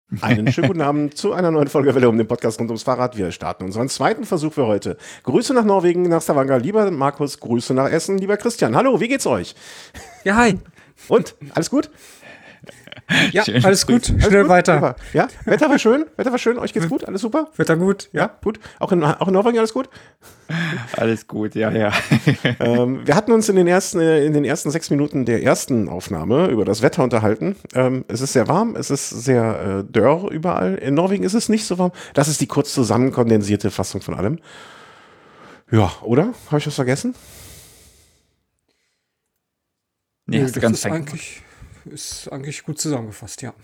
Einen schönen guten Abend zu einer neuen Folge Welle um den Podcast rund ums Fahrrad. Wir starten unseren zweiten Versuch für heute. Grüße nach Norwegen, nach Stavanger, lieber Markus, Grüße nach Essen, lieber Christian. Hallo, wie geht's euch? Ja, hi. Und, alles gut? Ja, alles gut, schnell gut? Weiter. Super. Ja, Wetter war schön, euch geht's gut, alles super? Wetter gut, ja, gut. Auch in Norwegen alles gut? Alles gut, ja. Wir hatten uns in den ersten 6 Minuten der ersten Aufnahme über das Wetter unterhalten. Es ist sehr warm, es ist sehr dörr überall. In Norwegen ist es nicht so warm. Das ist die kurz zusammenkondensierte Fassung von allem. Ja, oder? Habe ich was vergessen? Nee, hast du ganz ist eigentlich gut zusammengefasst, ja.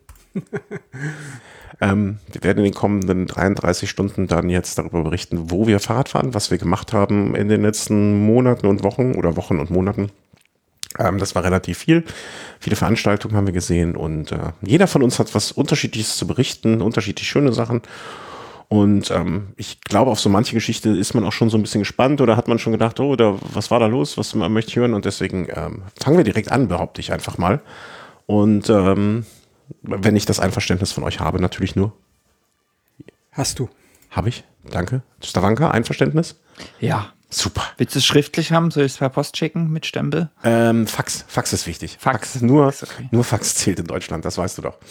Wir werden in den kommenden 33 Stunden dann jetzt darüber berichten, wo wir Fahrrad fahren, was wir gemacht haben in den letzten Monaten und Wochen oder Wochen und Monaten. Das war relativ viel. Viele Veranstaltungen haben wir gesehen und jeder von uns hat was Unterschiedliches zu berichten, unterschiedlich schöne Sachen. Und ich glaube, auf so manche Geschichte ist man auch schon so ein bisschen gespannt oder hat man schon gedacht, oh, was war da los, was möchte ich hören? Und deswegen fangen wir direkt an, behaupte ich einfach mal. Und wenn ich das Einverständnis von euch habe, natürlich nur. Hast du. Habe ich, danke. Stavanka, Einverständnis? Ja. Super. Willst du es schriftlich haben? Soll ich es per Post schicken mit Stempel? Fax ist wichtig. Fax. Nur Fax zählt in Deutschland, das weißt du doch.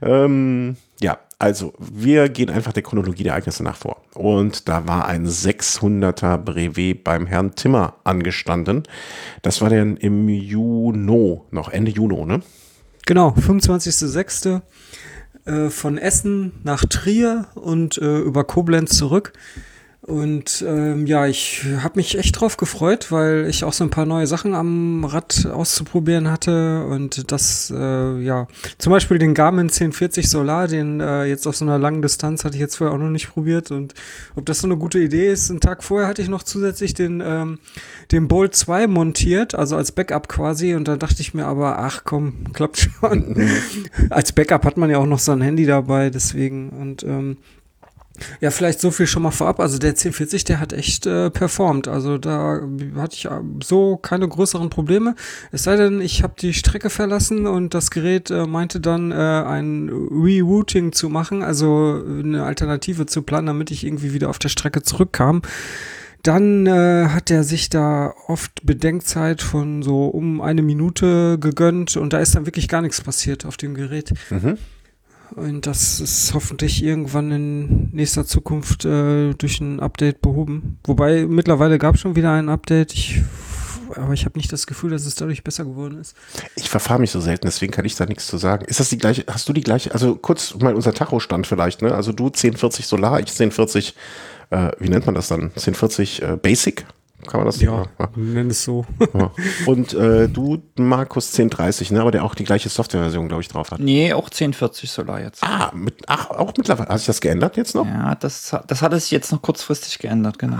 Ja, also wir gehen einfach der Chronologie der Ereignisse nach vor. Und da war ein 600er Brevet beim Herrn Timmer angestanden. Das war dann im Juni, noch Ende Juni, ne? Genau, 25.06. Von Essen nach Trier und über Koblenz zurück. Und ich habe mich echt drauf gefreut, weil ich auch so ein paar neue Sachen am Rad auszuprobieren hatte und das, zum Beispiel den Garmin 1040 Solar, den jetzt auf so einer langen Distanz hatte ich jetzt vorher auch noch nicht probiert und ob das so eine gute Idee ist. Einen Tag vorher hatte ich noch zusätzlich den Bolt 2 montiert, also als Backup quasi und da dachte ich mir aber, ach komm, klappt schon. Als Backup hat man ja auch noch so ein Handy dabei, deswegen und ja, vielleicht so viel schon mal vorab. Also der 1040, der hat echt performt. Also da hatte ich so keine größeren Probleme. Es sei denn, ich habe die Strecke verlassen und das Gerät meinte dann ein Rerouting zu machen, also eine Alternative zu planen, damit ich irgendwie wieder auf der Strecke zurückkam. Dann hat er sich da oft Bedenkzeit von so um 1 Minute gegönnt und da ist dann wirklich gar nichts passiert auf dem Gerät. Mhm. Und das ist hoffentlich irgendwann in nächster Zukunft durch ein Update behoben. Wobei mittlerweile gab es schon wieder ein Update. Aber ich habe nicht das Gefühl, dass es dadurch besser geworden ist. Ich verfahre mich so selten, deswegen kann ich da nichts zu sagen. Ist das die gleiche, hast du die gleiche, also kurz mal unser Tachostand vielleicht, ne? Also du 1040 Solar, ich 1040, wie nennt man das dann? 1040 Basic? Kann man das? Ja, nenn es so. Ja. Und du, Markus 1030, ne? Aber der auch die gleiche Softwareversion, glaube ich, drauf hat. Nee, auch 1040 Solar jetzt. Auch mittlerweile. Hat sich das geändert jetzt noch? Ja, das hat es jetzt noch kurzfristig geändert, genau.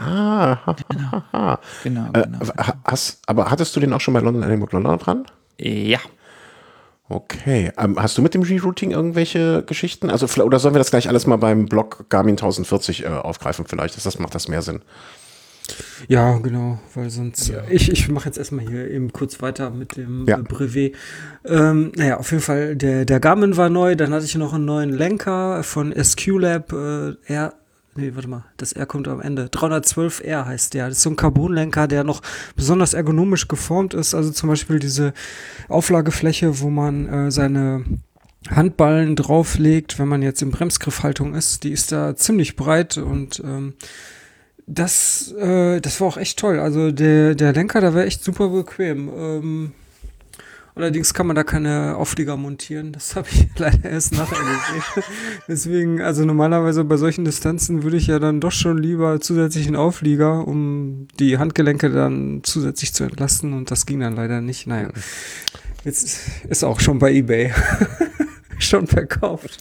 Genau. Aber hattest du den auch schon bei London dran? Ja. Okay. Hast du mit dem Rerouting irgendwelche Geschichten? Also, oder sollen wir das gleich alles mal beim Blog Garmin 1040 aufgreifen vielleicht? Macht das mehr Sinn? Ja, genau, weil sonst, ich mache jetzt erstmal hier eben kurz weiter mit dem Brevet. Auf jeden Fall, der Garmin war neu, dann hatte ich noch einen neuen Lenker von SQ-Lab, das R kommt am Ende, 312R heißt der. Das ist so ein Carbonlenker, der noch besonders ergonomisch geformt ist, also zum Beispiel diese Auflagefläche, wo man seine Handballen drauflegt, wenn man jetzt in Bremsgriffhaltung ist, die ist da ziemlich breit und das war auch echt toll. Also der Lenker, da war echt super bequem. Allerdings kann man da keine Auflieger montieren. Das habe ich leider erst nachher gesehen. Deswegen, also normalerweise bei solchen Distanzen würde ich ja dann doch schon lieber zusätzlichen Auflieger, um die Handgelenke dann zusätzlich zu entlasten. Und das ging dann leider nicht. Naja, jetzt ist auch schon bei eBay schon verkauft.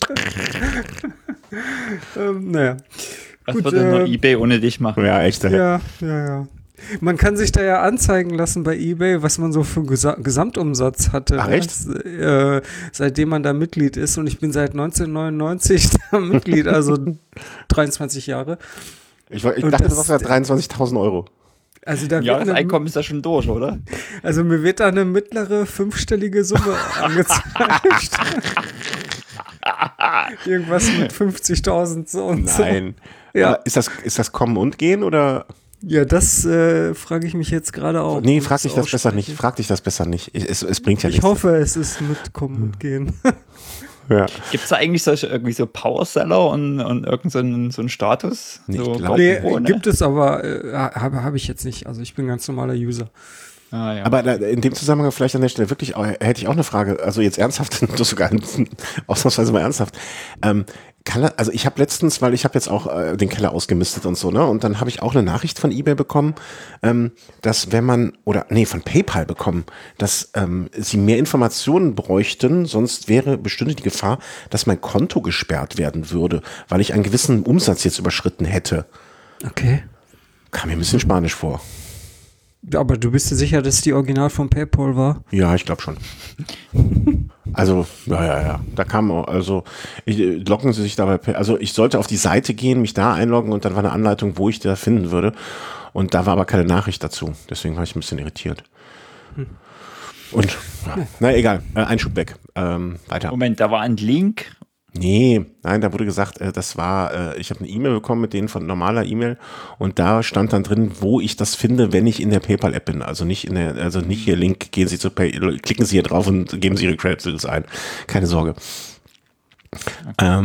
Was wird denn nur eBay ohne dich machen? Ja, echt. Ja. Man kann sich da ja anzeigen lassen bei eBay, was man so für Gesamtumsatz hatte. Ach, echt? Seitdem man da Mitglied ist. Und ich bin seit 1999 da Mitglied, also 23 Jahre. Ich dachte, das wäre 23.000 Euro. Also da das Einkommen ist ja schon durch, oder? Also mir wird da eine mittlere 5-stellige Summe angezeigt. Irgendwas mit 50.000 so und so. Nein. Ja. Aber ist das Kommen und Gehen oder? Ja, das frage ich mich jetzt gerade auch. Nee, frag dich das besser nicht. Frag dich das besser nicht. Es bringt ja Ich nichts. hoffe, es ist mit Kommen und Gehen. Ja. Gibt es da eigentlich solche irgendwie so Powerseller und irgend so einen Status? Nee, ich so glaub- Nee, Pro, ne? gibt es, aber habe ich jetzt nicht. Also ich bin ganz normaler User. Ah, ja. Aber in dem Zusammenhang vielleicht an der Stelle wirklich, hätte ich auch eine Frage, also jetzt ernsthaft, das sogar ausnahmsweise mal ernsthaft. Also ich habe letztens, weil ich habe jetzt auch den Keller ausgemistet und so, ne? Und dann habe ich auch eine Nachricht von eBay bekommen, dass wenn man, von PayPal bekommen, dass sie mehr Informationen bräuchten, sonst bestünde die Gefahr, dass mein Konto gesperrt werden würde, weil ich einen gewissen Umsatz jetzt überschritten hätte. Okay. Kam mir ein bisschen spanisch vor. Aber du bist dir sicher, dass die Original von PayPal war? Ja, ich glaube schon. Also, ja. Da kam loggen Sie sich dabei, also ich sollte auf die Seite gehen, mich da einloggen und dann war eine Anleitung, wo ich da finden würde. Und da war aber keine Nachricht dazu. Deswegen war ich ein bisschen irritiert. Und, egal. Einschub weg. Weiter. Moment, da war ein Link. Nein, da wurde gesagt, das war, ich habe eine E-Mail bekommen mit denen von normaler E-Mail und da stand dann drin, wo ich das finde, wenn ich in der PayPal-App bin. Also nicht nicht hier Link, gehen Sie zu PayPal, klicken Sie hier drauf und geben Sie Ihre Credentials ein. Keine Sorge. Ja.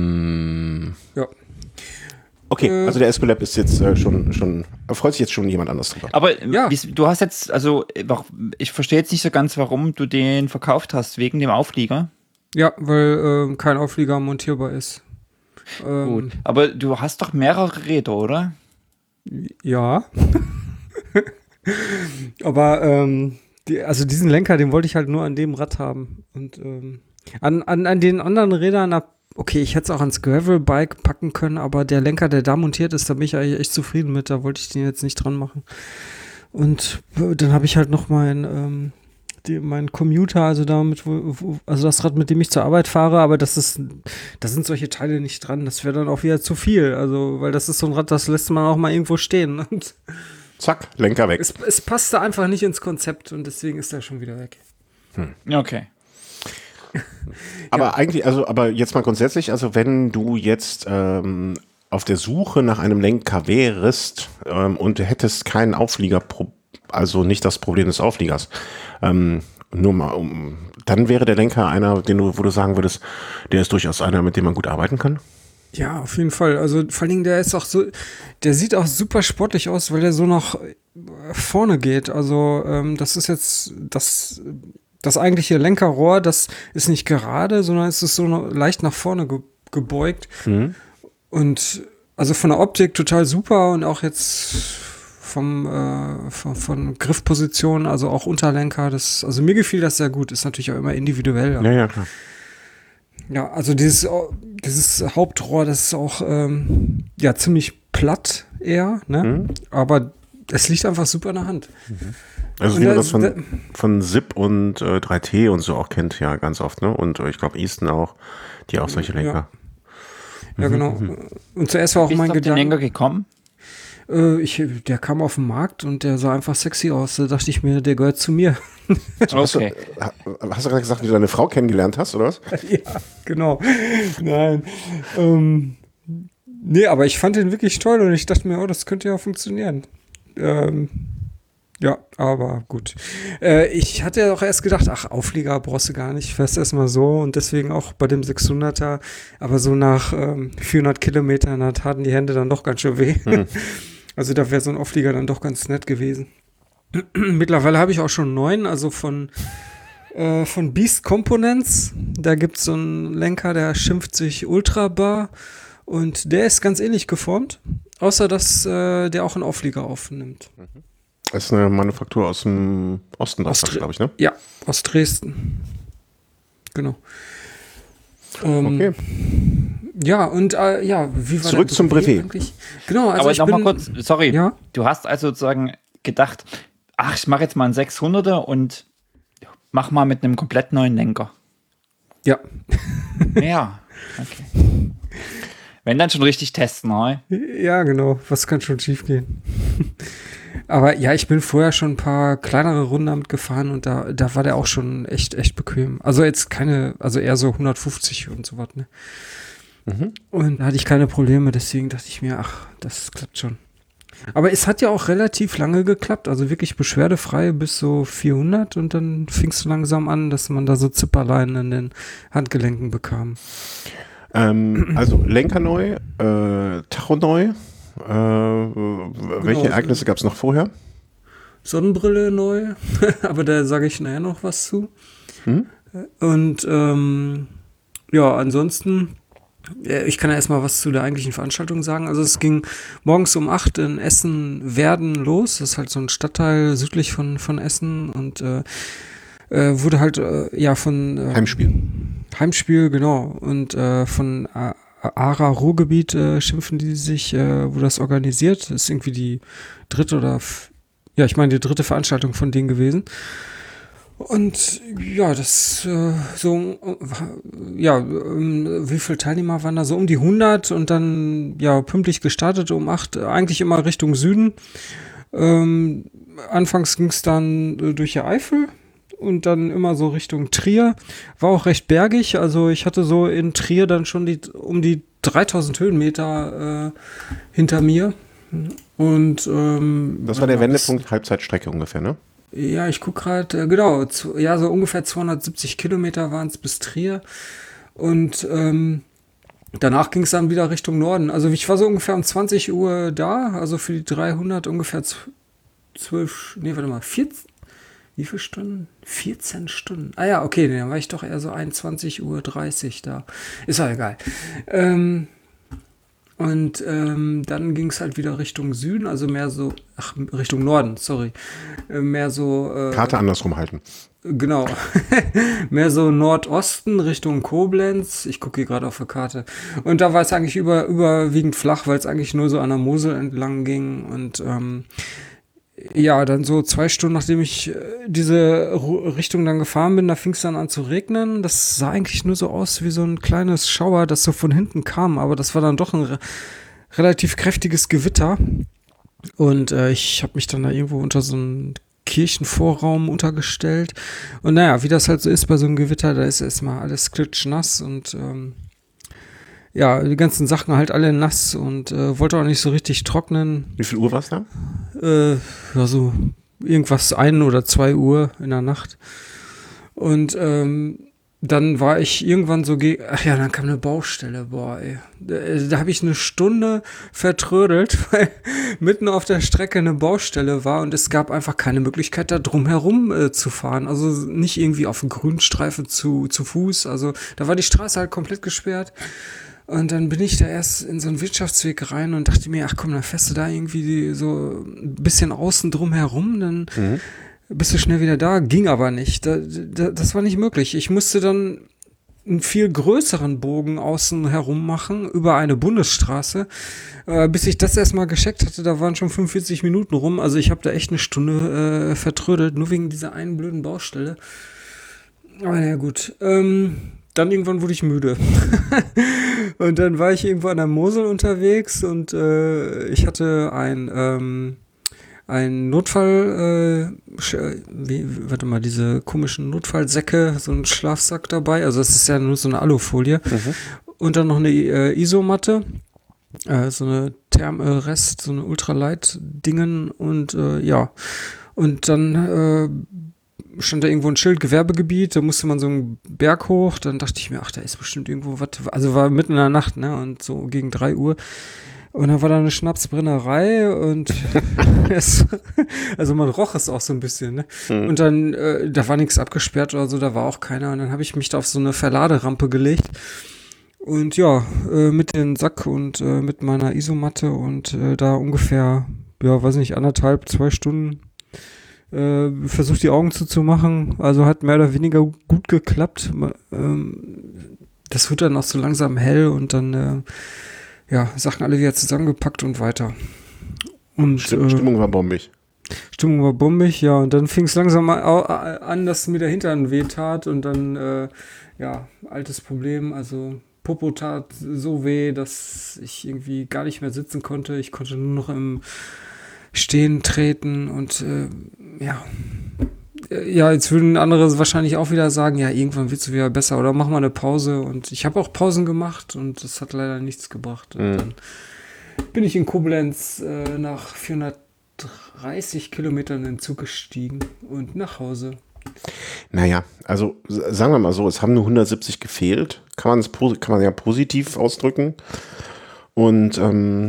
Okay, also der Escolab ist jetzt schon, freut sich jetzt schon jemand anders drüber. Aber Ja. du hast jetzt, ich verstehe jetzt nicht so ganz, warum du den verkauft hast, wegen dem Auflieger. Ja, weil kein Auflieger montierbar ist. Gut. Aber du hast doch mehrere Räder, oder? Ja. Aber diesen Lenker, den wollte ich halt nur an dem Rad haben. Und an den anderen Rädern, okay, ich hätte es auch ans Gravel-Bike packen können, aber der Lenker, der da montiert ist, da bin ich eigentlich echt zufrieden mit. Da wollte ich den jetzt nicht dran machen. Und dann habe ich halt noch mein Commuter, also damit, also das Rad, mit dem ich zur Arbeit fahre, aber da sind solche Teile nicht dran. Das wäre dann auch wieder zu viel. Also, weil das ist so ein Rad, das lässt man auch mal irgendwo stehen. Und Zack, Lenker weg. es passte einfach nicht ins Konzept und deswegen ist er schon wieder weg. Okay. Aber eigentlich, aber jetzt mal grundsätzlich, also wenn du jetzt auf der Suche nach einem Lenker wärst und hättest keinen Auflieger, also nicht das Problem des Aufliegers, nur mal, dann wäre der Lenker einer, wo du sagen würdest, der ist durchaus einer, mit dem man gut arbeiten kann? Ja, auf jeden Fall. Also vor allen Dingen, der sieht auch super sportlich aus, weil der so nach vorne geht. Also das ist jetzt das eigentliche Lenkerrohr, das ist nicht gerade, sondern es ist so leicht nach vorne gebeugt. Mhm. Und also von der Optik total super und auch jetzt von Griffposition, also auch Unterlenker, also mir gefiel das sehr gut, ist natürlich auch immer individuell. Ja, klar. Ja, also dieses Hauptrohr, das ist auch ziemlich platt eher, ne? Aber es liegt einfach super in der Hand. Also wie man das von Zip und 3T und so auch kennt, ja, ganz oft, ne? Und ich glaube Easton auch, die auch solche Lenker. Ja, genau. Und zuerst war auch mein Gedanke. Bist du auf den Lenker gekommen? Der kam auf den Markt und der sah einfach sexy aus. Da dachte ich mir, der gehört zu mir. Okay. Hast du gerade gesagt, wie du deine Frau kennengelernt hast, oder was? Ja, genau. Nein. Nee, aber ich fand den wirklich toll und ich dachte mir, das könnte ja funktionieren. Ja, aber gut. Ich hatte ja auch erst gedacht, Auflieger brauchst du gar nicht, fährst erstmal so und deswegen auch bei dem 600er, aber so nach 400 Kilometern, da taten die Hände dann doch ganz schön weh. Also da wäre so ein Auflieger dann doch ganz nett gewesen. Mittlerweile habe ich auch schon 9, also von Beast Components. Da gibt es so einen Lenker, der schimpft sich Ultra Bar und der ist ganz ähnlich geformt, außer dass der auch einen Auflieger aufnimmt. Das ist eine Manufaktur aus dem Osten, glaube ich, ne? Ja, aus Dresden. Genau. Okay. Ja, und wie war Zurück zum Brevet eigentlich? Genau, also aber ich nochmal kurz, sorry, ja? Du hast also sozusagen gedacht, ich mache jetzt mal einen 600er und mach mal mit einem komplett neuen Lenker. Ja. Ja, okay. Wenn dann schon richtig testen, ne? Ja, genau. Was kann schon schief gehen? Aber ja, ich bin vorher schon ein paar kleinere Runden damit gefahren und da war der auch schon echt bequem. Also jetzt also eher so 150 und so was, ne? Und da hatte ich keine Probleme, deswegen dachte ich mir, ach, das klappt schon. Aber es hat ja auch relativ lange geklappt, also wirklich beschwerdefrei bis so 400 und dann fing es langsam an, dass man da so Zipperlein in den Handgelenken bekam. Also Lenker neu, Tacho neu. Welche Ereignisse gab es noch vorher? Sonnenbrille neu, aber da sage ich nachher noch was zu. Und ja, ansonsten, ich kann ja erstmal was zu der eigentlichen Veranstaltung sagen. Also es ging morgens um 8 in Essen-Werden los. Das ist halt so ein Stadtteil südlich von Essen und wurde halt von Heimspiel, genau. Und von ARA Ruhrgebiet schimpfen die sich, wo das organisiert. Das ist irgendwie die dritte Veranstaltung von denen gewesen. Und ja, wie viele Teilnehmer waren da? So um die 100 und dann pünktlich gestartet um 8, eigentlich immer Richtung Süden. Anfangs ging es dann durch die Eifel und dann immer so Richtung Trier. War auch recht bergig, also ich hatte so in Trier dann schon um die 3000 Höhenmeter hinter mir. Und das war der Wendepunkt, Halbzeitstrecke ungefähr, ne? Ja, ich gucke gerade, genau, so ungefähr 270 Kilometer waren es bis Trier und danach ging es dann wieder Richtung Norden. Also ich war so ungefähr um 20 Uhr da, also für die 300 ungefähr 14, wie viele Stunden? 14 Stunden. Ah ja, okay, dann war ich doch eher so 21:30 Uhr da. Ist ja egal. Und dann ging es halt wieder Richtung Süden, also mehr so, Richtung Norden, sorry. Mehr so. Karte andersrum halten. Genau. Mehr so Nordosten Richtung Koblenz. Ich gucke hier gerade auf der Karte. Und da war es eigentlich überwiegend flach, weil es eigentlich nur so an der Mosel entlang ging. Und dann so 2 Stunden, nachdem ich diese Richtung dann gefahren bin, da fing es dann an zu regnen. Das sah eigentlich nur so aus wie so ein kleines Schauer, das so von hinten kam. Aber das war dann doch ein relativ kräftiges Gewitter. Und ich habe mich dann da irgendwo unter so einen Kirchenvorraum untergestellt. Und naja, wie das halt so ist bei so einem Gewitter, da ist erstmal alles klitschnass und die ganzen Sachen halt alle nass und wollte auch nicht so richtig trocknen. Wie viel Uhr war es da? So irgendwas 1 oder 2 Uhr in der Nacht. Und dann war ich irgendwann so dann kam eine Baustelle, boah, ey. Da habe ich eine Stunde vertrödelt, weil mitten auf der Strecke eine Baustelle war und es gab einfach keine Möglichkeit, da drumherum zu fahren. Also nicht irgendwie auf dem Grünstreifen zu Fuß. Also da war die Straße halt komplett gesperrt. Und dann bin ich da erst in so einen Wirtschaftsweg rein und dachte mir, ach komm, dann fährst du da irgendwie so ein bisschen außen drum herum, dann bist du schnell wieder da. Ging aber nicht. Das war nicht möglich. Ich musste dann einen viel größeren Bogen außen herum machen, über eine Bundesstraße. Bis ich das erstmal gecheckt hatte, da waren schon 45 Minuten rum. Also ich habe da echt eine Stunde vertrödelt, nur wegen dieser einen blöden Baustelle. Aber ja gut. Dann irgendwann wurde ich müde. Und dann war ich irgendwo an der Mosel unterwegs und ich hatte ein Notfall, diese komischen Notfallsäcke, so einen Schlafsack dabei. Also das ist ja nur so eine Alufolie. Und dann noch eine Isomatte, so eine Thermrest, so eine Ultralight-Dingen und Und dann stand da irgendwo ein Schild, Gewerbegebiet, da musste man so einen Berg hoch, dann dachte ich mir, ach, da ist bestimmt irgendwo was, also war mitten in der Nacht, ne, und so gegen 3 Uhr. Und dann war da eine Schnapsbrennerei und also man roch es auch so ein bisschen, ne? Und dann, da war nichts abgesperrt oder so, da war auch keiner. Und dann habe ich mich da auf so eine Verladerampe gelegt. Und mit dem Sack und mit meiner Isomatte und da ungefähr, 1,5, 2 Stunden versucht die Augen zuzumachen. Also hat mehr oder weniger gut geklappt. Das wird dann auch so langsam hell und dann Sachen alle wieder zusammengepackt und weiter. Und Stimmung war bombig. Stimmung war bombig, ja. Und dann fing es langsam an, dass mir der Hintern weh tat und dann, altes Problem. Also Popo tat so weh, dass ich irgendwie gar nicht mehr sitzen konnte. Ich konnte nur noch im stehen, treten und ja, jetzt würden andere wahrscheinlich auch wieder sagen, ja, irgendwann wird's wieder besser oder mach mal eine Pause. Und ich habe auch Pausen gemacht und das hat leider nichts gebracht. Und dann bin ich in Koblenz nach 430 Kilometern in den Zug gestiegen und nach Hause. Naja, also sagen wir mal so, es haben nur 170 gefehlt. Kann man ja positiv ausdrücken. Und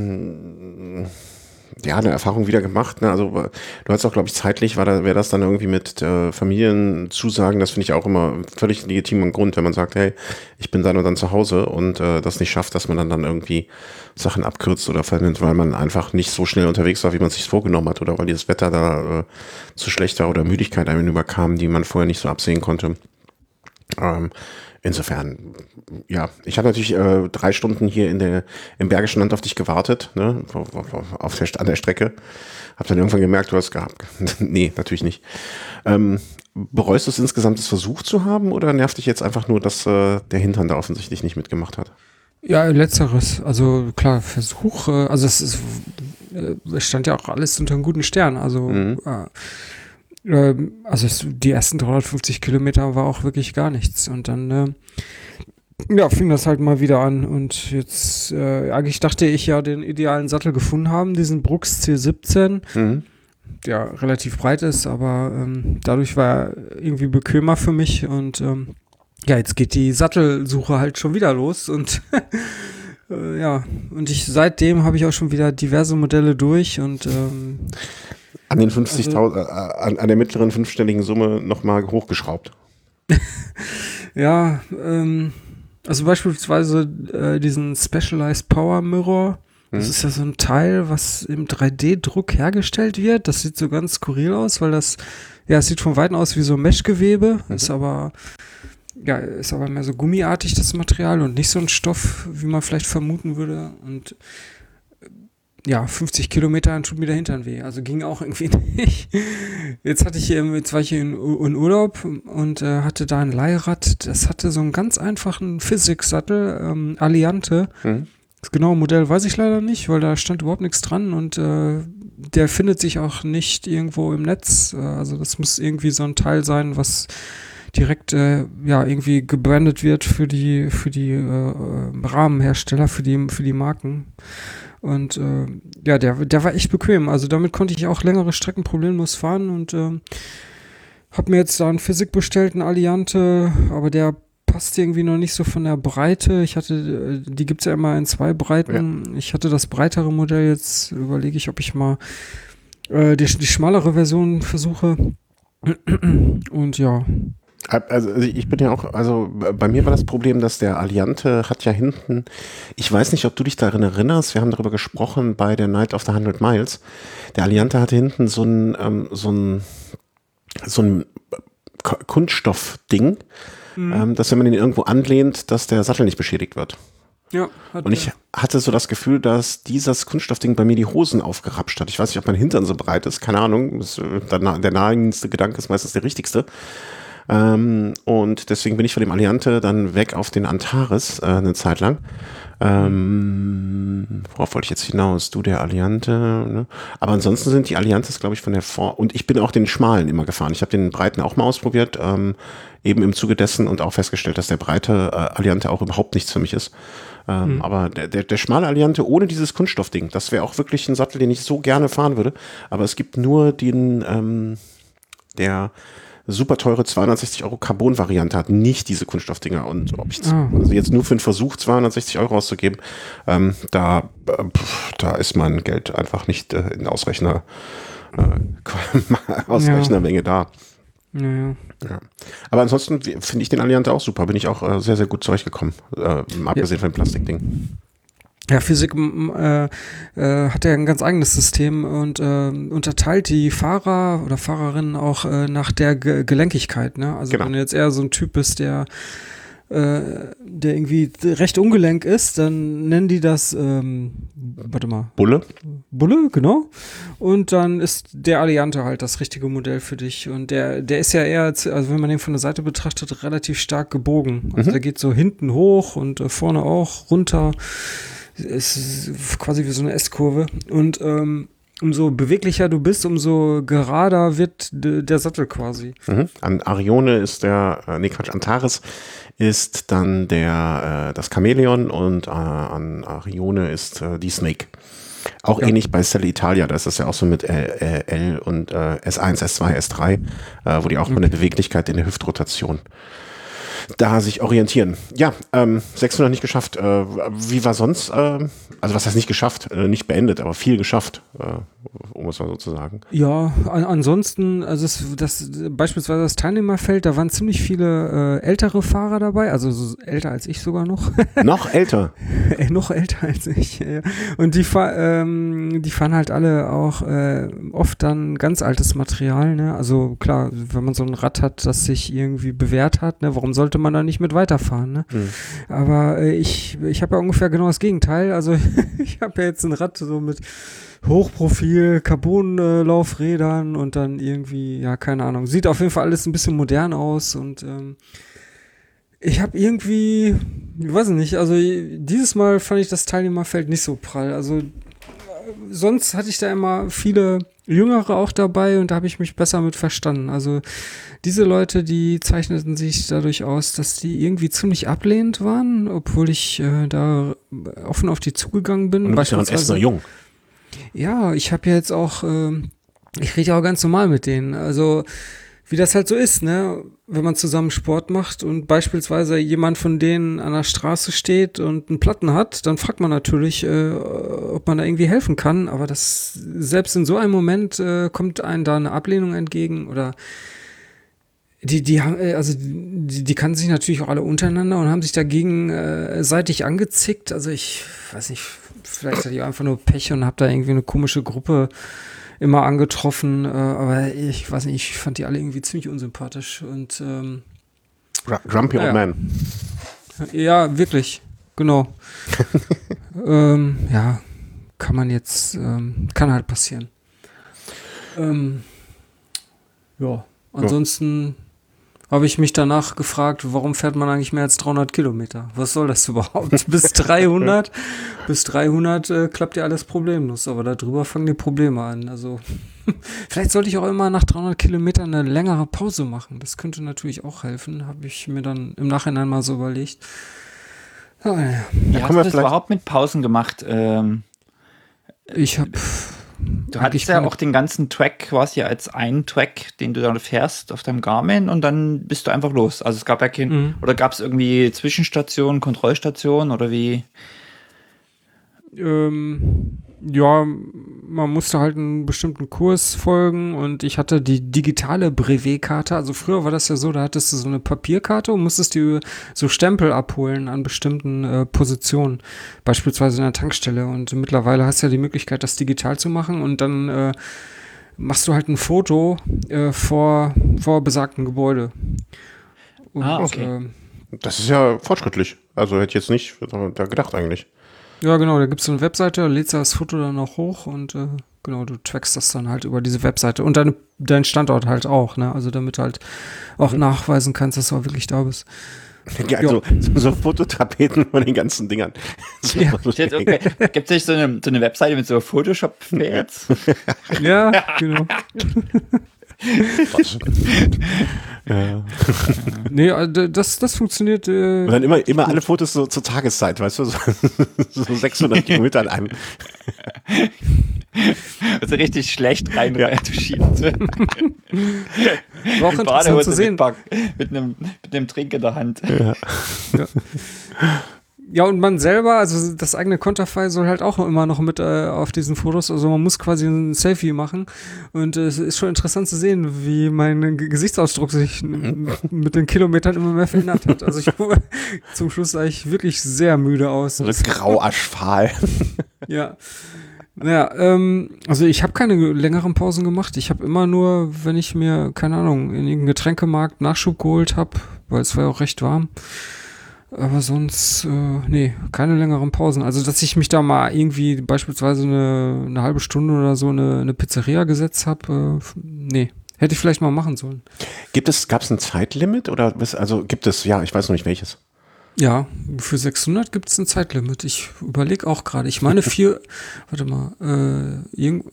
ja, eine Erfahrung wieder gemacht. Ne? Also du hast auch, glaube ich, zeitlich wäre das dann irgendwie mit Familienzusagen, das finde ich auch immer völlig legitimen Grund, wenn man sagt, hey, ich bin dann und dann zu Hause und das nicht schafft, dass man dann irgendwie Sachen abkürzt oder verändert, weil man einfach nicht so schnell unterwegs war, wie man es sich vorgenommen hat oder weil das Wetter da zu schlecht war oder Müdigkeit einem überkam, die man vorher nicht so absehen konnte. Insofern, ja, ich habe natürlich 3 Stunden hier im Bergischen Land auf dich gewartet, ne, an der Strecke. Hab dann irgendwann gemerkt, du hast gehabt. Nee, natürlich nicht. Bereust du es insgesamt, es versucht zu haben oder nervt dich jetzt einfach nur, dass der Hintern da offensichtlich nicht mitgemacht hat? Ja, letzteres. Also klar, Versuch, also es stand ja auch alles unter einem guten Stern. Also die ersten 350 Kilometer war auch wirklich gar nichts. Und dann fing das halt mal wieder an. Und jetzt, eigentlich dachte ich ja den idealen Sattel gefunden haben, diesen Brooks C17, der relativ breit ist, aber dadurch war er irgendwie bequemer für mich. Und jetzt geht die Sattelsuche halt schon wieder los. Und seitdem habe ich auch schon wieder diverse Modelle durch und an den 50.000, an der mittleren fünfstelligen Summe nochmal hochgeschraubt. Ja, also beispielsweise diesen Specialized Power Mirror. Das ist ja so ein Teil, was im 3D-Druck hergestellt wird. Das sieht so ganz skurril aus, weil es sieht von Weitem aus wie so Meshgewebe. Ist aber mehr so gummiartig, das Material, und nicht so ein Stoff, wie man vielleicht vermuten würde. Und 50 Kilometer, dann tut mir der Hintern weh. Also ging auch irgendwie nicht. Jetzt war ich hier in Urlaub und hatte da ein Leihrad. Das hatte so einen ganz einfachen Physics-Sattel, Aliante. Das genaue Modell weiß ich leider nicht, weil da stand überhaupt nichts dran und der findet sich auch nicht irgendwo im Netz. Also das muss irgendwie so ein Teil sein, was direkt irgendwie gebrandet wird für die Rahmenhersteller, für die Marken. Und der war echt bequem. Also damit konnte ich auch längere Strecken problemlos fahren und habe mir jetzt da einen Physik bestellt, einen Aliante, aber der passt irgendwie noch nicht so von der Breite. Die gibt's ja immer in 2 Breiten. Ja. Ich hatte das breitere Modell, jetzt überlege ich, ob ich mal die schmalere Version versuche. Und ja. Also ich bin ja auch, also bei mir war das Problem, dass der Aliante hat ja hinten, ich weiß nicht, ob du dich daran erinnerst, wir haben darüber gesprochen bei der Night of the 100 Miles, der Aliante hatte hinten so ein Kunststoffding, dass wenn man ihn irgendwo anlehnt, dass der Sattel nicht beschädigt wird. Ja. Und ich hatte so das Gefühl, dass dieses Kunststoffding bei mir die Hosen aufgerapscht hat. Ich weiß nicht, ob mein Hintern so breit ist, keine Ahnung, der naheliegendste Gedanke ist meistens der richtigste. Und deswegen bin ich von dem Aliante dann weg auf den Antares eine Zeit lang. Worauf wollte ich jetzt hinaus? Du, der Aliante, ne? Aber ansonsten sind die Aliantes, glaube ich, von der und ich bin auch den schmalen immer gefahren. Ich habe den breiten auch mal ausprobiert, eben im Zuge dessen und auch festgestellt, dass der breite Aliante auch überhaupt nichts für mich ist. Aber der schmale Aliante ohne dieses Kunststoffding, das wäre auch wirklich ein Sattel, den ich so gerne fahren würde. Aber es gibt nur der super teure 260 € Carbon-Variante hat, nicht diese Kunststoffdinger. Und ob ich also jetzt nur für einen Versuch 260 € auszugeben, da ist mein Geld einfach nicht in Ausrechnermenge da. Ja. Aber ansonsten finde ich den Aliante auch super. Bin ich auch sehr, sehr gut zurechtgekommen. Abgesehen von dem Plastikding. Ja, Physik hat ja ein ganz eigenes System und unterteilt die Fahrer oder Fahrerinnen auch nach der Gelenkigkeit. Ne? Also wenn du jetzt eher so ein Typ bist, der irgendwie recht ungelenk ist, dann nennen die das, Bulle, genau. Und dann ist der Aliante halt das richtige Modell für dich. Und der ist ja eher, also wenn man den von der Seite betrachtet, relativ stark gebogen. Also der geht so hinten hoch und vorne auch runter. Es ist quasi wie so eine S-Kurve. Und umso beweglicher du bist, umso gerader wird der Sattel quasi. An Arione ist Antares ist dann das Chamäleon und an Arione ist die Snake. Auch ähnlich bei Selle Italia, da ist das ja auch so mit L und S1, S2, S3, wo die auch mal eine Beweglichkeit in der Hüftrotation da sich orientieren. Ja, 600 nicht geschafft. Wie war sonst? Also was heißt nicht geschafft? Nicht beendet, aber viel geschafft, um es mal so zu sagen. Ja, ansonsten, also beispielsweise das Teilnehmerfeld, da waren ziemlich viele ältere Fahrer dabei, also so älter als ich sogar noch. Noch älter? Noch älter als ich. Ja. Und die fahren halt alle auch oft dann ganz altes Material. Ne? Also klar, wenn man so ein Rad hat, das sich irgendwie bewährt hat, ne, warum sollte man da nicht mit weiterfahren? Ne? Aber ich habe ja ungefähr genau das Gegenteil. Also ich habe ja jetzt ein Rad so mit Hochprofil, Carbon-Laufrädern und dann irgendwie, ja, keine Ahnung. Sieht auf jeden Fall alles ein bisschen modern aus und ich habe irgendwie, ich weiß nicht, also dieses Mal fand ich das Teilnehmerfeld nicht so prall. Also sonst hatte ich da immer viele Jüngere auch dabei und da habe ich mich besser mit verstanden. Also diese Leute, die zeichneten sich dadurch aus, dass die irgendwie ziemlich ablehnend waren, obwohl ich da offen auf die zugegangen bin. Und du bist ja erst noch jung. Ja, ich habe ja jetzt auch, ich rede ja auch ganz normal mit denen. Also wie das halt so ist, ne? Wenn man zusammen Sport macht und beispielsweise jemand von denen an der Straße steht und einen Platten hat, dann fragt man natürlich, ob man da irgendwie helfen kann. Aber das selbst in so einem Moment kommt einem da eine Ablehnung entgegen oder die haben, also die kannten sich natürlich auch alle untereinander und haben sich dagegen seitig angezickt. Also ich weiß nicht, vielleicht hatte ich einfach nur Pech und habe da irgendwie eine komische Gruppe immer angetroffen, aber ich weiß nicht, ich fand die alle irgendwie ziemlich unsympathisch und Grumpy Old Man. Ja, wirklich, genau. Ja, kann man jetzt, kann halt passieren. Ja, ansonsten habe ich mich danach gefragt, warum fährt man eigentlich mehr als 300 Kilometer? Was soll das überhaupt? Bis 300 klappt ja alles problemlos, aber darüber fangen die Probleme an. Also vielleicht sollte ich auch immer nach 300 Kilometern eine längere Pause machen. Das könnte natürlich auch helfen, habe ich mir dann im Nachhinein mal so überlegt. Ja, hast du das überhaupt mit Pausen gemacht? Ich habe... Du hattest ja auch den ganzen Track quasi als einen Track, den du dann fährst auf deinem Garmin und dann bist du einfach los. Also es gab ja oder gab es irgendwie Zwischenstationen, Kontrollstationen oder wie? Ja, man musste halt einen bestimmten Kurs folgen und ich hatte die digitale Brevetkarte. Also früher war das ja so, da hattest du so eine Papierkarte und musstest dir so Stempel abholen an bestimmten Positionen, beispielsweise in der Tankstelle. Und mittlerweile hast du ja die Möglichkeit, das digital zu machen und dann machst du halt ein Foto vor besagtem Gebäude. Und, okay. Das ist ja fortschrittlich. Also hätte ich jetzt nicht da gedacht eigentlich. Ja, genau, da gibt es so eine Webseite, da lädst du das Foto dann auch hoch und genau, du trackst das dann halt über diese Webseite und dein Standort halt auch, ne? Also damit du halt auch nachweisen kannst, dass du auch wirklich da bist. Ja, also so Fototapeten von den ganzen Dingern. Ja. Okay. Gibt es nicht so eine Webseite mit so Photoshop-Fails? Ja, genau. Ja. Nee, das funktioniert. Und dann immer alle Fotos so zur Tageszeit, weißt du, so 600 Kilometer an einem. Also richtig schlecht retuschiert. War auch interessant zu sehen. Mit einem Trink in der Hand. Ja. Ja, und man selber, also das eigene Konterfei soll halt auch immer noch mit auf diesen Fotos, also man muss quasi ein Selfie machen und es ist schon interessant zu sehen, wie mein Gesichtsausdruck sich mit den Kilometern immer mehr verändert hat. Also zum Schluss sah ich wirklich sehr müde aus. So grau-aschfahl. Ja. Naja, also ich habe keine längeren Pausen gemacht. Ich habe immer nur, wenn ich mir, keine Ahnung, in irgendeinem Getränkemarkt Nachschub geholt habe, weil es war ja auch recht warm. Aber sonst, nee, keine längeren Pausen. Also, dass ich mich da mal irgendwie beispielsweise eine halbe Stunde oder so eine Pizzeria gesetzt habe, nee, hätte ich vielleicht mal machen sollen. Gab es ein Zeitlimit oder gibt es, ja, ich weiß noch nicht welches. Ja, für 600 gibt es ein Zeitlimit. Ich überlege auch gerade. Ich meine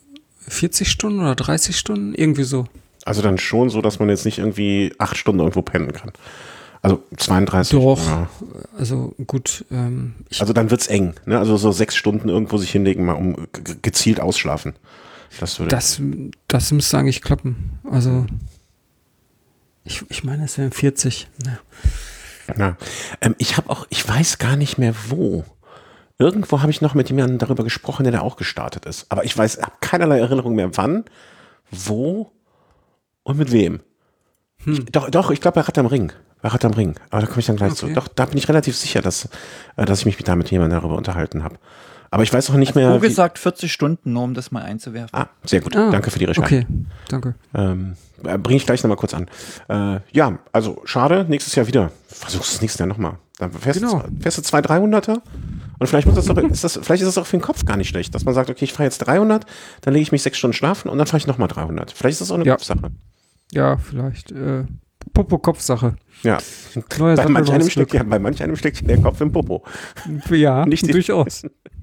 40 Stunden oder 30 Stunden, irgendwie so. Also dann schon so, dass man jetzt nicht irgendwie 8 Stunden irgendwo pennen kann. Also 32. Doch, ja. Also gut. Also dann wird's eng, ne? Also so 6 Stunden irgendwo sich hinlegen, mal um gezielt ausschlafen. Das müsste eigentlich klappen. Also ich meine, es wären 40. Ja. Ich weiß gar nicht mehr wo. Irgendwo habe ich noch mit jemandem darüber gesprochen, der da auch gestartet ist. Aber ich habe keinerlei Erinnerung mehr, wann, wo und mit wem. Doch, ich glaube bei Rad am Ring. Aber da komme ich dann gleich zu. Doch, da bin ich relativ sicher, dass ich mich da mit jemandem darüber unterhalten habe. Aber ich weiß auch nicht mehr. Google sagt 40 Stunden, nur um das mal einzuwerfen. Sehr gut. Danke für die Recherche. Okay, danke. Bringe ich gleich nochmal kurz an. Ja, also schade, nächstes Jahr wieder. Versuchst du es nächstes Jahr nochmal. Dann fährst du 200, 300er und vielleicht ist das auch für den Kopf gar nicht schlecht, dass man sagt, okay, ich fahre jetzt 300, dann lege ich mich 6 Stunden schlafen und dann fahre ich nochmal 300. Vielleicht ist das auch eine Kopfsache. Ja, vielleicht. Popo-Kopfsache. Ja. Bei manch einem steckt der Kopf im Popo. Ja, nicht durchaus.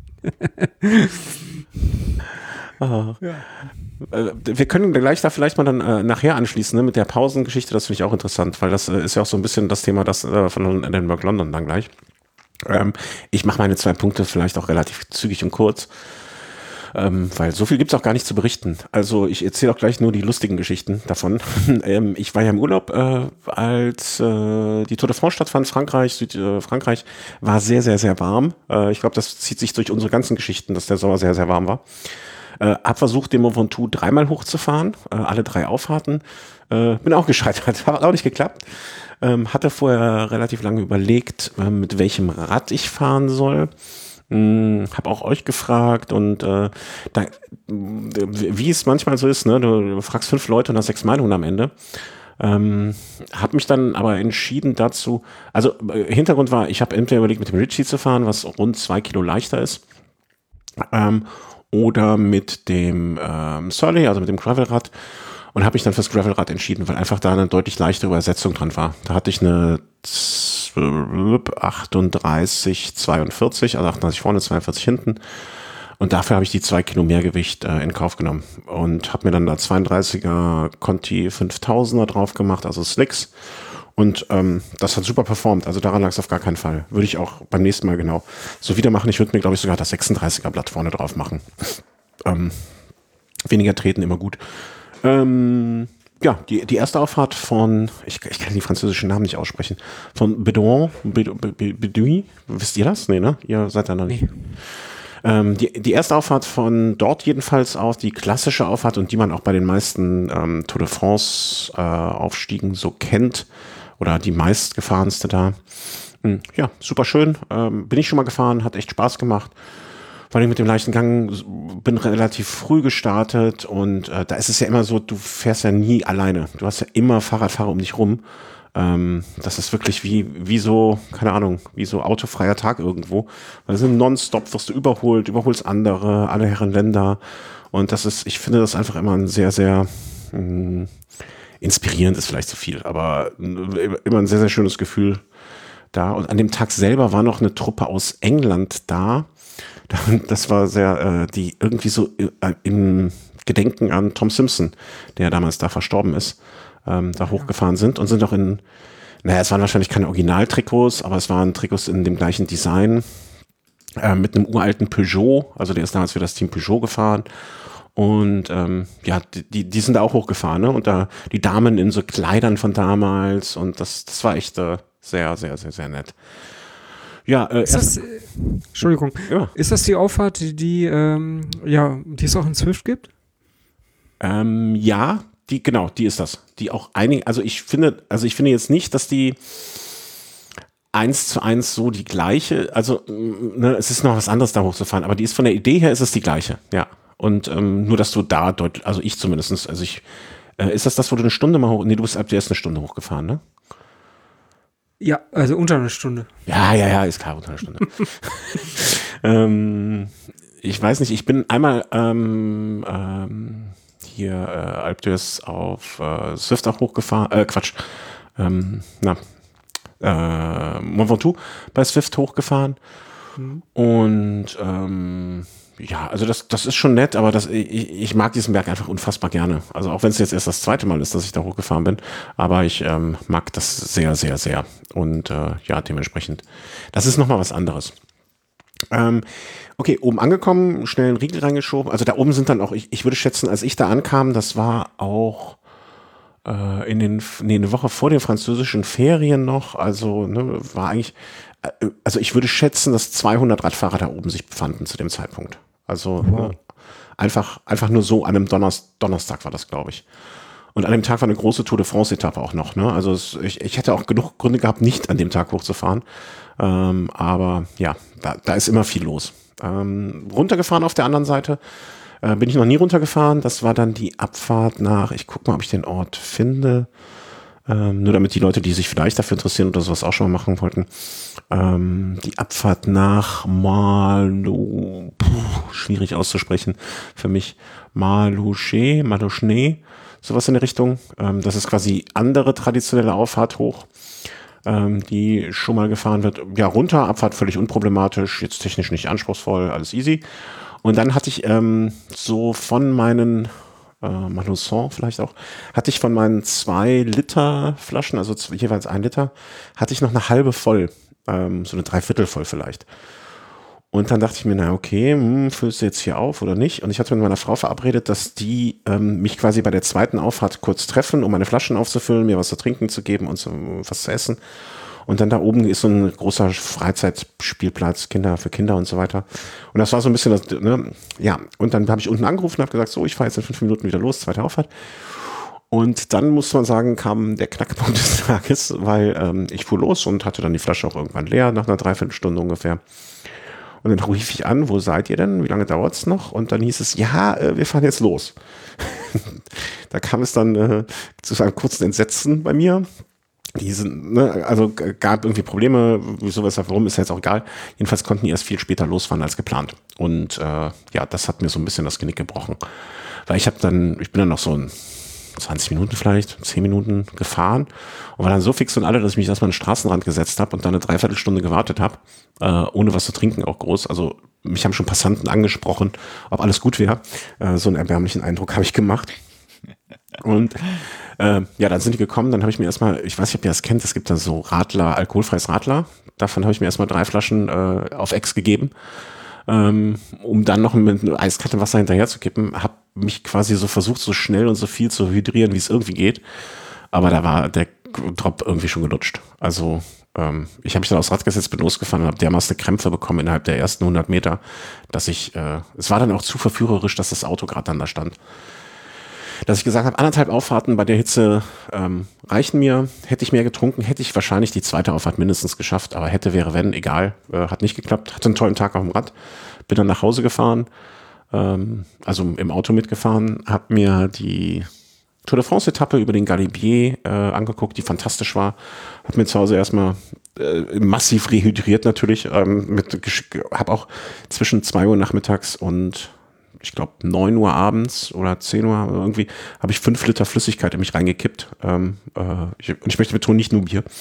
Wir können gleich da vielleicht mal dann nachher anschließen, ne, mit der Pausengeschichte, das finde ich auch interessant, weil das ist ja auch so ein bisschen das Thema von Edinburgh London dann gleich. Ich mache meine 2 Punkte vielleicht auch relativ zügig und kurz, weil so viel gibt's auch gar nicht zu berichten. Also ich erzähle auch gleich nur die lustigen Geschichten davon. Ich war ja im Urlaub, als die Tour de France stattfand, Südfrankreich, war sehr, sehr, sehr warm. Ich glaube, das zieht sich durch unsere ganzen Geschichten, dass der Sommer sehr, sehr warm war. Hab versucht, den Mont Ventoux 3-mal hochzufahren, alle 3 Auffahrten. Bin auch gescheitert, hat auch nicht geklappt. Hatte vorher relativ lange überlegt, mit welchem Rad ich fahren soll. Hab auch euch gefragt und wie es manchmal so ist, ne, du fragst 5 Leute und hast 6 Meinungen am Ende. Hab mich dann aber entschieden dazu, also Hintergrund war, ich habe entweder überlegt, mit dem Ritchie zu fahren, was rund 2 Kilo leichter ist, oder mit dem Surly, also mit dem Gravelrad, und habe mich dann fürs Gravelrad entschieden, weil einfach da eine deutlich leichtere Übersetzung dran war. Da hatte ich eine 38, 42, also 38 vorne, 42 hinten. Und dafür habe ich die 2 Kilo mehr Gewicht in Kauf genommen und habe mir dann da 32er Conti 5000er drauf gemacht, also Slicks. Und das hat super performt, also daran lag es auf gar keinen Fall. Würde ich auch beim nächsten Mal genau so wieder machen. Ich würde mir, glaube ich, sogar das 36er Blatt vorne drauf machen. Weniger treten, immer gut. Ja, die erste Auffahrt von, ich kann die französischen Namen nicht aussprechen, von Bedouin, wisst ihr das? Nee, ne? Ihr seid da noch nicht. Die erste Auffahrt von dort jedenfalls aus, die klassische Auffahrt und die man auch bei den meisten Tour de France Aufstiegen so kennt oder die meistgefahrenste da. Ja, super schön. Bin ich schon mal gefahren, hat echt Spaß gemacht. Vor allem mit dem leichten Gang, bin relativ früh gestartet und da ist es ja immer so, du fährst ja nie alleine. Du hast ja immer Fahrradfahrer um dich rum. Das ist wirklich wie so, keine Ahnung, wie so autofreier Tag irgendwo. Weil sind nonstop, wirst du überholst andere, alle Herren Länder. Und ich finde das einfach immer ein sehr, sehr inspirierend ist vielleicht zu viel, aber immer ein sehr, sehr schönes Gefühl da. Und an dem Tag selber war noch eine Truppe aus England da. Das war sehr, die irgendwie so im Gedenken an Tom Simpson, der damals da verstorben ist, da hochgefahren sind und sind auch es waren wahrscheinlich keine Originaltrikots, aber es waren Trikots in dem gleichen Design, mit einem uralten Peugeot, also der ist damals für das Team Peugeot gefahren und die sind da auch hochgefahren, ne? Und da die Damen in so Kleidern von damals und das war echt sehr, sehr, sehr, sehr nett. Ja, Entschuldigung. Ja. Ist das die Auffahrt, die es auch in Zwift gibt? Ja, die ist das. Die auch ich finde jetzt nicht, dass die 1:1 so die gleiche, also es ist noch was anderes da hochzufahren, aber die ist von der Idee her ist es die gleiche, ja. Und nur, dass du da also ich zumindest, ist das, wo du eine Stunde mal hoch, nee, du bist ab der ersten Stunde hochgefahren, ne? Ja, also unter einer Stunde. Ja, ist klar, unter einer Stunde. Ich weiß nicht, ich bin einmal hier Alpe d'Huez auf Zwift auch hochgefahren, Mont Ventoux bei Zwift hochgefahren Und ja, also das ist schon nett, aber ich mag diesen Berg einfach unfassbar gerne. Also auch wenn es jetzt erst das zweite Mal ist, dass ich da hochgefahren bin, aber ich mag das sehr, sehr, sehr. Und ja, dementsprechend, das ist nochmal was anderes. Okay, oben angekommen, schnell einen Riegel reingeschoben. Also da oben sind dann auch, ich würde schätzen, als ich da ankam, das war auch eine Woche vor den französischen Ferien noch. Also war eigentlich, also ich würde schätzen, dass 200 Radfahrer da oben sich befanden zu dem Zeitpunkt. Also einfach nur so an einem Donnerstag war das, glaube ich. Und an dem Tag war eine große Tour de France-Etappe auch noch. Ne? Also ich hätte auch genug Gründe gehabt, nicht an dem Tag hochzufahren. Aber ja, da ist immer viel los. Runtergefahren auf der anderen Seite bin ich noch nie runtergefahren. Das war dann die Abfahrt nach, ich gucke mal, ob ich den Ort finde. Nur damit die Leute, die sich vielleicht dafür interessieren oder sowas auch schon mal machen wollten. Die Abfahrt nach schwierig auszusprechen für mich. Malouchet, sowas in der Richtung. Das ist quasi andere traditionelle Auffahrt hoch, die schon mal gefahren wird. Ja, runter, Abfahrt völlig unproblematisch, jetzt technisch nicht anspruchsvoll, alles easy. Und dann hatte ich so von meinen Manusson vielleicht auch, hatte ich von meinen 2 Liter Flaschen, also jeweils 1 Liter, hatte ich noch eine halbe voll, so eine 3/4 voll vielleicht. Und dann dachte ich mir, na okay, füllst du jetzt hier auf oder nicht? Und ich hatte mit meiner Frau verabredet, dass die mich quasi bei der zweiten Auffahrt kurz treffen, um meine Flaschen aufzufüllen, mir was zu trinken zu geben und so was zu essen. Und dann da oben ist so ein großer Freizeitspielplatz, für Kinder und so weiter. Und das war so ein bisschen das, ne? Ja. Und dann habe ich unten angerufen und habe gesagt, so, ich fahre jetzt in 5 Minuten wieder los, zweite Auffahrt. Und dann muss man sagen, kam der Knackpunkt des Tages, weil ich fuhr los und hatte dann die Flasche auch irgendwann leer, nach einer Dreiviertelstunde ungefähr. Und dann rief ich an, wo seid ihr denn? Wie lange dauert's noch? Und dann hieß es, ja, wir fahren jetzt los. Da kam es dann zu einem kurzen Entsetzen bei mir. Also gab irgendwie Probleme, wieso, weshalb, warum, ist ja jetzt auch egal. Jedenfalls konnten die erst viel später losfahren als geplant. Und ja, das hat mir so ein bisschen das Genick gebrochen. Weil ich bin dann noch so 20 Minuten vielleicht, 10 Minuten gefahren und war dann so fix und alle, dass ich mich erstmal an den Straßenrand gesetzt habe und dann eine Dreiviertelstunde gewartet habe, ohne was zu trinken auch groß. Also mich haben schon Passanten angesprochen, ob alles gut wäre. So einen erbärmlichen Eindruck habe ich gemacht. Und ja, dann sind die gekommen, dann habe ich mir erstmal, ich weiß nicht, ob ihr das kennt, es gibt da so Radler, alkoholfreies Radler. Davon habe ich mir erstmal 3 Flaschen auf Ex gegeben, um dann noch mit eiskaltem Wasser hinterher zu kippen. Habe mich quasi so versucht, so schnell und so viel zu hydrieren, wie es irgendwie geht. Aber da war der Drop irgendwie schon gelutscht. Also ich habe mich dann aufs Rad gesetzt, bin losgefahren und habe dermaßen Krämpfe bekommen innerhalb der ersten 100 Meter, dass es war dann auch zu verführerisch, dass das Auto gerade dann da stand. Dass ich gesagt habe, 1,5 Auffahrten bei der Hitze reichen mir. Hätte ich mehr getrunken, hätte ich wahrscheinlich die zweite Auffahrt mindestens geschafft. Aber hätte, wäre, wenn, egal. Hat nicht geklappt. Hatte einen tollen Tag auf dem Rad. Bin dann nach Hause gefahren. Also im Auto mitgefahren. Hab mir die Tour de France-Etappe über den Galibier angeguckt, die fantastisch war. Hab mir zu Hause erstmal massiv rehydriert natürlich. Hab auch zwischen 2 Uhr nachmittags und ich glaube 9 Uhr abends oder 10 Uhr irgendwie, habe ich 5 Liter Flüssigkeit in mich reingekippt. Und ich möchte betonen, nicht nur Bier.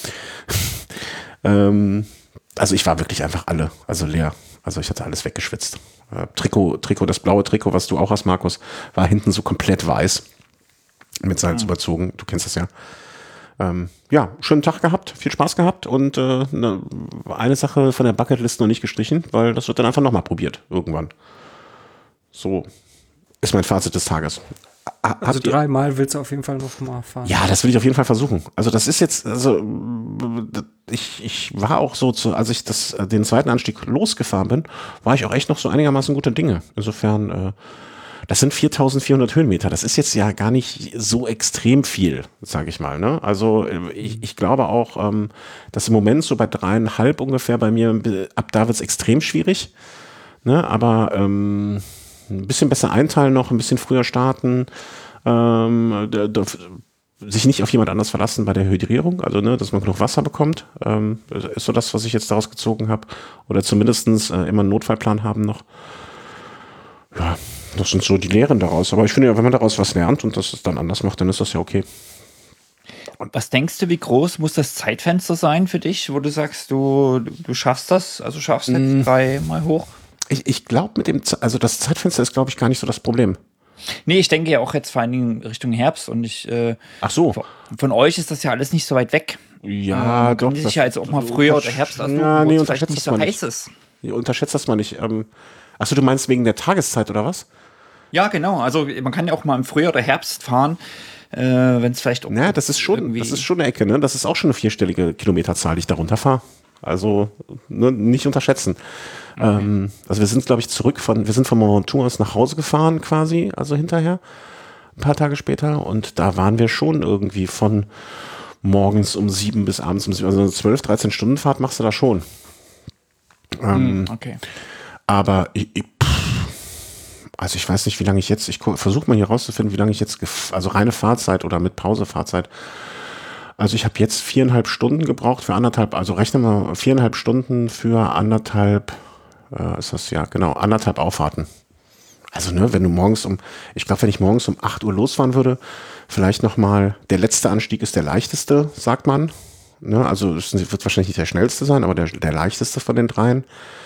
Also ich war wirklich einfach leer. Also ich hatte alles weggeschwitzt. Trikot, das blaue Trikot, was du auch hast, Markus, war hinten so komplett weiß. Mit Salz überzogen. Du kennst das ja. Ja, schönen Tag gehabt, viel Spaß gehabt und eine Sache von der Bucketlist noch nicht gestrichen, weil das wird dann einfach nochmal probiert irgendwann. So ist mein Fazit des Tages. Also 3-mal willst du auf jeden Fall noch mal fahren? Ja, das will ich auf jeden Fall versuchen. Also das ist jetzt, ich war auch so, als ich den zweiten Anstieg losgefahren bin, war ich auch echt noch so einigermaßen guter Dinge. Insofern, das sind 4.400 Höhenmeter. Das ist jetzt ja gar nicht so extrem viel, sage ich mal. Ne? Also ich glaube auch, dass im Moment so bei 3,5 ungefähr bei mir, ab da wird es extrem schwierig. Ne? Aber ein bisschen besser einteilen noch, ein bisschen früher starten, sich nicht auf jemand anders verlassen bei der Hydrierung, also dass man genug Wasser bekommt, ist so das, was ich jetzt daraus gezogen habe, oder zumindestens immer einen Notfallplan haben noch. Ja, das sind so die Lehren daraus, aber ich finde ja, wenn man daraus was lernt und das dann anders macht, dann ist das ja okay. Und was denkst du, wie groß muss das Zeitfenster sein für dich, wo du sagst, du schaffst das, also schaffst jetzt 3-mal hoch? Ich glaube also das Zeitfenster ist, glaube ich, gar nicht so das Problem. Nee, ich denke ja auch jetzt vor allen Dingen Richtung Herbst und Ach so. Von euch ist das ja alles nicht so weit weg. Ja, doch. Kann sich ja jetzt auch mal früher oder Herbst aussuchen, wo es vielleicht nicht so heiß ist. Unterschätzt das mal nicht. Achso, du meinst wegen der Tageszeit oder was? Ja, genau. Also man kann ja auch mal im Frühjahr oder Herbst fahren, wenn es vielleicht auch. Ja, das ist schon eine Ecke, ne? Das ist auch schon eine 4-stellige Kilometerzahl, die ich da runterfahre. Also nicht unterschätzen. Okay. Also wir sind, glaube ich, wir sind von Mont Ventoux aus nach Hause gefahren quasi, also hinterher, ein paar Tage später. Und da waren wir schon irgendwie von morgens um 7 bis abends um 7, also eine 12-13 Stunden Fahrt machst du da schon. Okay. Aber also ich weiß nicht, wie lange ich versuche mal hier rauszufinden, wie lange ich jetzt, also reine Fahrzeit oder mit Pausefahrzeit. Also ich habe jetzt 4,5 Stunden gebraucht für anderthalb, also rechnen wir 4,5 Stunden für anderthalb, ist das ja, genau, anderthalb Auffahrten. Also wenn du ich glaube, wenn ich morgens um 8 Uhr losfahren würde, vielleicht nochmal, der letzte Anstieg ist der leichteste, sagt man. Ne? Also es wird wahrscheinlich nicht der schnellste sein, aber der leichteste von den dreien.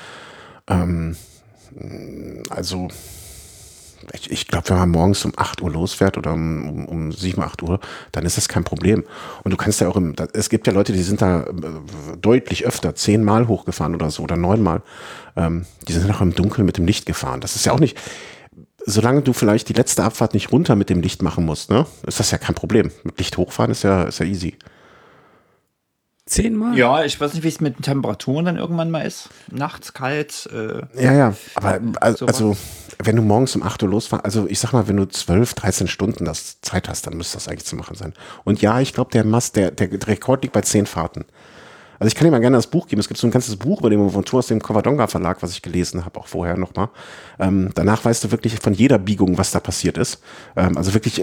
Also ich glaube, wenn man morgens um 8 Uhr losfährt oder um 7, 8 Uhr, dann ist das kein Problem. Und du kannst ja auch es gibt ja Leute, die sind da deutlich öfter, 10-mal hochgefahren oder so oder 9-mal. Die sind auch im Dunkeln mit dem Licht gefahren. Das ist ja auch nicht, solange du vielleicht die letzte Abfahrt nicht runter mit dem Licht machen musst, ne, ist das ja kein Problem. Mit Licht hochfahren ist ja easy. 10-mal? Ja, ich weiß nicht, wie es mit den Temperaturen dann irgendwann mal ist. Nachts kalt. Ja, aber also wenn du morgens um 8 Uhr losfährst, also ich sag mal, wenn du 12, 13 Stunden das Zeit hast, dann müsste das eigentlich zu machen sein. Und ja, ich glaube, der Rekord liegt bei 10 Fahrten. Also ich kann dir mal gerne das Buch geben. Es gibt so ein ganzes Buch über den Mont Ventoux aus dem Covadonga Verlag, was ich gelesen habe, auch vorher nochmal. Danach weißt du wirklich von jeder Biegung, was da passiert ist. Also wirklich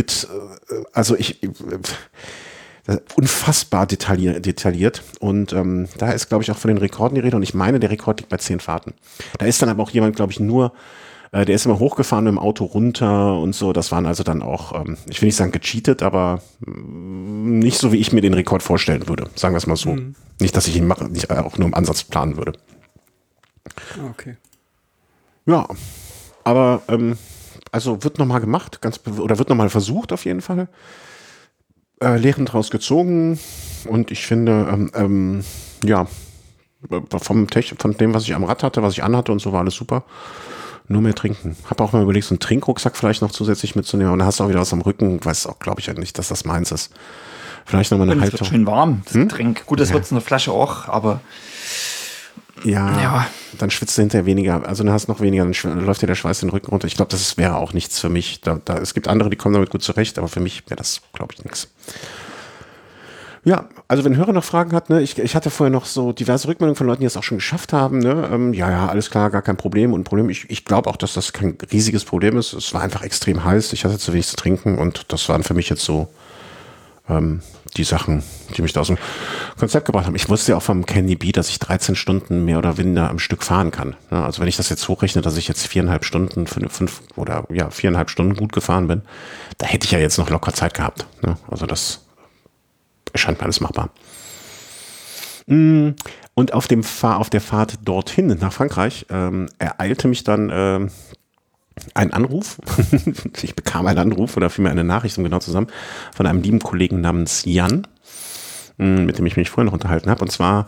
unfassbar detailliert und da ist, glaube ich, auch von den Rekorden die Rede und ich meine, der Rekord liegt bei 10 Fahrten. Da ist dann aber auch jemand, glaube ich, der ist immer hochgefahren mit dem Auto runter und so, das waren also dann auch, ich will nicht sagen gecheatet, aber nicht so, wie ich mir den Rekord vorstellen würde, sagen wir es mal so. Nicht, dass ich ihn nicht auch nur im Ansatz planen würde. Okay. Ja, aber also wird nochmal gemacht, oder wird nochmal versucht auf jeden Fall. Lehren draus gezogen und ich finde, ja, von dem, was ich am Rad hatte, was ich anhatte und so, war alles super. Nur mehr trinken. Habe auch mal überlegt, so einen Trinkrucksack vielleicht noch zusätzlich mitzunehmen und dann hast du auch wieder was am Rücken. Weiß auch, glaube ich, nicht, dass das meins ist. Vielleicht nochmal eine Haltung. Es wird schön warm, das Getränk. Gut, das wird es in der Flasche auch, aber ja, dann schwitzt du hinterher weniger. Also dann hast du noch weniger, dann läuft dir der Schweiß den Rücken runter. Ich glaube, das wäre auch nichts für mich. Es gibt andere, die kommen damit gut zurecht, aber für mich wäre das, glaube ich, nichts. Ja, also wenn Hörer noch Fragen hat, ne, ich hatte vorher noch so diverse Rückmeldungen von Leuten, die es auch schon geschafft haben, ne, ja, alles klar, gar kein Problem ich glaube auch, dass das kein riesiges Problem ist. Es war einfach extrem heiß, ich hatte zu wenig zu trinken und das waren für mich jetzt so die Sachen, die mich da aus dem Konzept gebracht haben. Ich wusste ja auch vom Candy Bee, dass ich 13 Stunden mehr oder weniger am Stück fahren kann. Ne, also wenn ich das jetzt hochrechne, dass ich jetzt 4,5 Stunden, 4,5 Stunden gut gefahren bin, da hätte ich ja jetzt noch locker Zeit gehabt. Ne? Also das erscheint mir alles machbar. Und auf der Fahrt dorthin nach Frankreich ereilte mich dann ein Anruf. Ich bekam einen Anruf oder vielmehr eine Nachricht, um genau zusammen, von einem lieben Kollegen namens Jan, mit dem ich mich vorher noch unterhalten habe. Und zwar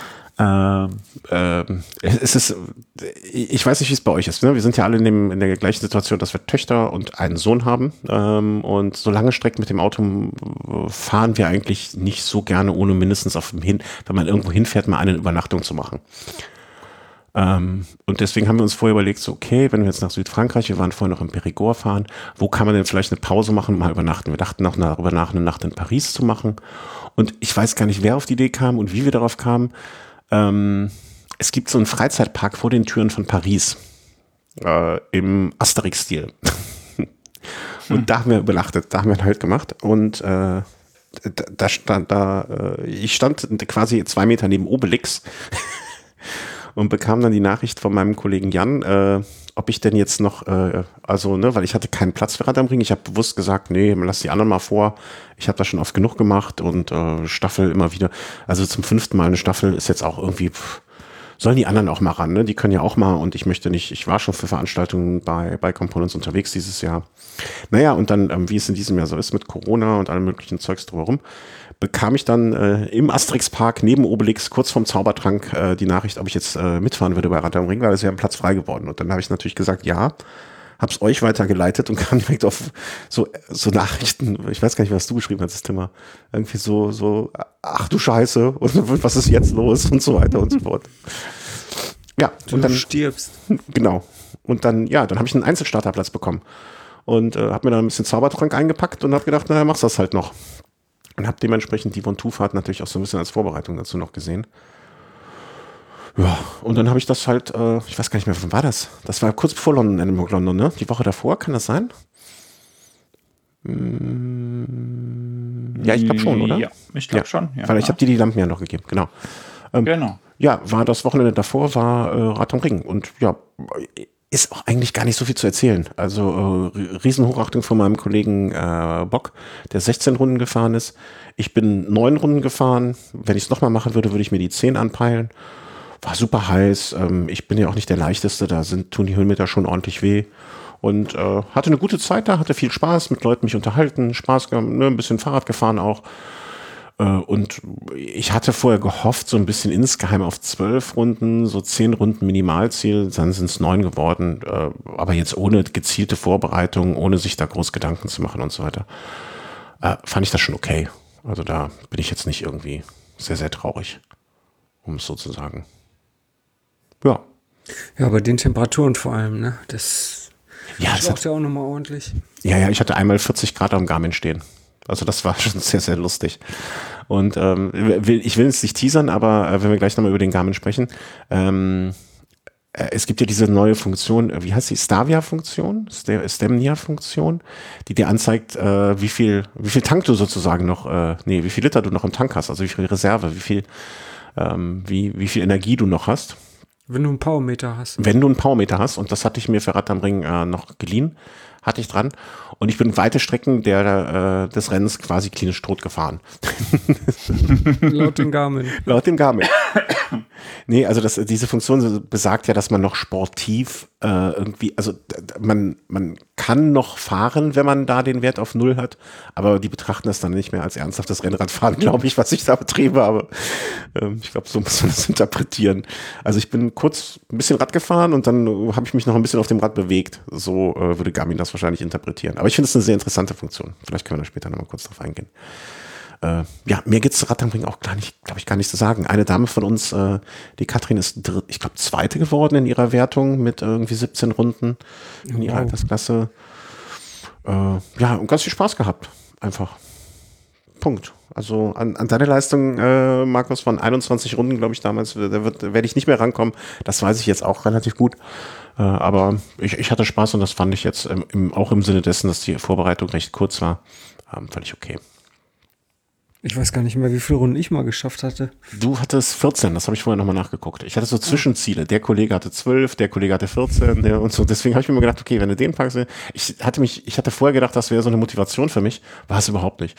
es ist, ich weiß nicht, wie es bei euch ist. Ne? Wir sind ja alle in der gleichen Situation, dass wir Töchter und einen Sohn haben. Und so lange Strecken mit dem Auto fahren wir eigentlich nicht so gerne, ohne mindestens wenn man irgendwo hinfährt, mal eine Übernachtung zu machen. Und deswegen haben wir uns vorher überlegt, so okay, wenn wir jetzt nach Südfrankreich, wir waren vorher noch in Périgord fahren, wo kann man denn vielleicht eine Pause machen, mal übernachten? Wir dachten noch darüber nach, eine Nacht in Paris zu machen. Und ich weiß gar nicht, wer auf die Idee kam und wie wir darauf kamen. Es gibt so einen Freizeitpark vor den Türen von Paris im Asterix-Stil. Und da haben wir übernachtet, da haben wir halt gemacht. Und ich stand quasi 2 Meter neben Obelix und bekam dann die Nachricht von meinem Kollegen Jan, ob ich denn jetzt noch, weil ich hatte keinen Platz für Rad am Ring. Ich habe bewusst gesagt, nee, lass die anderen mal vor. Ich habe das schon oft genug gemacht und Staffel immer wieder. Also zum 5. Mal eine Staffel ist jetzt auch irgendwie, sollen die anderen auch mal ran, ne? Die können ja auch mal und ich möchte nicht, ich war schon für Veranstaltungen bei Components unterwegs dieses Jahr. Naja, und dann, wie es in diesem Jahr so ist mit Corona und allem möglichen Zeugs drumherum, bekam ich dann im Asterix-Park neben Obelix kurz vorm Zaubertrank die Nachricht, ob ich jetzt mitfahren würde bei Rad am Ring, weil es ja ein Platz frei geworden. Und dann habe ich natürlich gesagt, ja, hab's euch weitergeleitet und kam direkt auf so Nachrichten, ich weiß gar nicht, was du geschrieben hast, das Thema, irgendwie so, ach du Scheiße, und was ist jetzt los und so weiter und so fort. Ja, du und dann stirbst. Genau. Und dann, dann habe ich einen Einzelstarterplatz bekommen und habe mir dann ein bisschen Zaubertrank eingepackt und habe gedacht, naja, machst das halt noch. Und habe dementsprechend die Von-Tu-Fahrt natürlich auch so ein bisschen als Vorbereitung dazu noch gesehen. Ja, und dann habe ich das halt, ich weiß gar nicht mehr, wann war das? Das war kurz bevor London, ne? Die Woche davor, kann das sein? Ja, ich glaube schon, oder? Ja, ich glaube schon. Ja, weil ich habe dir die Lampen ja noch gegeben, genau. Genau. Ja, war das Wochenende davor, war Rad am Ring. Und ja, ist auch eigentlich gar nicht so viel zu erzählen. Also Riesenhochachtung von meinem Kollegen Bock, der 16 Runden gefahren ist. Ich bin 9 Runden gefahren. Wenn ich es nochmal machen würde, würde ich mir die 10 anpeilen. War super heiß. Ich bin ja auch nicht der Leichteste. Da tun die Höhenmeter schon ordentlich weh. Und hatte eine gute Zeit da, hatte viel Spaß, mit Leuten mich unterhalten, Spaß gehabt, ne, ein bisschen Fahrrad gefahren auch. Und ich hatte vorher gehofft, so ein bisschen insgeheim auf 12 Runden, so 10 Runden Minimalziel, dann sind es 9 geworden, aber jetzt ohne gezielte Vorbereitung, ohne sich da groß Gedanken zu machen und so weiter, fand ich das schon okay. Also da bin ich jetzt nicht irgendwie sehr, sehr traurig, um es so zu sagen. Ja. Ja, bei den Temperaturen vor allem, ne? Das braucht ja auch nochmal ordentlich. Ja, ich hatte einmal 40 Grad am Garmin stehen. Also das war schon sehr, sehr lustig. Und ich will jetzt nicht teasern, aber wenn wir gleich nochmal über den Garmin sprechen, es gibt ja diese neue Funktion, wie heißt die? Stavia-Funktion? Stemnia-Funktion, die dir anzeigt, wie viel Tank du sozusagen noch, wie viel Liter du noch im Tank hast, also wie viel Reserve, wie viel Energie du noch hast. Wenn du einen Powermeter hast. Wenn du einen Powermeter hast, und das hatte ich mir für Rad am Ring noch geliehen, hatte ich dran. Und ich bin weite Strecken des Rennens quasi klinisch tot gefahren. Laut dem Garmin. Laut dem Garmin. Nee, also diese Funktion besagt ja, dass man noch sportiv irgendwie, also man kann noch fahren, wenn man da den Wert auf 0 hat, aber die betrachten das dann nicht mehr als ernsthaftes Rennradfahren, glaube ich, was ich da betriebe habe. Ich glaube, so muss man das interpretieren. Also ich bin kurz ein bisschen Rad gefahren und dann habe ich mich noch ein bisschen auf dem Rad bewegt. So würde Garmin das wahrscheinlich interpretieren. Aber ich finde es eine sehr interessante Funktion. Vielleicht können wir da später nochmal kurz drauf eingehen. Mehr gibt's zu Rad am Ring auch gar nicht zu sagen. Eine Dame von uns, die Katrin, ist, ich glaube, Zweite geworden in ihrer Wertung mit irgendwie 17 Runden in ihrer Altersklasse. Und ganz viel Spaß gehabt. Einfach. Punkt. Also an deine Leistung, Markus, waren 21 Runden, glaube ich, damals. Da werde ich nicht mehr rankommen. Das weiß ich jetzt auch relativ gut. Aber ich hatte Spaß und das fand ich jetzt auch im Sinne dessen, dass die Vorbereitung recht kurz war, fand ich okay. Ich weiß gar nicht mehr, wie viele Runden ich mal geschafft hatte. Du hattest 14, das habe ich vorher nochmal nachgeguckt. Ich hatte so Zwischenziele. Der Kollege hatte 12, der Kollege hatte 14 und so. Deswegen habe ich mir immer gedacht, okay, wenn du den packst, ich hatte vorher gedacht, das wäre so eine Motivation für mich. War es überhaupt nicht.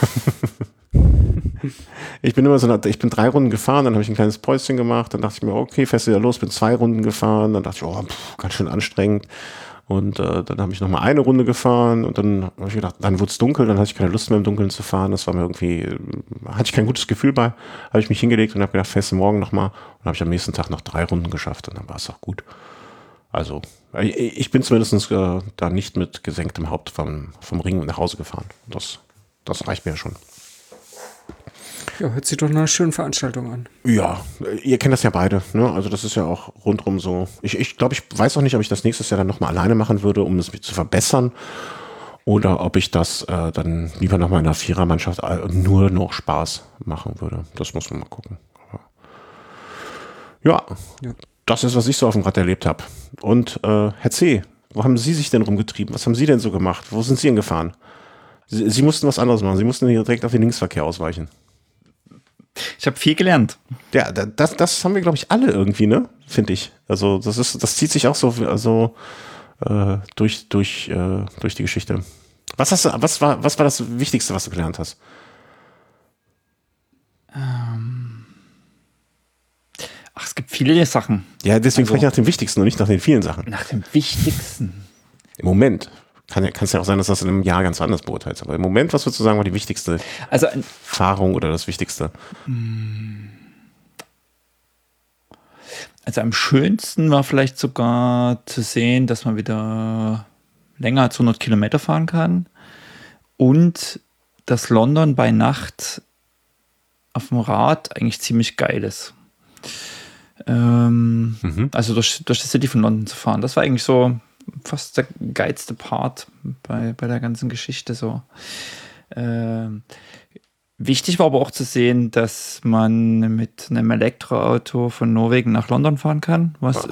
Ich bin 3 Runden gefahren, dann habe ich ein kleines Päuschen gemacht, dann dachte ich mir, okay, fährst du wieder los, bin 2 Runden gefahren, dann dachte ich, ganz schön anstrengend. Und dann habe ich nochmal eine Runde gefahren und dann habe ich gedacht, dann wurde es dunkel, dann hatte ich keine Lust mehr im Dunkeln zu fahren. Das war mir irgendwie, hatte ich kein gutes Gefühl bei. Habe ich mich hingelegt und habe gedacht, fährst du morgen nochmal. Und habe ich am nächsten Tag noch 3 Runden geschafft und dann war es auch gut. Also ich bin zumindest da nicht mit gesenktem Haupt vom Ring nach Hause gefahren. Das reicht mir ja schon. Ja, hört sich doch nach einer schönen Veranstaltung an. Ja, ihr kennt das ja beide, ne? Also das ist ja auch rundrum so. Ich glaube, ich weiß auch nicht, ob ich das nächstes Jahr dann nochmal alleine machen würde, um es zu verbessern. Oder ob ich das dann lieber nochmal in einer Vierermannschaft nur noch Spaß machen würde. Das muss man mal gucken. Aber ja, das ist, was ich so auf dem Rad erlebt habe. Und Herr C., wo haben Sie sich denn rumgetrieben? Was haben Sie denn so gemacht? Wo sind Sie denn gefahren? Sie mussten was anderes machen. Sie mussten hier direkt auf den Linksverkehr ausweichen. Ich habe viel gelernt. Ja, das haben wir, glaube ich, alle irgendwie, ne? Finde ich. Also das zieht sich auch so durch die Geschichte. Was war das Wichtigste, was du gelernt hast? Es gibt viele Sachen. Ja, deswegen frage ich nach dem Wichtigsten und nicht nach den vielen Sachen. Nach dem Wichtigsten. Im Moment. Kann es ja auch sein, dass das in einem Jahr ganz anders beurteilst. Aber im Moment, was würdest du sagen, war die wichtigste Erfahrung oder das Wichtigste? Also am schönsten war vielleicht sogar zu sehen, dass man wieder länger als 100 Kilometer fahren kann und dass London bei Nacht auf dem Rad eigentlich ziemlich geil ist. Also durch die City von London zu fahren. Das war eigentlich so fast der geilste Part bei der ganzen Geschichte. So. Wichtig war aber auch zu sehen, dass man mit einem Elektroauto von Norwegen nach London fahren kann, was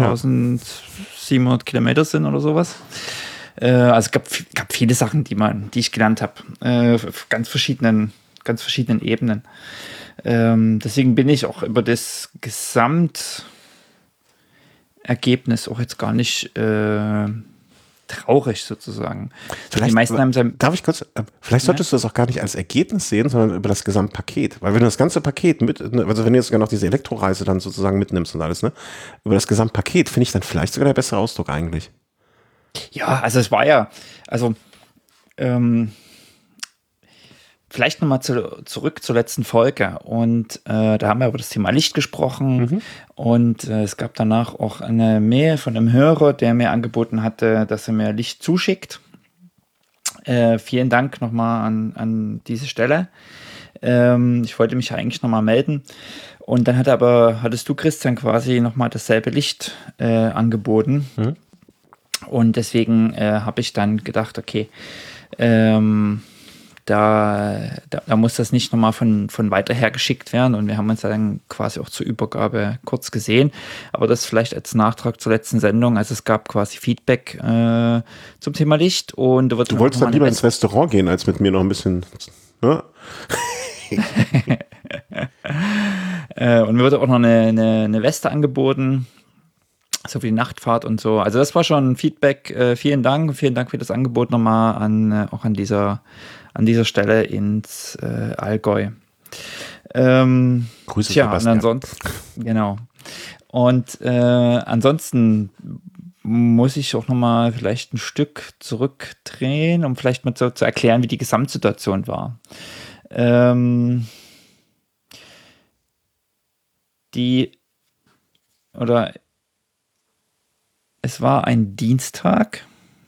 1700 Kilometer sind oder sowas. Also es gab viele Sachen, die ich gelernt habe, auf ganz verschiedenen Ebenen. Deswegen bin ich auch über das Gesamtergebnis auch jetzt gar nicht traurig sozusagen. Vielleicht, die meisten haben vielleicht solltest du das auch gar nicht als Ergebnis sehen, sondern über das Gesamtpaket. Weil wenn du das ganze Paket also wenn du jetzt sogar noch diese Elektroreise dann sozusagen mitnimmst und alles, ne, über das Gesamtpaket finde ich dann vielleicht sogar der bessere Ausdruck eigentlich. Ja, also es war ja, vielleicht nochmal zurück zur letzten Folge. Und da haben wir über das Thema Licht gesprochen. Und es gab danach auch eine Mail von einem Hörer, der mir angeboten hatte, dass er mir Licht zuschickt. Vielen Dank nochmal an diese Stelle. Ich wollte mich eigentlich nochmal melden. Und dann hattest du, Christian, quasi nochmal dasselbe Licht angeboten. Und deswegen habe ich dann gedacht, okay, da muss das nicht nochmal von weiter her geschickt werden. Und wir haben uns dann quasi auch zur Übergabe kurz gesehen. Aber das vielleicht als Nachtrag zur letzten Sendung. Also es gab quasi Feedback zum Thema Licht. Und du wolltest dann lieber ins Restaurant gehen, als mit mir noch ein bisschen... Ne? Und mir wurde auch noch eine Weste angeboten. So wie die Nachtfahrt und so. Also das war schon Feedback. Vielen Dank für das Angebot nochmal auch an dieser Stelle ins Allgäu. Grüße, Sebastian. Und genau. Und ansonsten muss ich auch nochmal vielleicht ein Stück zurückdrehen, um vielleicht mal zu erklären, wie die Gesamtsituation war. Es war ein Dienstag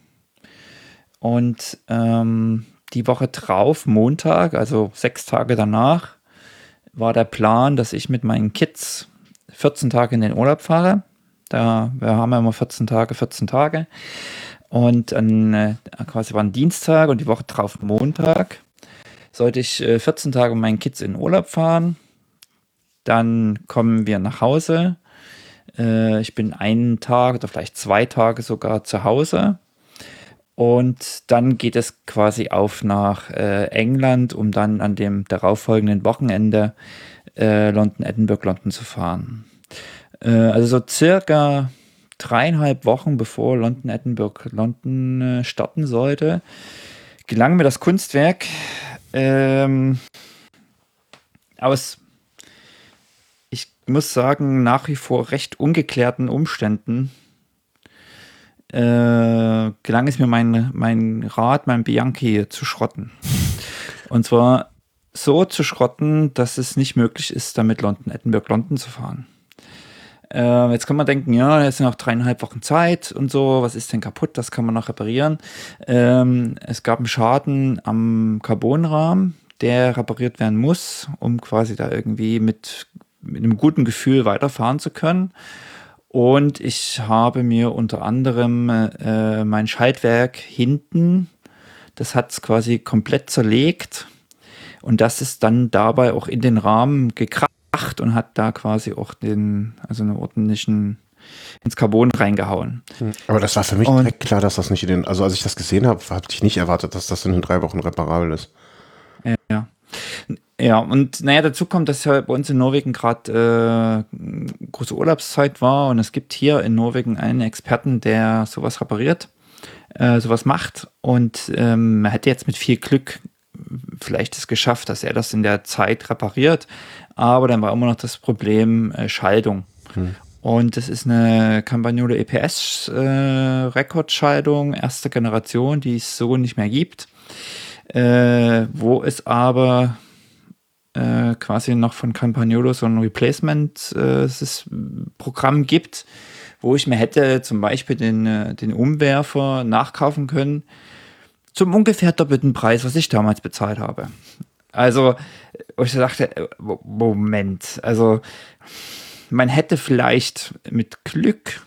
und die Woche drauf, Montag, also 6 Tage danach, war der Plan, dass ich mit meinen Kids 14 Tage in den Urlaub fahre. Wir haben ja immer 14 Tage. Und dann quasi war ein Dienstag und die Woche drauf Montag sollte ich 14 Tage mit meinen Kids in den Urlaub fahren. Dann kommen wir nach Hause. Ich bin einen Tag oder vielleicht 2 Tage sogar zu Hause. Und dann geht es quasi auf nach England, um dann an dem darauffolgenden Wochenende London zu fahren. Also so circa 3,5 Wochen bevor London starten sollte, gelang mir das Kunstwerk aus, ich muss sagen, nach wie vor recht ungeklärten Umständen gelang es mir, mein Rad, mein Bianchi zu schrotten. Und zwar so zu schrotten, dass es nicht möglich ist, damit London zu fahren. Jetzt kann man denken, ja, jetzt sind noch 3,5 Wochen Zeit und so, was ist denn kaputt, das kann man noch reparieren. Es gab einen Schaden am Carbonrahmen, der repariert werden muss, um quasi da irgendwie mit einem guten Gefühl weiterfahren zu können. Und ich habe mir unter anderem mein Schaltwerk hinten, das hat es quasi komplett zerlegt und das ist dann dabei auch in den Rahmen gekracht und hat da quasi auch einen ordentlichen ins Carbon reingehauen. Aber das war für mich direkt klar, dass das nicht also als ich das gesehen habe, habe ich nicht erwartet, dass das in 3 Wochen reparabel ist. Ja. Ja, und naja, dazu kommt, dass ja bei uns in Norwegen gerade große Urlaubszeit war und es gibt hier in Norwegen einen Experten, der sowas repariert, sowas macht und er hätte jetzt mit viel Glück vielleicht es geschafft, dass er das in der Zeit repariert, aber dann war immer noch das Problem Schaltung. Und das ist eine Campagnolo EPS Rekordschaltung, erste Generation, die es so nicht mehr gibt, wo es aber quasi noch von Campagnolo so ein Replacement-Programm gibt, wo ich mir hätte zum Beispiel den Umwerfer nachkaufen können zum ungefähr doppelten Preis, was ich damals bezahlt habe. Also, wo ich dachte, Moment, also man hätte vielleicht mit Glück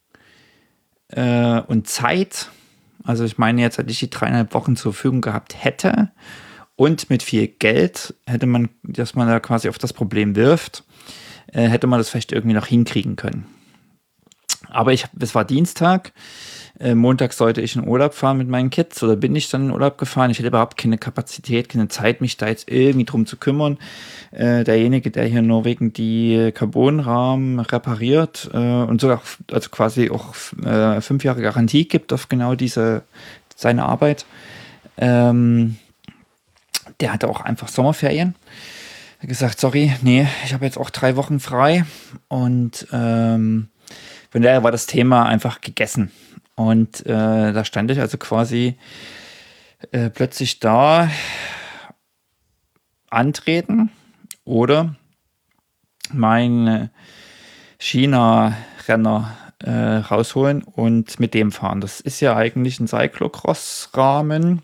und Zeit, also ich meine jetzt, hätte ich die 3,5 Wochen zur Verfügung gehabt hätte und mit viel Geld hätte man, dass man da quasi auf das Problem wirft, hätte man das vielleicht irgendwie noch hinkriegen können. Aber es war Dienstag, Montag sollte ich in Urlaub fahren mit meinen Kids oder bin ich dann in Urlaub gefahren. Ich hatte überhaupt keine Kapazität, keine Zeit, mich da jetzt irgendwie drum zu kümmern. Derjenige, der hier in Norwegen die Carbonrahmen repariert und sogar also quasi auch 5 Jahre Garantie gibt auf genau seine Arbeit, der hatte auch einfach Sommerferien. Er hat gesagt, sorry, nee, ich habe jetzt auch 3 Wochen frei und von daher war das Thema einfach gegessen. Und da stand ich also quasi plötzlich da, antreten oder mein China-Renner rausholen und mit dem fahren. Das ist ja eigentlich ein Cyclocross-Rahmen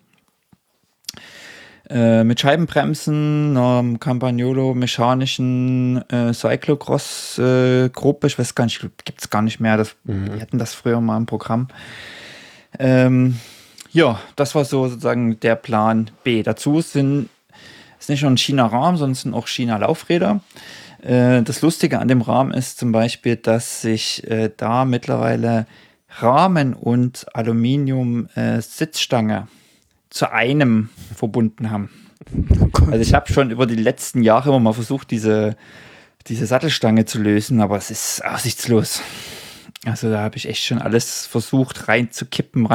mit Scheibenbremsen, einem Campagnolo mechanischen Cyclocross-Gruppe. Ich weiß gar nicht, gibt es gar nicht mehr. Wir hatten das früher mal im Programm. Ja, das war so sozusagen der Plan B. Dazu ist nicht nur ein China-Rahmen, sondern sind auch China-Laufräder. Das Lustige an dem Rahmen ist zum Beispiel, dass sich da mittlerweile Rahmen und Aluminium-Sitzstange zu einem verbunden haben. Also ich habe schon über die letzten Jahre immer mal versucht, diese Sattelstange zu lösen, aber es ist aussichtslos. Also da habe ich echt schon alles versucht ranzukippen.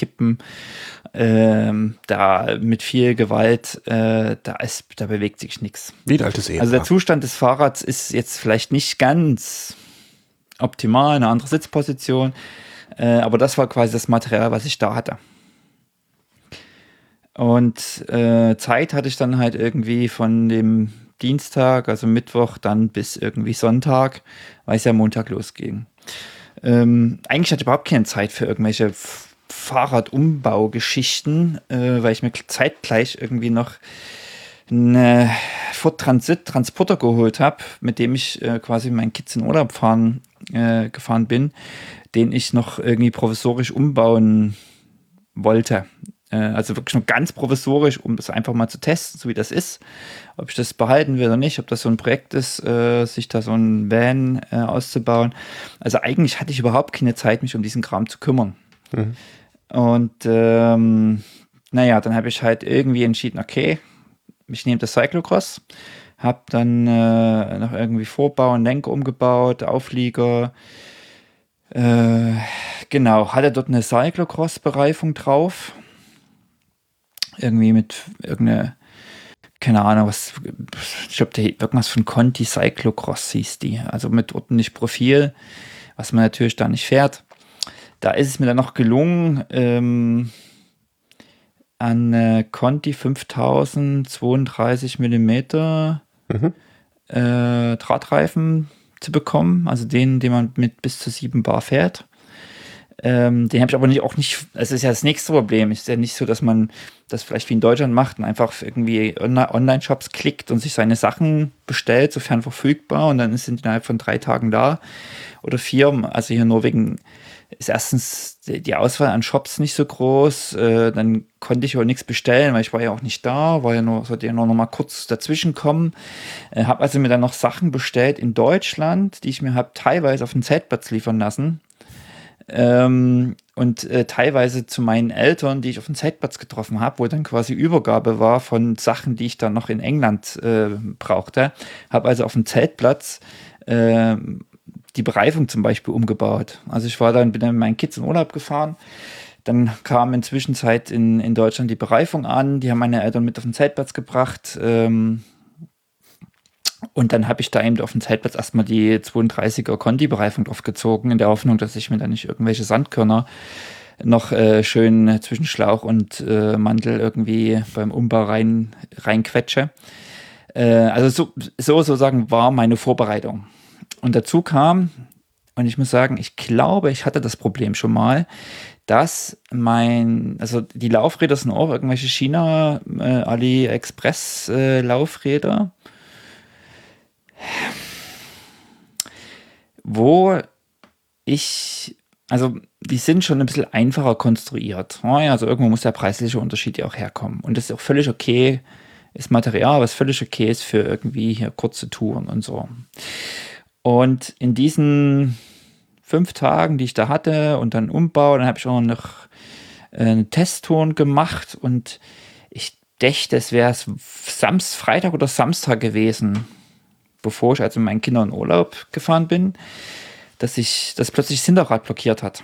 Da mit viel Gewalt, da bewegt sich nichts. Wie ein altes Ehepaar. Also der Zustand des Fahrrads ist jetzt vielleicht nicht ganz optimal, eine andere Sitzposition, aber das war quasi das Material, was ich da hatte. Und Zeit hatte ich dann halt irgendwie von dem Dienstag, also Mittwoch, dann bis irgendwie Sonntag, weil es ja Montag losging. Eigentlich hatte ich überhaupt keine Zeit für irgendwelche Fahrradumbaugeschichten, weil ich mir zeitgleich irgendwie noch einen Ford Transporter geholt habe, mit dem ich quasi meinen Kids in Urlaub gefahren bin, den ich noch irgendwie provisorisch umbauen wollte. Also wirklich nur ganz provisorisch, um das einfach mal zu testen, so wie das ist. Ob ich das behalten will oder nicht, ob das so ein Projekt ist, sich da so ein Van auszubauen. Also eigentlich hatte ich überhaupt keine Zeit, mich um diesen Kram zu kümmern. Und naja, dann habe ich halt irgendwie entschieden, okay, ich nehme das Cyclocross, habe dann noch irgendwie Vorbau und Lenker umgebaut, Auflieger, genau, hatte dort eine Cyclocross-Bereifung drauf. Irgendwie mit irgendeine, keine Ahnung, ich glaube, irgendwas von Conti Cyclocross hieß die. Also mit ordentlich Profil, was man natürlich da nicht fährt. Da ist es mir dann noch gelungen, an Conti 5032 mm Drahtreifen zu bekommen. Also den man mit bis zu 7 Bar fährt. Den habe ich aber auch nicht, es ist ja das nächste Problem. Es ist ja nicht so, dass man das vielleicht wie in Deutschland macht und einfach irgendwie Online-Shops klickt und sich seine Sachen bestellt, sofern verfügbar, und dann sind die innerhalb von 3 Tagen da oder 4. Also hier in Norwegen ist erstens die Auswahl an Shops nicht so groß, dann konnte ich auch nichts bestellen, weil ich war ja auch nicht da, sollte ja noch mal kurz dazwischen kommen. Habe also mir dann noch Sachen bestellt in Deutschland, die ich mir habe teilweise auf den Zeltplatz liefern lassen. und teilweise zu meinen Eltern, die ich auf dem Zeltplatz getroffen habe, wo dann quasi Übergabe war von Sachen, die ich dann noch in England brauchte. Habe also auf dem Zeltplatz die Bereifung zum Beispiel umgebaut. Also ich bin dann mit meinen Kids in Urlaub gefahren. Dann kam inzwischen in Deutschland die Bereifung an. Die haben meine Eltern mit auf den Zeltplatz gebracht. Und dann habe ich da eben auf dem Zeltplatz erstmal die 32er Conti-Bereifung drauf gezogen, in der Hoffnung, dass ich mir da nicht irgendwelche Sandkörner noch schön zwischen Schlauch und Mantel irgendwie beim Umbau reinquetsche. Also sozusagen war meine Vorbereitung. Und dazu kam, und ich muss sagen, ich glaube, ich hatte das Problem schon mal, dass also die Laufräder sind auch irgendwelche China AliExpress Laufräder, also die sind schon ein bisschen einfacher konstruiert. Also irgendwo muss der preisliche Unterschied ja auch herkommen. Und das ist auch völlig okay, ist Material, was völlig okay ist für irgendwie hier kurze Touren und so. Und in diesen 5 Tagen, die ich da hatte und dann Umbau, dann habe ich auch noch eine Testtouren gemacht und ich dachte, es wäre Freitag oder Samstag gewesen, bevor ich also mit meinen Kindern in Urlaub gefahren bin, dass plötzlich das Hinterrad blockiert hat.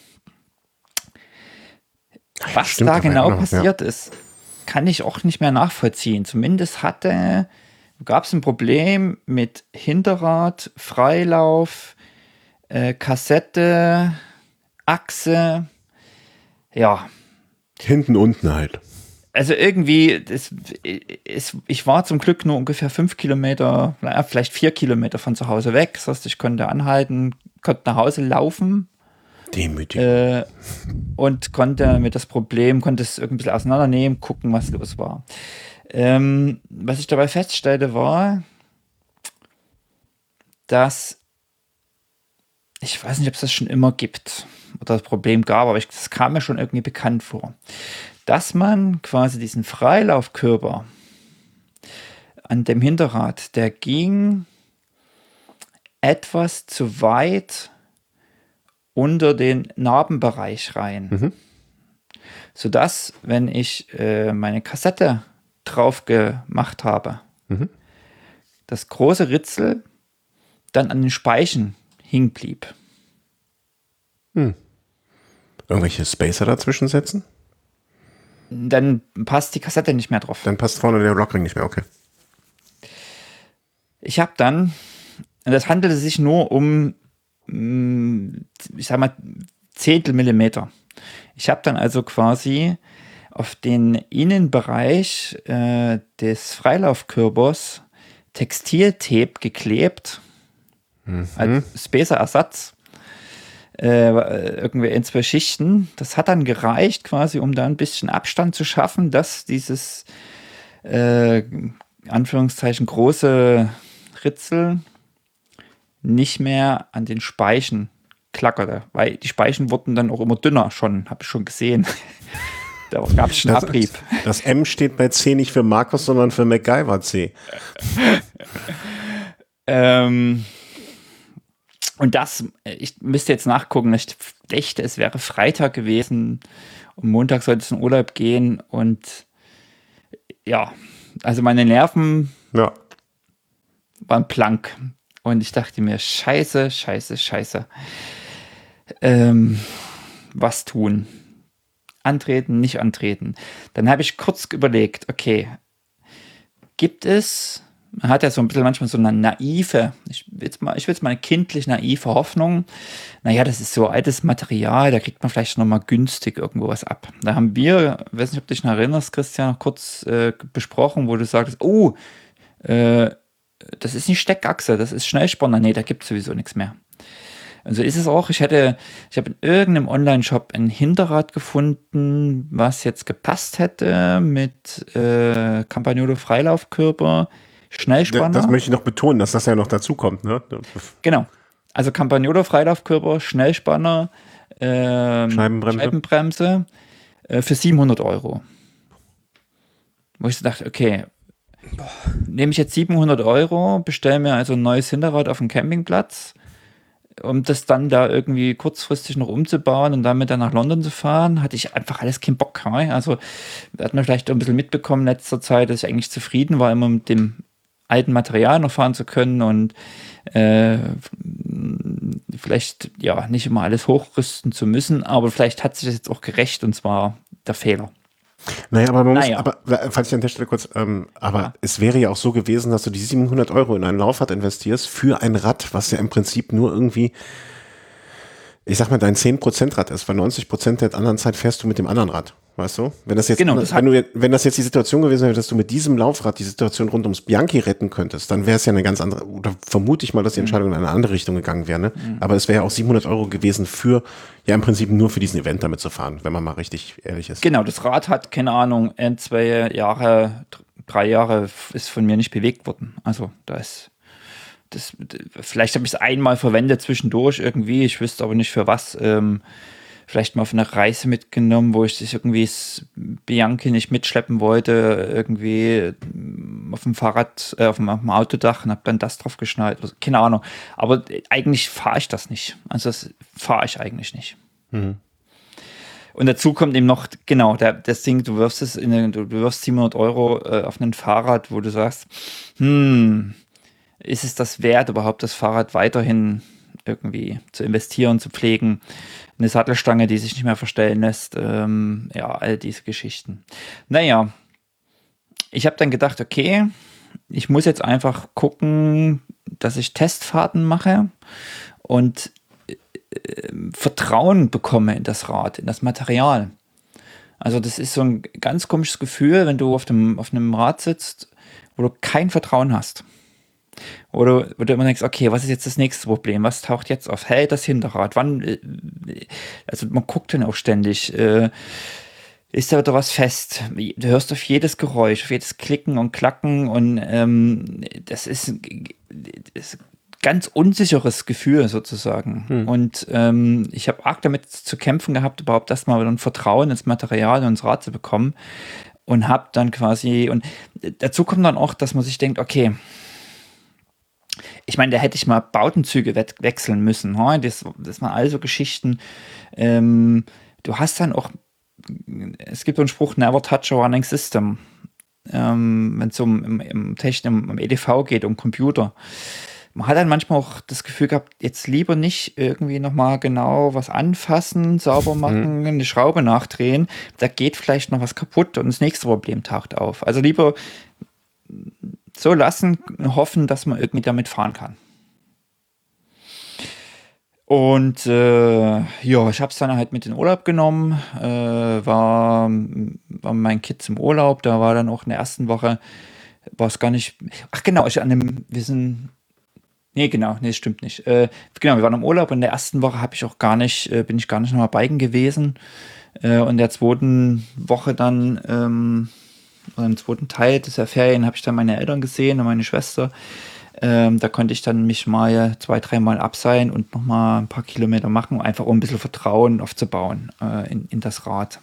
Was da genau passiert ist, kann ich auch nicht mehr nachvollziehen. Zumindest gab es ein Problem mit Hinterrad, Freilauf, Kassette, Achse, ja. Hinten, unten halt. Also irgendwie, ich war zum Glück nur ungefähr 5 Kilometer, vielleicht 4 Kilometer von zu Hause weg. Das heißt, ich konnte anhalten, konnte nach Hause laufen. Demütig. Und konnte es irgendwie ein bisschen auseinandernehmen, gucken, was los war. Was ich dabei feststellte, war, dass ich weiß nicht, ob es das schon immer gibt oder das Problem gab, aber das kam mir schon irgendwie bekannt vor, dass man quasi diesen Freilaufkörper an dem Hinterrad, der ging etwas zu weit unter den Narbenbereich rein. Sodass, wenn ich meine Kassette drauf gemacht habe, das große Ritzel dann an den Speichen hing blieb. Irgendwelche Spacer dazwischen setzen? Dann passt die Kassette nicht mehr drauf. Dann passt vorne der Rockring nicht mehr, okay. Ich habe dann, das handelte sich nur um, ich sag mal, Zehntelmillimeter. Ich habe dann also quasi auf den Innenbereich des Freilaufkörpers Textiltape geklebt, als Spacer-Ersatz, irgendwie in 2 Schichten. Das hat dann gereicht, quasi, um da ein bisschen Abstand zu schaffen, dass dieses Anführungszeichen große Ritzel nicht mehr an den Speichen klackerte, weil die Speichen wurden dann auch immer dünner schon, habe ich schon gesehen. Da gab es schon Abrieb. Das M steht bei C nicht für Markus, sondern für MacGyver C. Und ich müsste jetzt nachgucken, ich dachte, es wäre Freitag gewesen und Montag sollte es in Urlaub gehen und ja, also meine Nerven waren blank und ich dachte mir, scheiße. Was tun? Antreten, nicht antreten. Dann habe ich kurz überlegt, okay, man hat ja so ein bisschen manchmal so eine naive, ich will jetzt mal eine kindlich naive Hoffnung, naja, das ist so altes Material, da kriegt man vielleicht nochmal günstig irgendwo was ab. Da haben wir, ich weiß nicht, ob du dich noch erinnerst, Christian, noch kurz besprochen, wo du sagst, das ist nicht Steckachse, das ist Schnellspanner, nee, da gibt es sowieso nichts mehr. Also ist es auch, ich habe in irgendeinem Online-Shop ein Hinterrad gefunden, was jetzt gepasst hätte mit Campagnolo Freilaufkörper, Schnellspanner. Das möchte ich noch betonen, dass das ja noch dazu kommt, ne? Genau. Also Campagnolo Freilaufkörper, Schnellspanner, Scheibenbremse für 700 €. Wo ich so dachte, okay, nehme ich jetzt 700 €, bestelle mir also ein neues Hinterrad auf dem Campingplatz, um das dann da irgendwie kurzfristig noch umzubauen und damit dann nach London zu fahren, hatte ich einfach alles keinen Bock. Also hat man vielleicht auch ein bisschen mitbekommen in letzter Zeit, dass ich eigentlich zufrieden war, immer mit dem alten Material noch fahren zu können und vielleicht ja nicht immer alles hochrüsten zu müssen, aber vielleicht hat sich das jetzt auch gerecht und zwar der Fehler. Naja, aber man muss, aber falls ich an der Stelle kurz, es wäre ja auch so gewesen, dass du die 700 Euro in ein Laufrad investierst für ein Rad, was ja im Prinzip nur irgendwie, ich sag mal, dein 10% Rad ist, weil 90% der anderen Zeit fährst du mit dem anderen Rad, weißt du? Wenn das jetzt, genau, wenn das jetzt die Situation gewesen wäre, dass du mit diesem Laufrad die Situation rund ums Bianchi retten könntest, dann wäre es ja eine ganz andere, oder vermute ich mal, dass die Entscheidung in eine andere Richtung gegangen wäre, ne? Aber es wäre ja auch 700 Euro gewesen für, ja im Prinzip nur für diesen Event damit zu fahren, wenn man mal richtig ehrlich ist. Genau, das Rad hat, keine Ahnung, 3 Jahre ist von mir nicht bewegt worden. Also vielleicht habe ich es einmal verwendet zwischendurch irgendwie, ich wüsste aber nicht für was. Vielleicht mal auf eine Reise mitgenommen, wo ich irgendwie das Bianchi nicht mitschleppen wollte, irgendwie auf dem Fahrrad, auf dem Autodach und habe dann das drauf geschnallt. Also, keine Ahnung. Aber eigentlich fahre ich das nicht. Also das fahre ich eigentlich nicht. Mhm. Und dazu kommt eben noch, genau, das Ding, du wirfst 700 Euro auf ein Fahrrad, wo du sagst, ist es das wert, überhaupt das Fahrrad weiterhin irgendwie zu investieren, zu pflegen? Eine Sattelstange, die sich nicht mehr verstellen lässt, all diese Geschichten. Naja, ich habe dann gedacht, okay, ich muss jetzt einfach gucken, dass ich Testfahrten mache und Vertrauen bekomme in das Rad, in das Material. Also das ist so ein ganz komisches Gefühl, wenn du auf einem Rad sitzt, wo du kein Vertrauen hast. Oder wo du immer denkst, okay, was ist jetzt das nächste Problem? Was taucht jetzt auf? Hält das Hinterrad? Wann? Also man guckt dann auch ständig. Ist da wieder was fest? Du hörst auf jedes Geräusch, auf jedes Klicken und Klacken und das ist ein ganz unsicheres Gefühl sozusagen. Und ich habe arg damit zu kämpfen gehabt, überhaupt erstmal wieder ein Vertrauen ins Material und ins Rad zu bekommen und habe dann quasi, und dazu kommt dann auch, dass man sich denkt, okay, ich meine, da hätte ich mal Bautenzüge wechseln müssen. Das waren also Geschichten. Du hast dann auch, es gibt so einen Spruch, never touch a running system. Wenn es um EDV geht, um Computer. Man hat dann manchmal auch das Gefühl gehabt, jetzt lieber nicht irgendwie nochmal genau was anfassen, sauber machen, eine Schraube nachdrehen. Da geht vielleicht noch was kaputt und das nächste Problem taucht auf. Also lieber so lassen, hoffen, dass man irgendwie damit fahren kann. Und ich habe es dann halt mit in den Urlaub genommen, war mein Kids im Urlaub, da war dann auch in der ersten Woche, war es gar nicht, das stimmt nicht. Wir waren im Urlaub und in der ersten Woche bin ich gar nicht nochmal Biken gewesen. Und in der zweiten Woche dann, oder im zweiten Teil dieser Ferien habe ich dann meine Eltern gesehen und meine Schwester. Da konnte ich dann mich mal 2-3 Mal abseilen und nochmal ein paar Kilometer machen, einfach um ein bisschen Vertrauen aufzubauen in das Rad.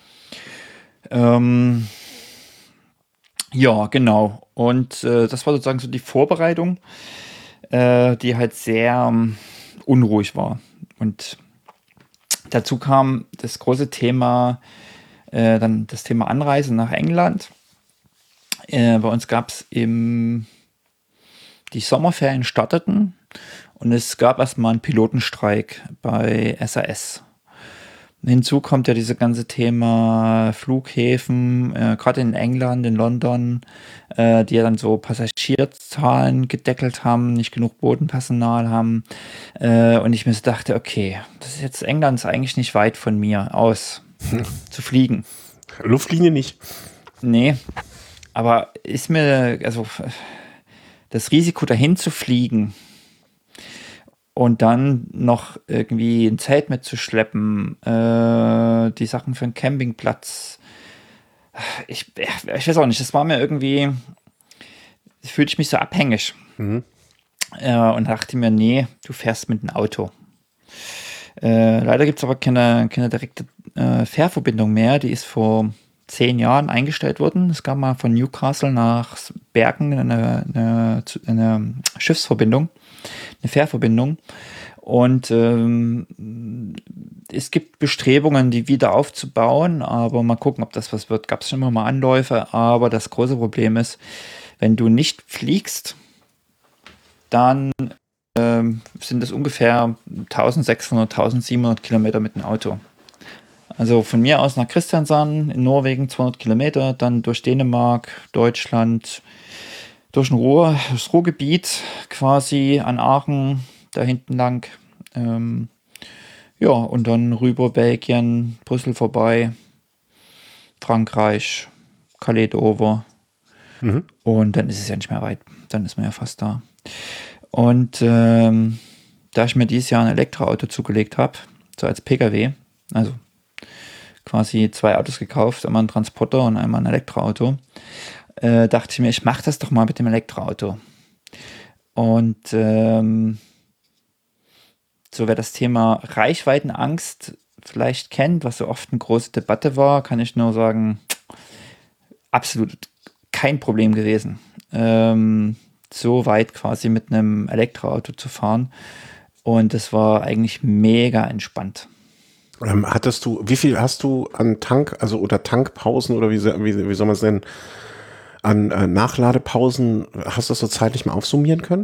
Ja, genau. Und das war sozusagen so die Vorbereitung, die halt sehr unruhig war. Und dazu kam das große Thema, dann das Thema Anreise nach England. Bei uns gab es die Sommerferien starteten und es gab erstmal einen Pilotenstreik bei SAS. Hinzu kommt ja dieses ganze Thema Flughäfen, gerade in England, in London, die ja dann so Passagierzahlen gedeckelt haben, nicht genug Bodenpersonal haben. Und ich mir so dachte, okay, das ist jetzt England, ist eigentlich nicht weit von mir aus zu fliegen. Luftlinie nicht. Nee, aber ist mir, also das Risiko dahin zu fliegen und dann noch irgendwie ein Zelt mitzuschleppen, die Sachen für einen Campingplatz. Ich weiß auch nicht, das war mir irgendwie, fühlte ich mich so abhängig. Und dachte mir, nee, du fährst mit dem Auto. Leider gibt es aber keine direkte Fährverbindung mehr, die ist vor 10 Jahren eingestellt worden. Es gab mal von Newcastle nach Bergen eine Schiffsverbindung, eine Fährverbindung. Und es gibt Bestrebungen, die wieder aufzubauen, aber mal gucken, ob das was wird. Gab es schon immer mal Anläufe, aber das große Problem ist, wenn du nicht fliegst, dann sind es ungefähr 1600, 1700 Kilometer mit dem Auto. Also von mir aus nach Kristiansand in Norwegen 200 Kilometer, dann durch Dänemark, Deutschland, durch das Ruhrgebiet quasi an Aachen, da hinten lang. Ja, und dann rüber Belgien, Brüssel vorbei, Frankreich, Calais Dover. Und dann ist es ja nicht mehr weit. Dann ist man ja fast da. Und da ich mir dieses Jahr ein Elektroauto zugelegt habe, so als PKW, also quasi 2 Autos gekauft, einmal einen Transporter und einmal ein Elektroauto, dachte ich mir, ich mache das doch mal mit dem Elektroauto. Und so wer das Thema Reichweitenangst vielleicht kennt, was so oft eine große Debatte war, kann ich nur sagen, absolut kein Problem gewesen. So weit quasi mit einem Elektroauto zu fahren. Und es war eigentlich mega entspannt. Wie viel hast du an oder Tankpausen oder wie soll man es nennen, an Nachladepausen, hast du das so zeitlich mal aufsummieren können?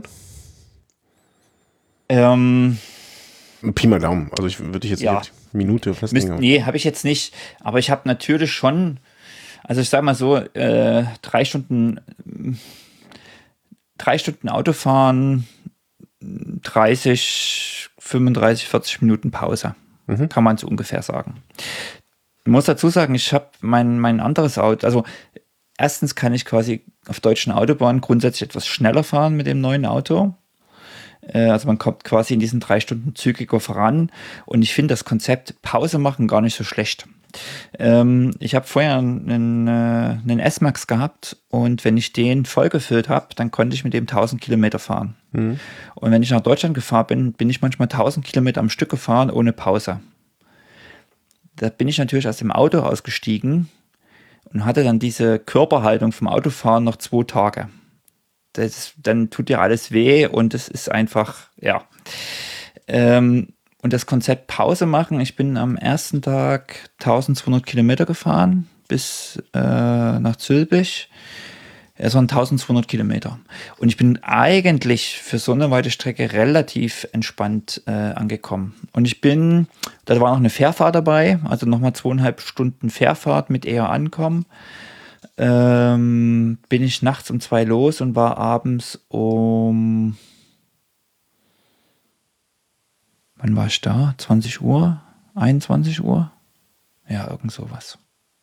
Pi mal Daumen, also ich würde jetzt ja, nicht Minute festlegen. Nee, habe ich jetzt nicht, aber ich habe natürlich schon, also ich sage mal so, 3 Stunden Autofahren, 30, 35, 40 Minuten Pause. Kann man so ungefähr sagen. Ich muss dazu sagen, ich habe mein anderes Auto, also erstens kann ich quasi auf deutschen Autobahnen grundsätzlich etwas schneller fahren mit dem neuen Auto. Also man kommt quasi in diesen 3 Stunden zügiger voran und ich finde das Konzept Pause machen gar nicht so schlecht. Ich habe vorher einen S-Max gehabt und wenn ich den vollgefüllt habe, dann konnte ich mit dem 1000 Kilometer fahren. Und wenn ich nach Deutschland gefahren bin, bin ich manchmal 1000 Kilometer am Stück gefahren ohne Pause. Da bin ich natürlich aus dem Auto ausgestiegen und hatte dann diese Körperhaltung vom Autofahren noch 2 Tage. Dann tut dir alles weh und es ist einfach, ja. Und das Konzept Pause machen, ich bin am ersten Tag 1200 Kilometer gefahren bis nach Zülpich. Es waren 1200 Kilometer. Und ich bin eigentlich für so eine weite Strecke relativ entspannt angekommen. Und da war noch eine Fährfahrt dabei, also nochmal 2,5 Stunden Fährfahrt mit eher Ankommen. Bin ich nachts um 2 los und war abends wann war ich da? 20 Uhr? 21 Uhr? Ja, irgend sowas.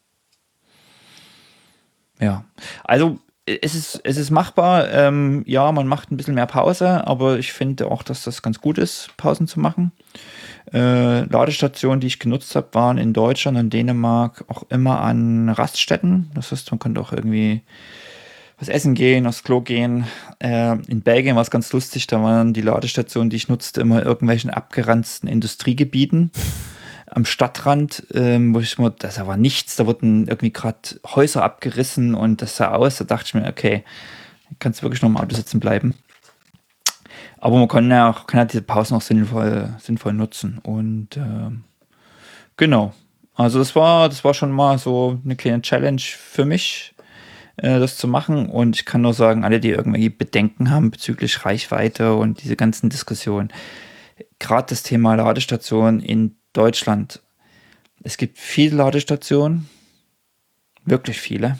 Ja, also es ist machbar. Ja, man macht ein bisschen mehr Pause, aber ich finde auch, dass das ganz gut ist, Pausen zu machen. Ladestationen, die ich genutzt habe, waren in Deutschland und Dänemark auch immer an Raststätten. Das heißt, man konnte auch irgendwie was essen gehen, aufs Klo gehen. In Belgien war es ganz lustig, da waren die Ladestationen, die ich nutzte, immer in irgendwelchen abgeranzten Industriegebieten am Stadtrand, das war nichts, da wurden irgendwie gerade Häuser abgerissen und das sah aus, da dachte ich mir, okay, kannst du wirklich noch im Auto sitzen bleiben. Aber man kann ja diese Pausen auch sinnvoll nutzen. Und genau. Also das war schon mal so eine kleine Challenge für mich, das zu machen. Und ich kann nur sagen, alle, die irgendwie Bedenken haben bezüglich Reichweite und diese ganzen Diskussionen, gerade das Thema Ladestation in Deutschland. Es gibt viele Ladestationen, wirklich viele.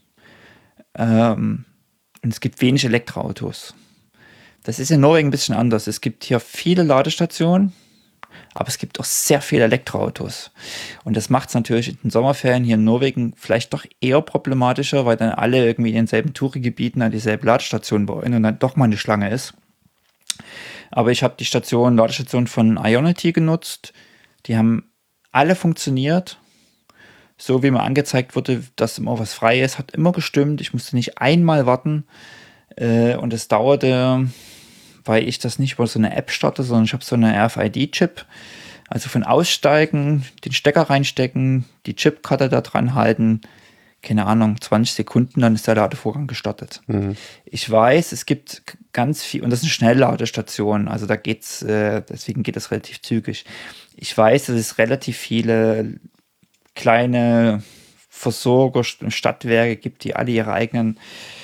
Und es gibt wenig Elektroautos. Das ist in Norwegen ein bisschen anders. Es gibt hier viele Ladestationen, aber es gibt auch sehr viele Elektroautos. Und das macht es natürlich in den Sommerferien hier in Norwegen vielleicht doch eher problematischer, weil dann alle irgendwie in denselben Touri-Gebieten an dieselbe Ladestation wollen und dann doch mal eine Schlange ist. Aber ich habe die Ladestation von Ionity genutzt. Die haben alle funktioniert. So wie mir angezeigt wurde, dass immer was frei ist, hat immer gestimmt. Ich musste nicht einmal warten. Und es dauerte, weil ich das nicht über so eine App starte, sondern ich habe so eine RFID-Chip. Also von Aussteigen, den Stecker reinstecken, die Chipkarte da dran halten, keine Ahnung, 20 Sekunden, dann ist der Ladevorgang gestartet. Ich weiß, es gibt ganz viel, und das ist eine Schnellladestation, also da geht's, deswegen geht das relativ zügig. Ich weiß, dass es relativ viele kleine Versorger, Stadtwerke gibt, die alle ihre eigenen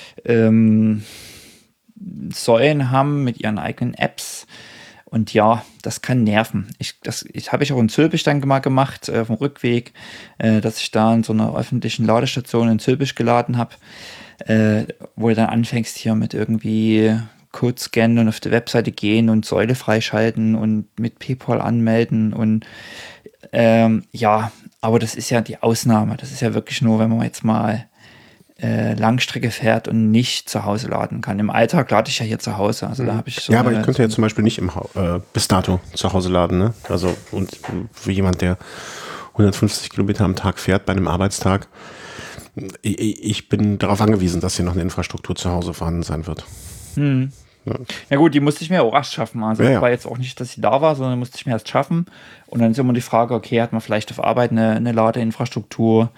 Säulen haben mit ihren eigenen Apps. Und ja, das kann nerven. Das habe ich auch in Zülpich dann mal gemacht, auf dem Rückweg, dass ich da in so einer öffentlichen Ladestation in Zülpich geladen habe, wo du dann anfängst hier mit irgendwie Code scannen und auf die Webseite gehen und Säule freischalten und mit PayPal anmelden und ja, aber das ist ja die Ausnahme. Das ist ja wirklich nur, wenn man jetzt mal Langstrecke fährt und nicht zu Hause laden kann. Im Alltag lade ich ja hier zu Hause. Also da habe ich so ja, aber ich könnte ja zum Beispiel nicht bis dato zu Hause laden. Ne? Also und für jemand, der 150 Kilometer am Tag fährt bei einem Arbeitstag, ich bin darauf angewiesen, dass hier noch eine Infrastruktur zu Hause vorhanden sein wird. Ja gut, die musste ich mir auch erst schaffen. Also ja. War jetzt auch nicht, dass sie da war, sondern musste ich mir erst schaffen. Und dann ist immer die Frage, okay, hat man vielleicht auf Arbeit eine Ladeinfrastruktur,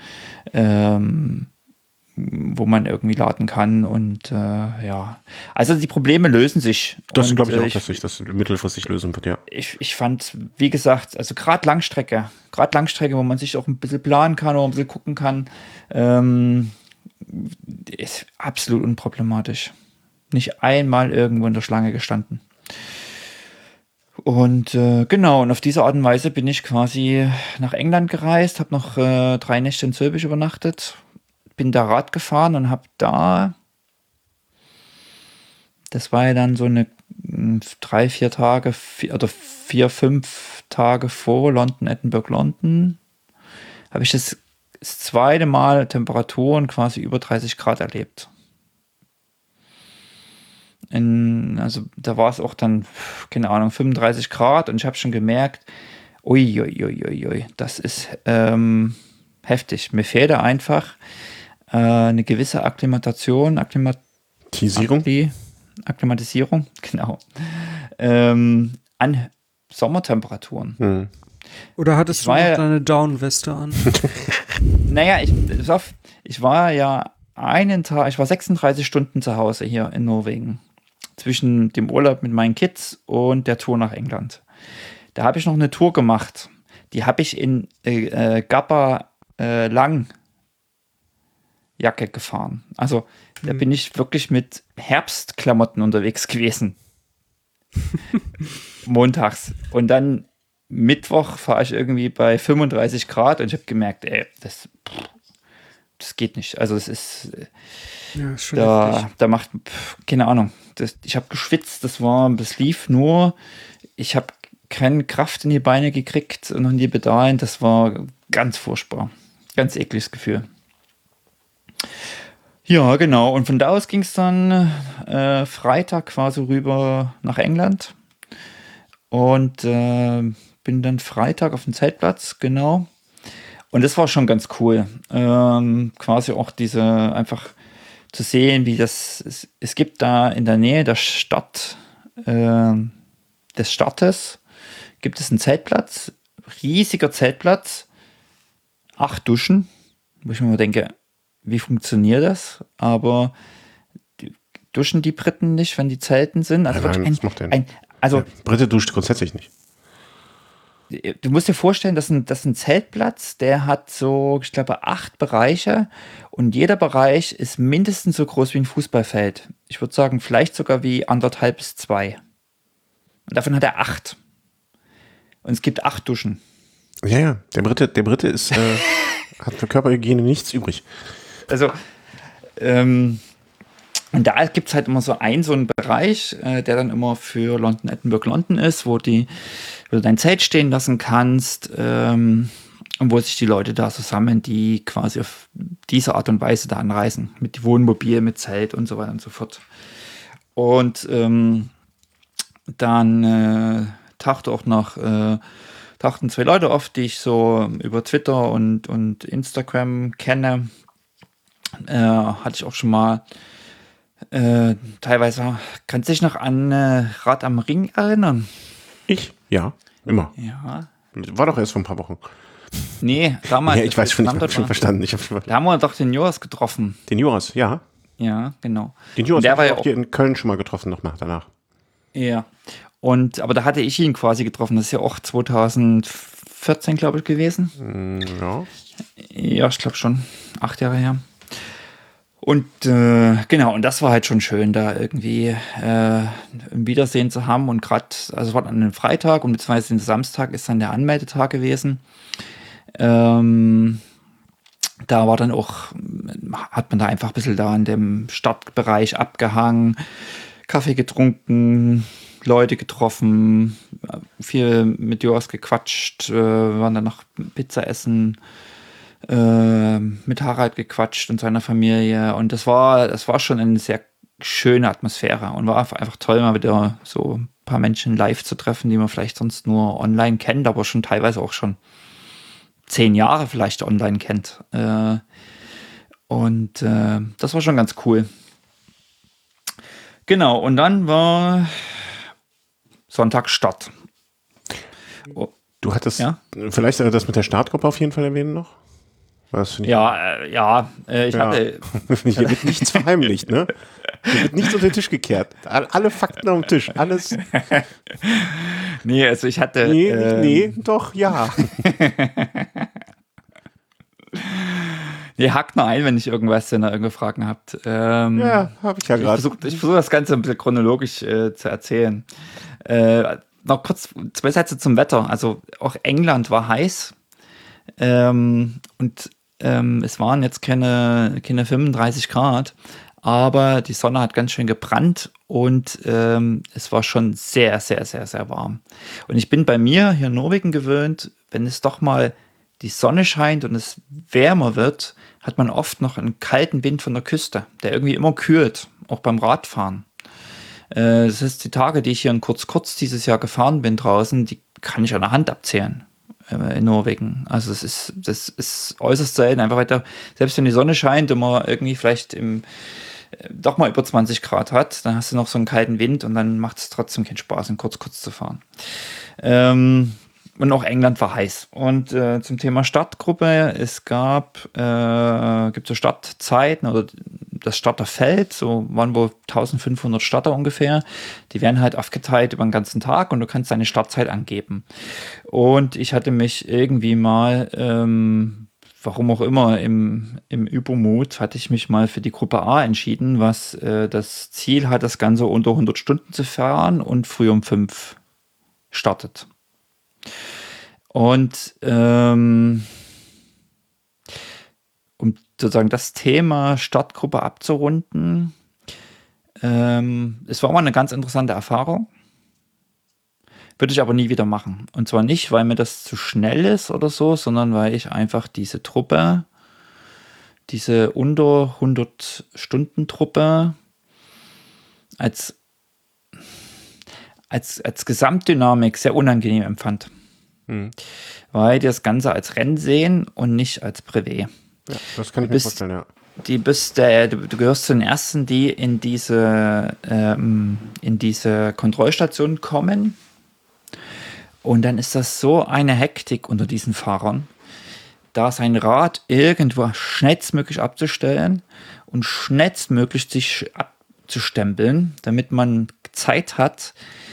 wo man irgendwie laden kann und ja. Also die Probleme lösen sich. Das glaube ich auch, dass sich das mittelfristig lösen wird, ja. Ich fand, wie gesagt, also gerade Langstrecke, wo man sich auch ein bisschen planen kann oder ein bisschen gucken kann, ist absolut unproblematisch. Nicht einmal irgendwo in der Schlange gestanden. Und genau, und auf diese Art und Weise bin ich quasi nach England gereist, habe noch 3 Nächte in Zülpich übernachtet, bin da Rad gefahren und habe da, das war ja dann so eine 3-4 Tage oder 4-5 Tage vor Edinburgh, London, habe ich das zweite Mal Temperaturen quasi über 30 Grad erlebt. Also da war es auch dann, keine Ahnung, 35 Grad und ich habe schon gemerkt, ui, das ist heftig. Mir fehlt da einfach eine gewisse Akklimatisierung, genau, an Sommertemperaturen. Oder hattest du noch deine Downweste an? Naja, ich war ja einen Tag, ich war 36 Stunden zu Hause hier in Norwegen. Zwischen dem Urlaub mit meinen Kids und der Tour nach England. Da habe ich noch eine Tour gemacht. Die habe ich in Gappa Langjacke gefahren. Also da bin ich wirklich mit Herbstklamotten unterwegs gewesen. Montags. Und dann Mittwoch fahre ich irgendwie bei 35 Grad und ich habe gemerkt, das geht nicht. Also es ist ja, schon da macht, keine Ahnung, ich habe geschwitzt, das lief nur, ich habe keine Kraft in die Beine gekriegt und in die Pedalen, das war ganz furchtbar, ganz ekliges Gefühl. Ja, genau, und von da aus ging es dann Freitag quasi rüber nach England und bin dann Freitag auf dem Zeltplatz, genau. Und das war schon ganz cool. Quasi auch einfach zu sehen, wie es gibt da in der Nähe der Stadt, des Stadtes, gibt es einen Zeltplatz, riesiger Zeltplatz, 8 Duschen, wo ich mir denke, wie funktioniert das? Aber duschen die Briten nicht, wenn die zelten sind? Also Nein, Brite duscht grundsätzlich nicht. Du musst dir vorstellen, das ist ein Zeltplatz, der hat so, ich glaube, 8 Bereiche und jeder Bereich ist mindestens so groß wie ein Fußballfeld. Ich würde sagen, vielleicht sogar wie 1,5 bis 2. Und davon hat er 8. Und es gibt 8 Duschen. Ja, der Brite ist, hat für Körperhygiene nichts übrig. Also, und da gibt es halt immer so einen Bereich, der dann immer für Edinburgh, London ist, wo du dein Zelt stehen lassen kannst und wo sich die Leute da so sammeln, die quasi auf diese Art und Weise da anreisen. Mit Wohnmobil, mit Zelt und so weiter und so fort. Und dann tauchten 2 Leute auf, die ich so über Twitter und Instagram kenne. Hatte ich auch schon mal teilweise. Kannst du dich noch an Rad am Ring erinnern? Ich? Ja, immer. Ja. War doch erst vor ein paar Wochen. Nee, damals. Ja, ich weiß schon, ich habe schon verstanden. Da haben wir doch den Joas getroffen. Den Joas, ja. Ja, genau. Den Jonas der habe war ich ja auch hier in Köln schon mal getroffen, nochmal danach. Ja. Aber da hatte ich ihn quasi getroffen. Das ist ja auch 2014, glaube ich, gewesen. Ja. Ja, ich glaube schon. 8 Jahre her. Und genau, und das war halt schon schön, da irgendwie ein Wiedersehen zu haben. Und gerade, also es war an einem Freitag und beziehungsweise den Samstag ist dann der Anmeldetag gewesen. Da war dann auch, hat man da einfach ein bisschen da in dem Stadtbereich abgehangen, Kaffee getrunken, Leute getroffen, viel mit Joas gequatscht, waren dann noch Pizza essen, mit Harald gequatscht und seiner Familie. Und das war schon eine sehr schöne Atmosphäre und war einfach toll, mal wieder so ein paar Menschen live zu treffen, die man vielleicht sonst nur online kennt, aber schon teilweise auch schon 10 Jahre vielleicht online kennt. Das war schon ganz cool. Genau, und dann war Sonntag Start. Du hattest vielleicht das mit der Startgruppe auf jeden Fall erwähnen noch? Was ich hatte... Hier wird nichts verheimlicht, ne? Hier wird nichts unter den Tisch gekehrt. Alle Fakten auf dem Tisch, alles... Nee, also ich hatte... Nee, doch, ja. Nee, hakt mal ein, wenn ich irgendwas, wenn ihr irgendwelche Fragen habt. Ja, habe ich ja gerade. Ich versuche das Ganze ein bisschen chronologisch zu erzählen. Noch kurz 2 Sätze zum Wetter. Also auch England war heiß. Es waren jetzt keine 35 Grad, aber die Sonne hat ganz schön gebrannt und es war schon sehr, sehr, sehr, sehr warm. Und ich bin bei mir hier in Norwegen gewöhnt, wenn es doch mal die Sonne scheint und es wärmer wird, hat man oft noch einen kalten Wind von der Küste, der irgendwie immer kühlt, auch beim Radfahren. Das heißt, die Tage, die ich hier in kurz dieses Jahr gefahren bin draußen, die kann ich an der Hand abzählen in Norwegen. Also das ist äußerst selten, einfach weiter, selbst wenn die Sonne scheint und man irgendwie vielleicht doch mal über 20 Grad hat, dann hast du noch so einen kalten Wind und dann macht es trotzdem keinen Spaß, in kurz zu fahren. Und auch England war heiß. Und zum Thema Startgruppe, es gibt so Startzeiten oder das Starterfeld, so waren wohl 1500 Starter ungefähr. Die werden halt aufgeteilt über den ganzen Tag und du kannst deine Startzeit angeben. Und ich hatte mich irgendwie mal, warum auch immer, im Übermut, hatte ich mich mal für die Gruppe A entschieden, was das Ziel hat, das Ganze unter 100 Stunden zu fahren und früh um 5 startet. Und um sozusagen das Thema Startgruppe abzurunden, es war mal eine ganz interessante Erfahrung. Würde ich aber nie wieder machen. Und zwar nicht, weil mir das zu schnell ist oder so, sondern weil ich einfach diese Truppe, diese unter 100 Stunden Truppe als Gesamtdynamik sehr unangenehm empfand. Weil die das Ganze als Rennen sehen und nicht als Privé. Ja, das kann ich mir vorstellen, ja. Du gehörst zu den Ersten, die in diese Kontrollstation kommen. Und dann ist das so eine Hektik unter diesen Fahrern, da sein Rad irgendwo schnellstmöglich abzustellen und schnellstmöglich sich abzustempeln, damit man Zeit hat,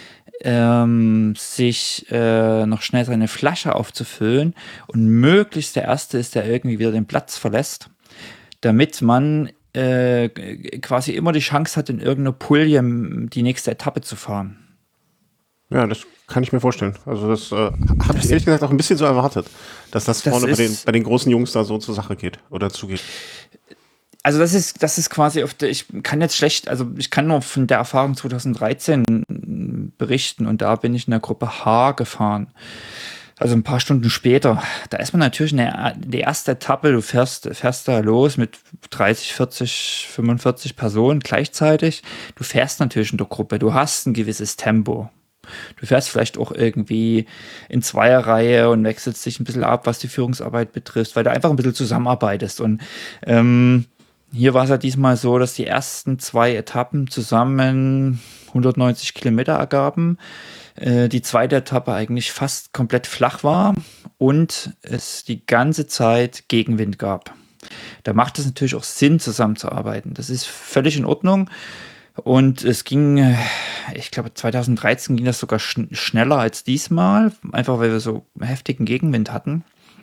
sich noch schnell seine Flasche aufzufüllen und möglichst der Erste ist, der irgendwie wieder den Platz verlässt, damit man quasi immer die Chance hat, in irgendeiner Pulje die nächste Etappe zu fahren. Ja, das kann ich mir vorstellen. Also das habe ich ehrlich gesagt auch ein bisschen so erwartet, dass das vorne bei den großen Jungs da so zur Sache geht oder zugeht. Also das ist quasi ich kann nur von der Erfahrung 2013 berichten und da bin ich in der Gruppe H gefahren. Also ein paar Stunden später. Da ist man natürlich die erste Etappe, du fährst da los mit 30, 40, 45 Personen gleichzeitig. Du fährst natürlich in der Gruppe, du hast ein gewisses Tempo. Du fährst vielleicht auch irgendwie in Zweierreihe und wechselst dich ein bisschen ab, was die Führungsarbeit betrifft, weil du einfach ein bisschen zusammenarbeitest. Und hier war es ja diesmal so, dass die ersten 2 Etappen zusammen 190 Kilometer ergaben. Die zweite Etappe eigentlich fast komplett flach war und es die ganze Zeit Gegenwind gab. da macht es natürlich auch Sinn, zusammenzuarbeiten. Das ist völlig in Ordnung. Und es ging, ich glaube 2013 ging das sogar schneller als diesmal, einfach weil wir so heftigen Gegenwind hatten.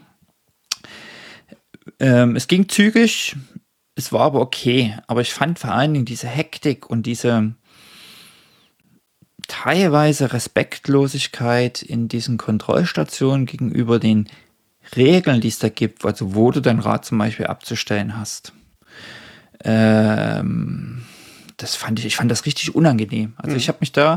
Es ging zügig, es war aber okay. Aber ich fand vor allen Dingen diese Hektik und diese teilweise Respektlosigkeit in diesen Kontrollstationen gegenüber den Regeln, die es da gibt, also wo du dein Rad zum Beispiel abzustellen hast. Ich fand das richtig unangenehm. Also ich habe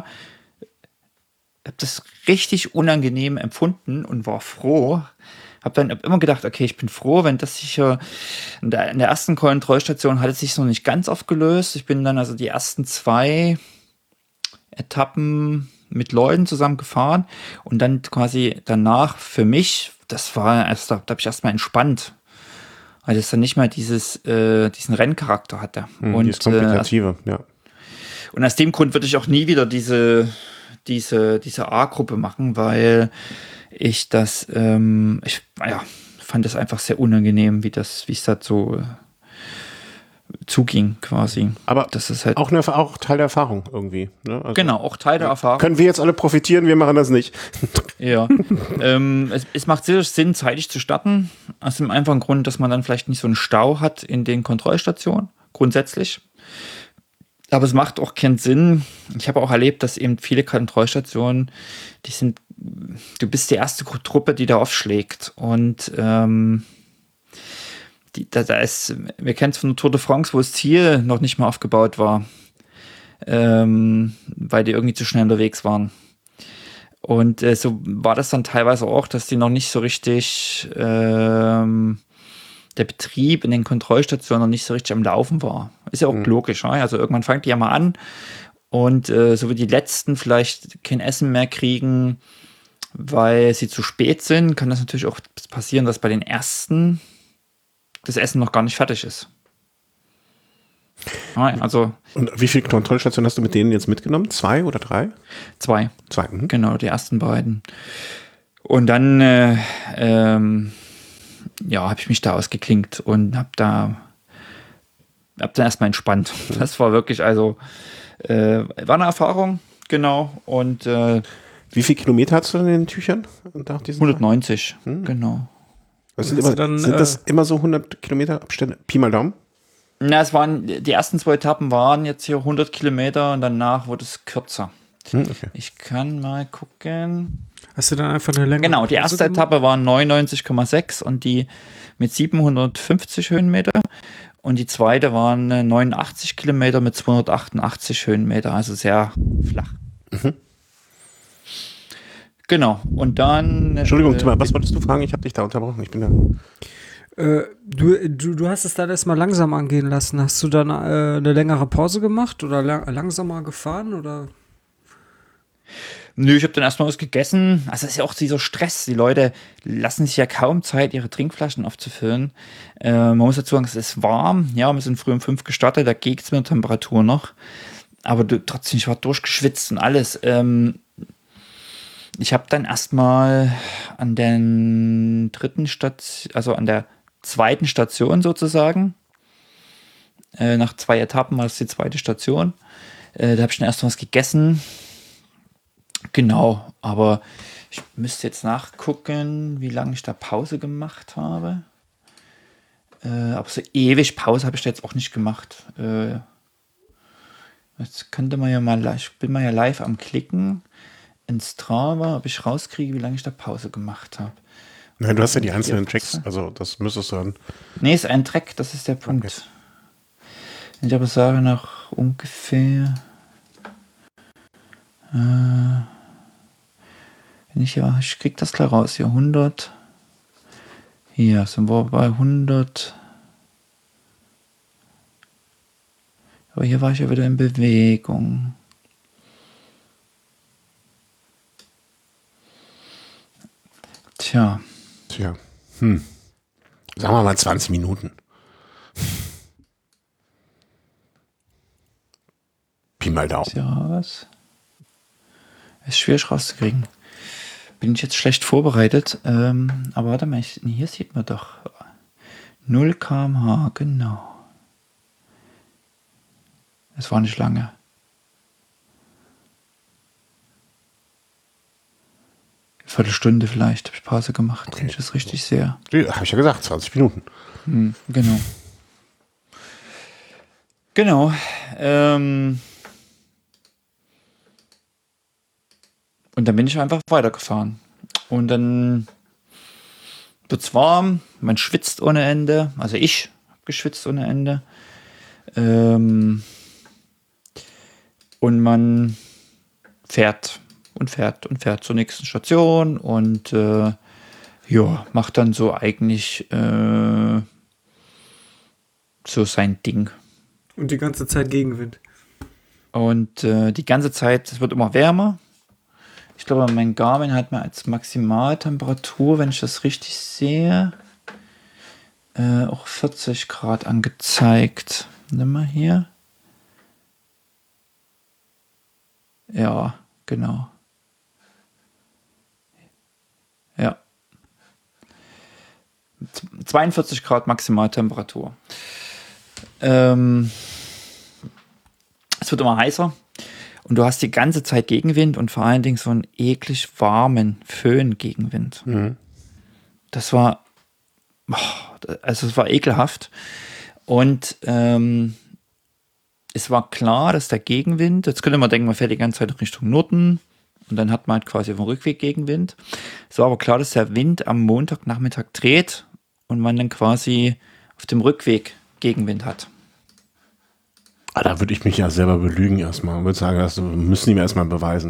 das richtig unangenehm empfunden und war froh. Hab immer gedacht, okay, ich bin froh, wenn das sicher in der ersten Kontrollstation hat es sich noch nicht ganz aufgelöst. Ich bin dann also die ersten 2 Etappen mit Leuten zusammen gefahren und dann quasi danach für mich, da habe ich erstmal entspannt, weil es dann nicht mehr diesen Renncharakter hatte. Und dieses Kompetitive, ja. Und aus dem Grund würde ich auch nie wieder diese A-Gruppe machen, weil ich das, fand das einfach sehr unangenehm, wie es da so zuging quasi. Aber das ist halt auch Teil der Erfahrung irgendwie. Ne? Also genau, auch Teil der Erfahrung. Können wir jetzt alle profitieren, wir machen das nicht. Ja, es macht sicher Sinn, zeitig zu starten. Aus dem einfachen Grund, dass man dann vielleicht nicht so einen Stau hat in den Kontrollstationen, grundsätzlich. Aber es macht auch keinen Sinn. Ich habe auch erlebt, dass eben viele Kontrollstationen, du bist die erste Truppe, die da aufschlägt. Und wir kennen es von der Tour de France, wo das Ziel noch nicht mal aufgebaut war, weil die irgendwie zu schnell unterwegs waren. Und so war das dann teilweise auch, dass die noch nicht so richtig, der Betrieb in den Kontrollstationen noch nicht so richtig am Laufen war. Ist ja auch logisch, ne? Also irgendwann fängt die ja mal an und so wie die Letzten vielleicht kein Essen mehr kriegen, weil sie zu spät sind, kann das natürlich auch passieren, dass bei den Ersten das Essen noch gar nicht fertig ist. Also, und wie viele Kontrollstationen hast du mit denen jetzt mitgenommen? 2 oder 3? 2. 2. Genau, die ersten beiden. Und dann habe ich mich da ausgeklinkt und hab dann erstmal entspannt. Das war wirklich, war eine Erfahrung, genau. Und wie viele Kilometer hast du in den Tüchern? 190, genau. Sind das immer so 100 Kilometer Abstände? Pi mal Daumen? Na, die ersten 2 Etappen waren jetzt hier 100 Kilometer und danach wurde es kürzer. Okay. Ich kann mal gucken. Hast du dann einfach eine längere Genau, die erste Etappe war 99,6 und die mit 750 Höhenmeter. Und die zweite waren 89 Kilometer mit 288 Höhenmeter, also sehr flach. Genau, und dann... Entschuldigung, Tim, was wolltest du fragen? Ich habe dich da unterbrochen, ich bin da... Du hast es dann erstmal langsam angehen lassen. Hast du dann eine längere Pause gemacht oder langsamer gefahren oder... Nö, ich habe dann erstmal was gegessen. Also das ist ja auch dieser Stress. Die Leute lassen sich ja kaum Zeit, ihre Trinkflaschen aufzufüllen. Man muss dazu sagen, es ist warm. Ja, wir sind früh um 5 gestartet, da geht es mit der Temperatur noch. Aber trotzdem, ich war durchgeschwitzt und alles. Ich habe dann erstmal an der zweiten Station sozusagen, nach 2 Etappen war das die zweite Station, da habe ich dann erstmal was gegessen. Genau, aber ich müsste jetzt nachgucken, wie lange ich da Pause gemacht habe. Aber so ewig Pause habe ich da jetzt auch nicht gemacht. Jetzt könnte man ja mal ich bin mal ja live am Klicken in Strava, ob ich rauskriege, wie lange ich da Pause gemacht habe. Nein, du hast ja die einzelnen Tracks, also das müsstest du dann... Nee, ist ein Track, das ist der Punkt. Okay. Ich aber sage nach ungefähr... ich krieg das klar raus. Hier 100. Hier sind wir bei 100. Aber hier war ich ja wieder in Bewegung. Tja. Sagen wir mal 20 Minuten. Pi mal Daumen. Ja, was? Ist schwierig rauszukriegen. Bin ich jetzt schlecht vorbereitet. Aber warte mal, hier sieht man doch 0 km/h, genau. Es war nicht lange. Viertelstunde vielleicht, habe ich Pause gemacht, wenn ich das richtig sehe. Habe ich ja gesagt, 20 Minuten. Genau. Genau. Und dann bin ich einfach weitergefahren. Und dann wird es warm, man schwitzt ohne Ende. Also ich habe geschwitzt ohne Ende. Und man fährt und fährt und fährt zur nächsten Station und macht dann so eigentlich so sein Ding. Und die ganze Zeit Gegenwind. Und die ganze Zeit, es wird immer wärmer. Ich glaube, mein Garmin hat mir als Maximaltemperatur, wenn ich das richtig sehe, auch 40 Grad angezeigt. Nimm mal hier. Ja, genau. Ja. 42 Grad Maximaltemperatur. Es wird immer heißer und du hast die ganze Zeit Gegenwind und vor allen Dingen so einen eklig warmen Föhn-Gegenwind. Das war, es war ekelhaft und es war klar, dass der Gegenwind, jetzt könnte man denken, man fährt die ganze Zeit Richtung Norden und dann hat man halt quasi auf dem Rückweg Gegenwind. Es war aber klar, dass der Wind am Montagnachmittag dreht und man dann quasi auf dem Rückweg Gegenwind hat. Da würde ich mich ja selber belügen erstmal. Ich würde sagen, das müssen die mir erstmal beweisen.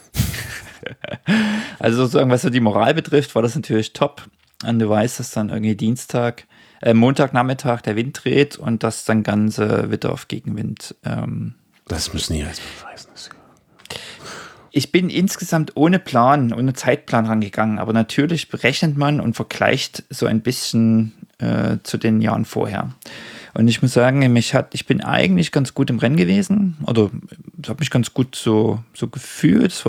Also sozusagen, was so die Moral betrifft, war das natürlich top. Und du weißt, dass dann irgendwie Montagnachmittag der Wind dreht und das dann ganze Wetter auf Gegenwind. Das müssen die erstmal beweisen. Ich bin insgesamt ohne Zeitplan rangegangen, aber natürlich berechnet man und vergleicht so ein bisschen zu den Jahren vorher. Und ich muss sagen, ich bin eigentlich ganz gut im Rennen gewesen, oder habe mich ganz gut so gefühlt.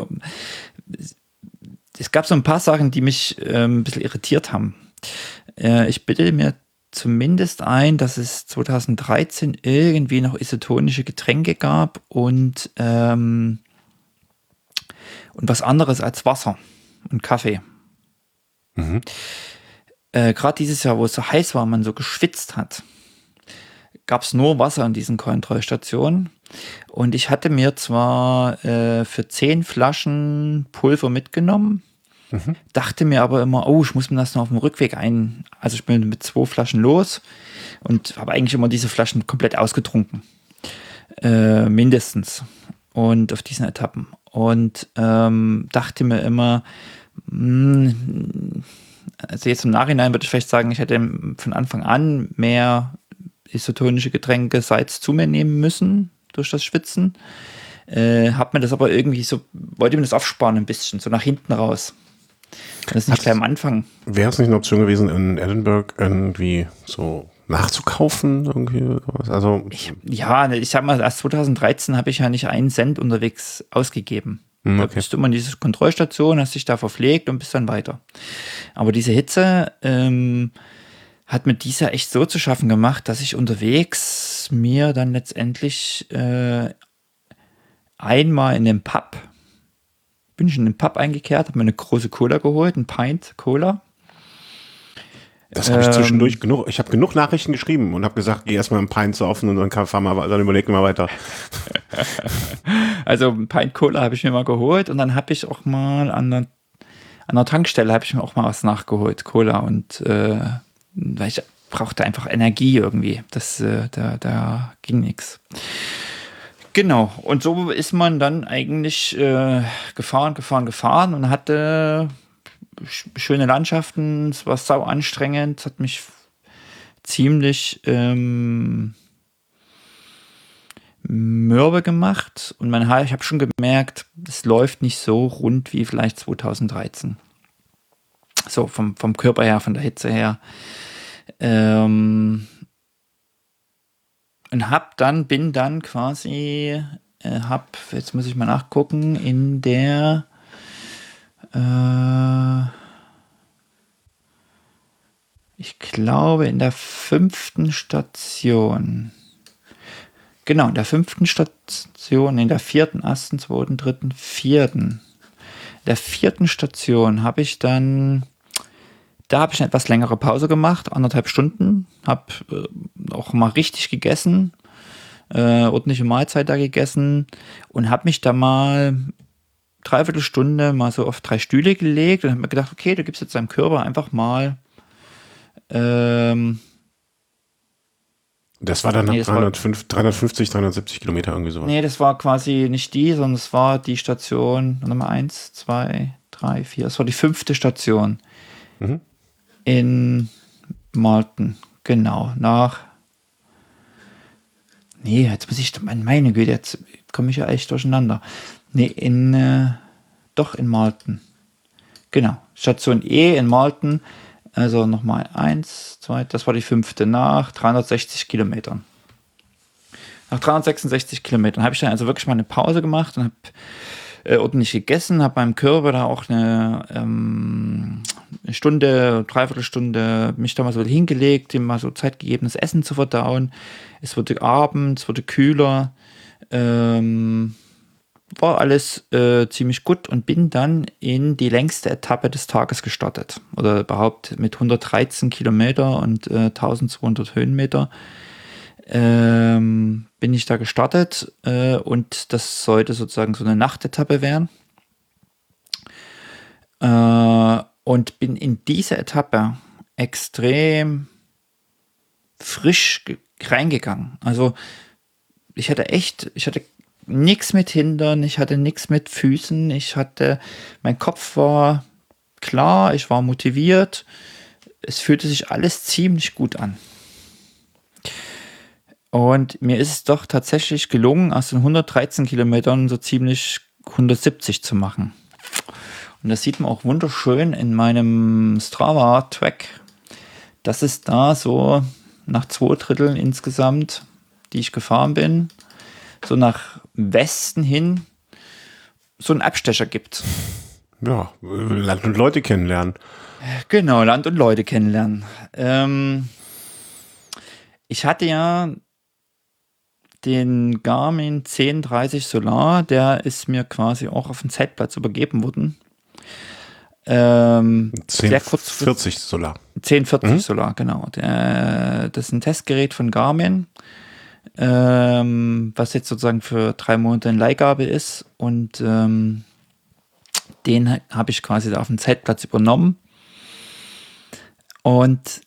Es gab so ein paar Sachen, die mich ein bisschen irritiert haben. Ich bilde mir zumindest ein, dass es 2013 irgendwie noch isotonische Getränke gab und was anderes als Wasser und Kaffee. Gerade dieses Jahr, wo es so heiß war, man so geschwitzt hat, gab es nur Wasser an diesen Kontrollstationen. Und ich hatte mir zwar für 10 Flaschen Pulver mitgenommen, dachte mir aber immer, ich muss mir das noch auf dem Rückweg also ich bin mit 2 Flaschen los und habe eigentlich immer diese Flaschen komplett ausgetrunken. Mindestens. Und auf diesen Etappen. Und dachte mir immer, also jetzt im Nachhinein würde ich vielleicht sagen, ich hätte von Anfang an mehr isotonische Getränke, Salz zu mir nehmen müssen durch das Schwitzen. Hab mir das aber irgendwie wollte mir das aufsparen ein bisschen, so nach hinten raus. Das ist nicht gleich am Anfang. Wäre es nicht eine Option gewesen, in Edinburgh irgendwie so nachzukaufen? Irgendwie sowas? Also, ich sag mal, erst 2013 habe ich ja nicht einen Cent unterwegs ausgegeben. Da bist du immer in diese Kontrollstation, hast dich da verpflegt und bist dann weiter. Aber diese Hitze hat mir dies Jahr echt so zu schaffen gemacht, dass ich unterwegs mir dann letztendlich einmal in den Pub eingekehrt, habe mir eine große Cola geholt, ein Pint Cola. Das habe ich zwischendurch ich habe genug Nachrichten geschrieben und habe gesagt, geh erstmal einen Pint saufen und dann dann überleg mal weiter. Also ein Pint Cola habe ich mir mal geholt und dann habe ich auch mal an der Tankstelle habe ich mir auch mal was nachgeholt, Cola, und weil ich brauchte einfach Energie irgendwie. Da ging nichts. Genau, und so ist man dann eigentlich gefahren und hatte schöne Landschaften, es war sau anstrengend, es hat mich ziemlich mürbe gemacht und ich habe schon gemerkt, es läuft nicht so rund wie vielleicht 2013. So vom Körper her, von der Hitze her. Und bin dann quasi, jetzt muss ich mal nachgucken, in der Ich glaube, in der 5. Station. Genau, in der 5. Station, in der 4., 1., 2., 3., 4. Der 4. Station habe ich dann, da habe ich eine etwas längere Pause gemacht, 1,5 Stunden, habe auch mal richtig gegessen, ordentliche Mahlzeit da gegessen und habe mich da mal 3/4 Stunde mal so auf 3 Stühle gelegt und habe mir gedacht, okay, du gibst jetzt deinem Körper einfach mal das war dann 350, 370 Kilometer irgendwie sowas. Nee, das war quasi nicht die, sondern es war die Station Nummer 1, 2, 3, 4. Es war die 5. Station in Malten. Genau, jetzt muss ich, meine Güte, jetzt komme ich ja echt durcheinander. Nee, doch in Malten. Genau, Station E in Malten. Also nochmal 1, 2, das war die 5. nach 360 Kilometern. Nach 366 Kilometern habe ich dann also wirklich mal eine Pause gemacht und habe ordentlich gegessen, habe meinem Körper da auch eine Stunde, 3/4 Stunde mich da mal so hingelegt, ihm mal so Zeit gegeben, das Essen zu verdauen. Es wurde Abend, es wurde kühler, war alles ziemlich gut und bin dann in die längste Etappe des Tages gestartet. Oder überhaupt mit 113 Kilometer und 1200 Höhenmeter bin ich da gestartet und das sollte sozusagen so eine Nachtetappe werden. Und bin in diese Etappe extrem frisch reingegangen. Also ich hatte nichts mit Hintern, ich hatte nichts mit Füßen, mein Kopf war klar, ich war motiviert, es fühlte sich alles ziemlich gut an. Und mir ist es doch tatsächlich gelungen, aus den 113 Kilometern so ziemlich 170 zu machen. Und das sieht man auch wunderschön in meinem Strava-Track, dass es da so nach 2/3 insgesamt, die ich gefahren bin, so nach Westen hin so einen Abstecher gibt. Ja, Land und Leute kennenlernen. Genau, Land und Leute kennenlernen. Ich hatte ja den Garmin 1030 Solar, der ist mir quasi auch auf dem Zeltplatz übergeben worden. 1040 Solar. 1040 Solar, genau. Das ist ein Testgerät von Garmin, was jetzt sozusagen für 3 Monate in Leihgabe ist. Und den habe ich quasi da auf dem Zeltplatz übernommen. Und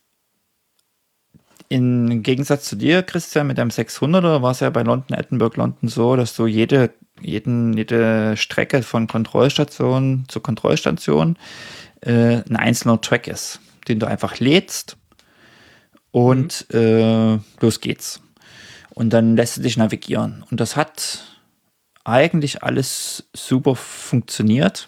im Gegensatz zu dir, Christian, mit deinem 600er war es ja bei London so, dass du jede Strecke von Kontrollstation zu Kontrollstation ein einzelner Track ist, den du einfach lädst und los geht's. Und dann lässt du dich navigieren. Und das hat eigentlich alles super funktioniert.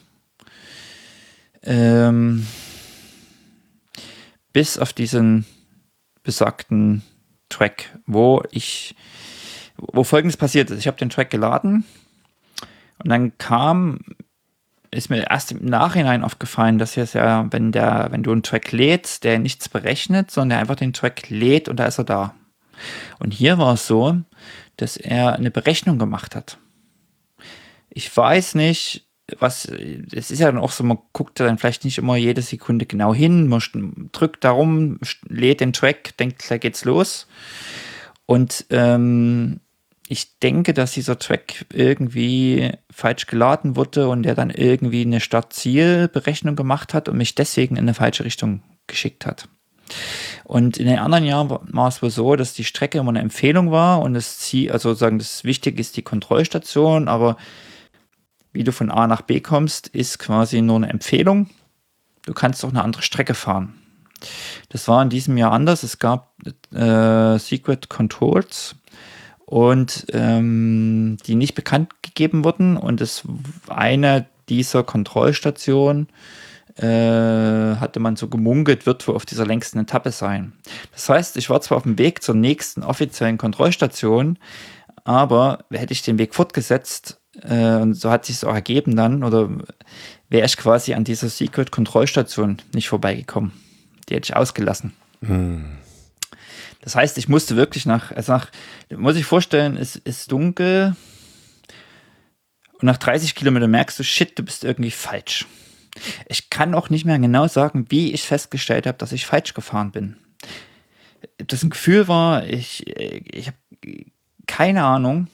Bis auf diesen besagten Track, wo Folgendes passiert ist. Ich habe den Track geladen und dann ist mir erst im Nachhinein aufgefallen, dass jetzt ja, wenn du einen Track lädst, der nichts berechnet, sondern der einfach den Track lädt und da ist er da. Und hier war es so, dass er eine Berechnung gemacht hat. Ich weiß nicht, es ist ja dann auch so, man guckt dann vielleicht nicht immer jede Sekunde genau hin, man drückt darum, lädt den Track, denkt, da geht's los. Und ich denke, dass dieser Track irgendwie falsch geladen wurde und der dann irgendwie eine Start-Ziel-Berechnung gemacht hat und mich deswegen in eine falsche Richtung geschickt hat. Und in den anderen Jahren war es wohl so, dass die Strecke immer eine Empfehlung war und das Ziel, also sozusagen das Wichtige ist die Kontrollstation, aber wie du von A nach B kommst, ist quasi nur eine Empfehlung. Du kannst auch eine andere Strecke fahren. Das war in diesem Jahr anders. Es gab Secret Controls und die nicht bekannt gegeben wurden. Und eine dieser Kontrollstationen hatte man so gemunkelt, wird wohl auf dieser längsten Etappe sein. Das heißt, ich war zwar auf dem Weg zur nächsten offiziellen Kontrollstation, aber hätte ich den Weg fortgesetzt, und so hat sich es auch ergeben dann, oder wäre ich quasi an dieser Secret-Kontrollstation nicht vorbeigekommen. Die hätte ich ausgelassen. Das heißt, ich musste wirklich muss ich vorstellen, es ist dunkel und nach 30 Kilometern merkst du, shit, du bist irgendwie falsch. Ich kann auch nicht mehr genau sagen, wie ich festgestellt habe, dass ich falsch gefahren bin. Das ein Gefühl war, ich habe keine Ahnung.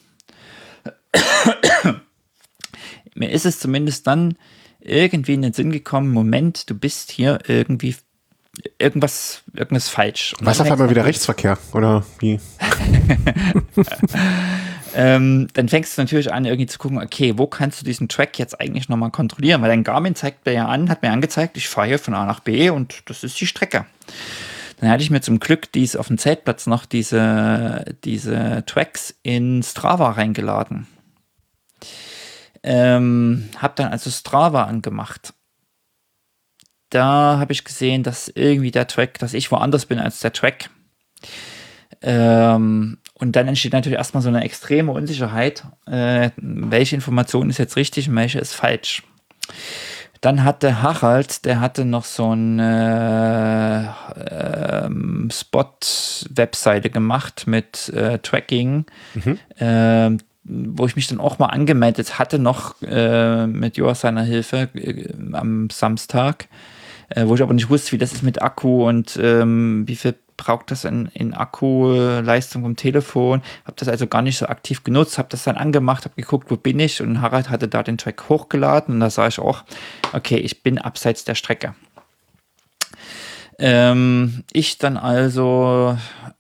Mir ist es zumindest dann irgendwie in den Sinn gekommen, Moment, du bist hier irgendwie irgendwas falsch. Was auf einmal wieder Rechtsverkehr, oder wie? Dann fängst du natürlich an, irgendwie zu gucken, okay, wo kannst du diesen Track jetzt eigentlich nochmal kontrollieren? Weil dein Garmin hat mir angezeigt, ich fahre hier von A nach B und das ist die Strecke. Dann hatte ich mir zum Glück auf dem Zeltplatz noch diese Tracks in Strava reingeladen. Hab dann also Strava angemacht. Da habe ich gesehen, dass irgendwie der Track, dass ich woanders bin als der Track. Und dann entsteht natürlich erstmal so eine extreme Unsicherheit. Welche Information ist jetzt richtig und welche ist falsch? Dann hatte Harald, der hatte noch so eine Spot-Webseite gemacht mit Tracking, wo ich mich dann auch mal angemeldet hatte, noch mit Joas seiner Hilfe am Samstag, wo ich aber nicht wusste, wie das ist mit Akku und wie viel braucht das in Akkuleistung vom Telefon. Habe das also gar nicht so aktiv genutzt, habe das dann angemacht, habe geguckt, wo bin ich, und Harald hatte da den Track hochgeladen und da sah ich auch, okay, ich bin abseits der Strecke. Ich dann also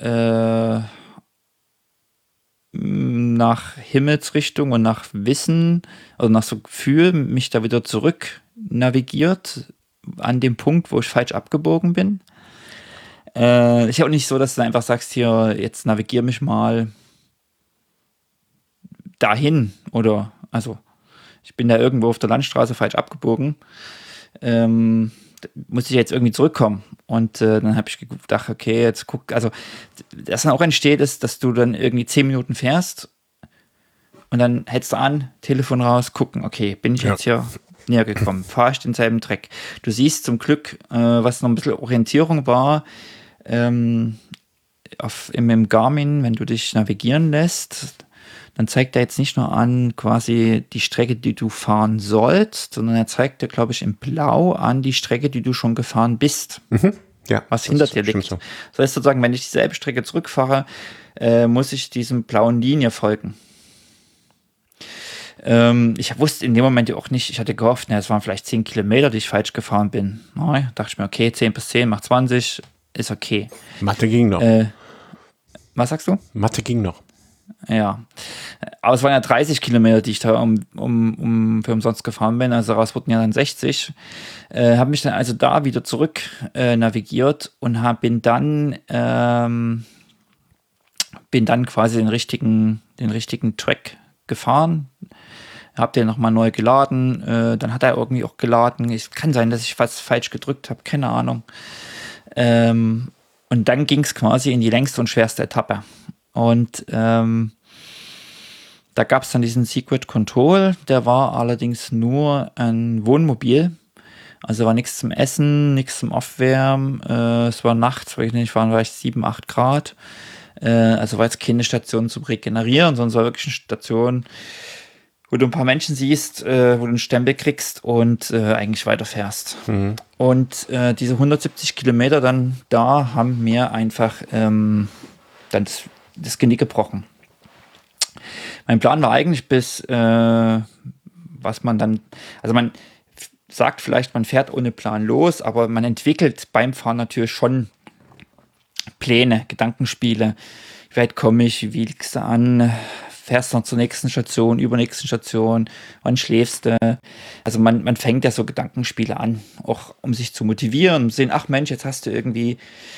nach Himmelsrichtung und nach Wissen, also nach so Gefühl, mich da wieder zurück navigiert an dem Punkt, wo ich falsch abgebogen bin. Ist ja auch nicht so, dass du einfach sagst, hier, jetzt navigier mich mal dahin, oder, also, ich bin da irgendwo auf der Landstraße falsch abgebogen, muss ich jetzt irgendwie zurückkommen. Und dann habe ich gedacht, okay, jetzt guck, also, das dann auch entsteht, ist, dass du dann irgendwie 10 Minuten fährst und dann hältst du an, Telefon raus, gucken, okay, bin ich jetzt hier näher gekommen, fahre ich denselben Track. Du siehst zum Glück, was noch ein bisschen Orientierung war, im Garmin, wenn du dich navigieren lässt, dann zeigt er jetzt nicht nur an quasi die Strecke, die du fahren sollst, sondern er zeigt dir, glaube ich, in Blau an die Strecke, die du schon gefahren bist. Ja, was hinter dir liegt. So. Das heißt sozusagen, wenn ich dieselbe Strecke zurückfahre, muss ich diesem blauen Linie folgen. Ich wusste in dem Moment auch nicht, ich hatte gehofft, es waren vielleicht 10 Kilometer, die ich falsch gefahren bin. Dachte ich mir, okay, 10 plus 10 macht 20, ist okay. Mathe ging noch. Was sagst du? Mathe ging noch. Ja, aber es waren ja 30 Kilometer, die ich da für umsonst gefahren bin, also daraus wurden ja dann 60. Habe mich dann also da wieder zurück navigiert und bin dann quasi den richtigen Track gefahren, habe den nochmal neu geladen, dann hat er irgendwie auch geladen. Es kann sein, dass ich was falsch gedrückt habe, keine Ahnung. Und dann ging es quasi in die längste und schwerste Etappe. Und da gab es dann diesen Secret Control, der war allerdings nur ein Wohnmobil. Also war nichts zum Essen, nichts zum Aufwärmen. Es war nachts, weil ich nicht war, es 7, 8 Grad. Also war jetzt keine Station zum Regenerieren, sondern es war wirklich eine Station, wo du ein paar Menschen siehst, wo du einen Stempel kriegst und eigentlich weiterfährst. Und diese 170 Kilometer dann da haben mir einfach dann das Genick gebrochen. Mein Plan war eigentlich was man dann, also man sagt vielleicht, man fährt ohne Plan los, aber man entwickelt beim Fahren natürlich schon Pläne, Gedankenspiele. Wie weit komme ich, wie liegst du an, fährst noch zur nächsten Station, übernächsten Station, wann schläfst du? Also man fängt ja so Gedankenspiele an, auch um sich zu motivieren, um zu sehen, ach Mensch, jetzt hast du irgendwie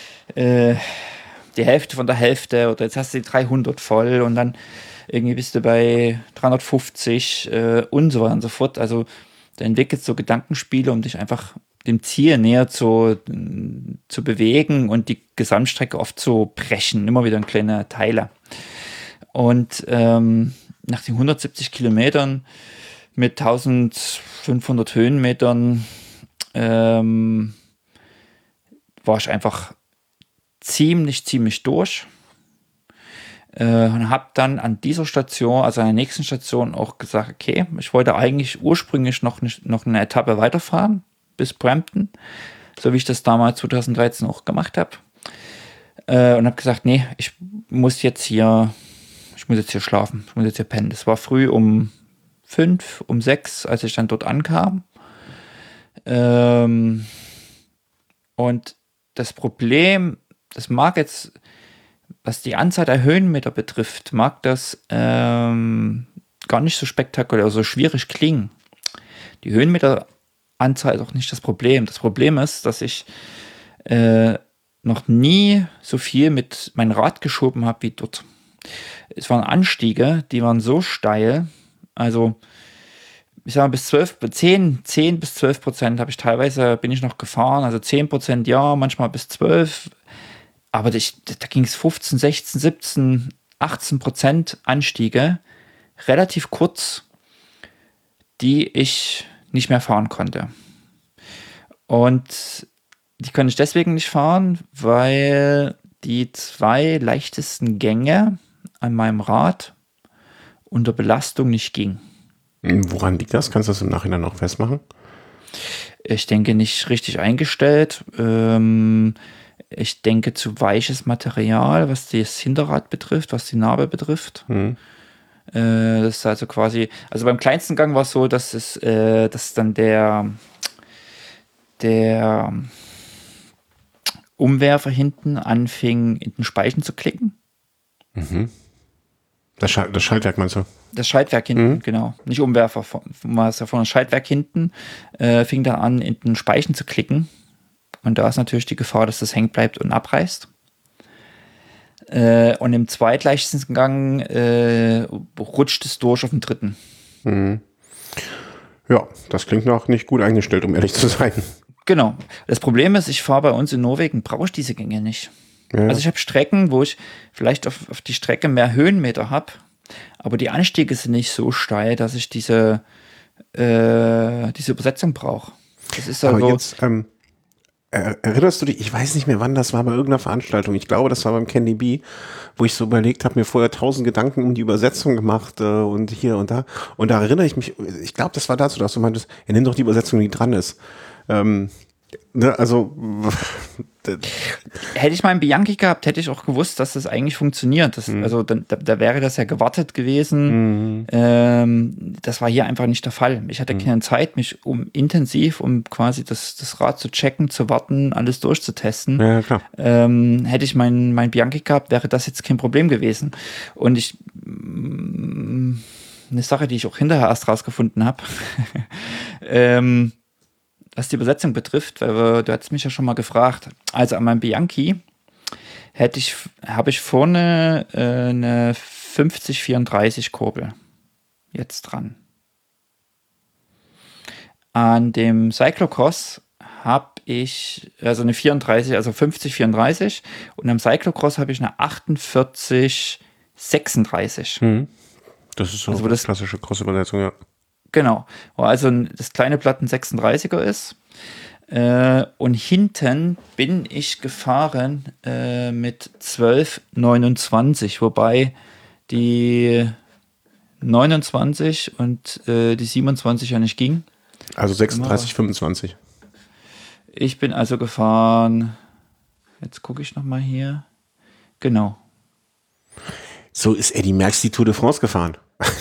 die Hälfte von der Hälfte oder jetzt hast du die 300 voll und dann irgendwie bist du bei 350 und so weiter und so fort. Also du entwickelst so Gedankenspiele, um dich einfach dem Ziel näher zu bewegen und die Gesamtstrecke oft zu brechen, immer wieder in kleine Teile. Und nach den 170 Kilometern mit 1500 Höhenmetern war ich einfach ziemlich durch. Und habe dann an dieser Station, also an der nächsten Station auch gesagt, okay, ich wollte eigentlich ursprünglich noch eine Etappe weiterfahren bis Brampton, so wie ich das damals 2013 auch gemacht habe. Und habe gesagt, nee, ich muss jetzt hier schlafen, ich muss jetzt hier pennen. Das war früh um 5, um 6, als ich dann dort ankam. Und das Problem, das mag jetzt, was die Anzahl der Höhenmeter betrifft, mag das gar nicht so spektakulär, so schwierig klingen. Die Höhenmeteranzahl ist auch nicht das Problem. Das Problem ist, dass ich noch nie so viel mit meinem Rad geschoben habe wie dort. Es waren Anstiege, die waren so steil, also ich sag mal, bis 10 bis 12% bin ich noch gefahren, also 10% ja, manchmal bis 12%, aber da ging es 15, 16, 17, 18% Anstiege, relativ kurz, die ich nicht mehr fahren konnte. Und die konnte ich deswegen nicht fahren, weil die 2 leichtesten Gänge an meinem Rad unter Belastung nicht gingen. Woran liegt das? Kannst du das im Nachhinein noch festmachen? Ich denke, nicht richtig eingestellt. Ich denke, zu weiches Material, was das Hinterrad betrifft, was die Narbe betrifft. Das ist also quasi, also beim kleinsten Gang war es so, dass dann der Umwerfer hinten anfing, in den Speichen zu klicken. Das Schaltwerk meinst du? Das Schaltwerk hinten, genau. Nicht Umwerfer, das Schaltwerk hinten fing dann an, in den Speichen zu klicken. Und da ist natürlich die Gefahr, dass das hängen bleibt und abreißt. Und im zweitleichtesten Gang rutscht es durch auf den dritten. Ja, das klingt noch nicht gut eingestellt, um ehrlich zu sein. Genau. Das Problem ist, ich fahre bei uns in Norwegen, brauche ich diese Gänge nicht. Ja. Also ich habe Strecken, wo ich vielleicht auf die Strecke mehr Höhenmeter habe, aber die Anstiege sind nicht so steil, dass ich diese Übersetzung brauche. Das ist also. Aber jetzt, erinnerst du dich, ich weiß nicht mehr, wann das war, bei irgendeiner Veranstaltung, ich glaube, das war beim Candy Bee, wo ich so überlegt habe, mir vorher 1000 Gedanken um die Übersetzung gemacht und hier und da. Und da erinnere ich mich, ich glaube, das war dazu, dass du meintest, nimm doch die Übersetzung, die dran ist. Also hätte ich mal einen Bianchi gehabt, hätte ich auch gewusst, dass das eigentlich funktioniert. Also da wäre das ja gewartet gewesen. Das war hier einfach nicht der Fall. Ich hatte keine Zeit, mich intensiv quasi das Rad zu checken, zu warten, alles durchzutesten. Ja, klar. Hätte ich mein Bianchi gehabt, wäre das jetzt kein Problem gewesen. Und eine Sache, die ich auch hinterher erst rausgefunden habe, was die Übersetzung betrifft, weil du hast mich ja schon mal gefragt. Also an meinem Bianchi habe ich vorne eine 50-34 Kurbel jetzt dran. An dem Cyclocross habe ich also eine 34, also 50-34 und am Cyclocross habe ich eine 48-36. Das ist so also das klassische Cross-Übersetzung, ja. Genau, wo also das kleine Platten 36er ist. Und hinten bin ich gefahren mit 12,29, wobei die 29 und die 27 ja nicht ging. Also 36, 25. Ich bin also gefahren, jetzt gucke ich nochmal hier, genau. So ist Eddie Merckx die Tour de France gefahren.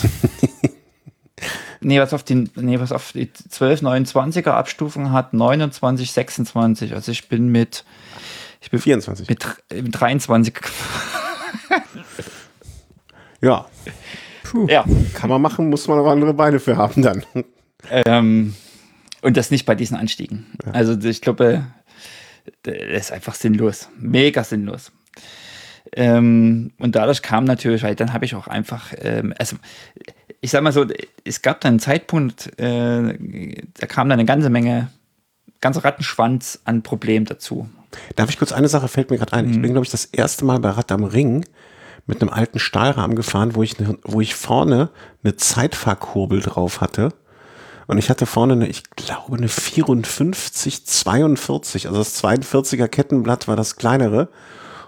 Was auf die 12,29er Abstufung hat, 29, 26. Also ich bin mit 24. Mit 23 gefahren. Ja. Puh. Ja. Kann man machen, muss man aber andere Beine für haben dann. Und das nicht bei diesen Anstiegen. Ja. Also ich glaube, das ist einfach sinnlos. Mega sinnlos. Und dadurch kam natürlich, weil dann habe ich auch einfach, also ich sag mal so, es gab dann einen Zeitpunkt, da kam dann eine ganze Rattenschwanz an Problemen dazu. Darf ich kurz eine Sache, fällt mir gerade ein. Ich bin, glaube ich, das erste Mal bei Rad am Ring mit einem alten Stahlrahmen gefahren, wo ich vorne eine Zeitfahrkurbel drauf hatte. Und ich hatte vorne eine 54, 42, also das 42er Kettenblatt war das kleinere.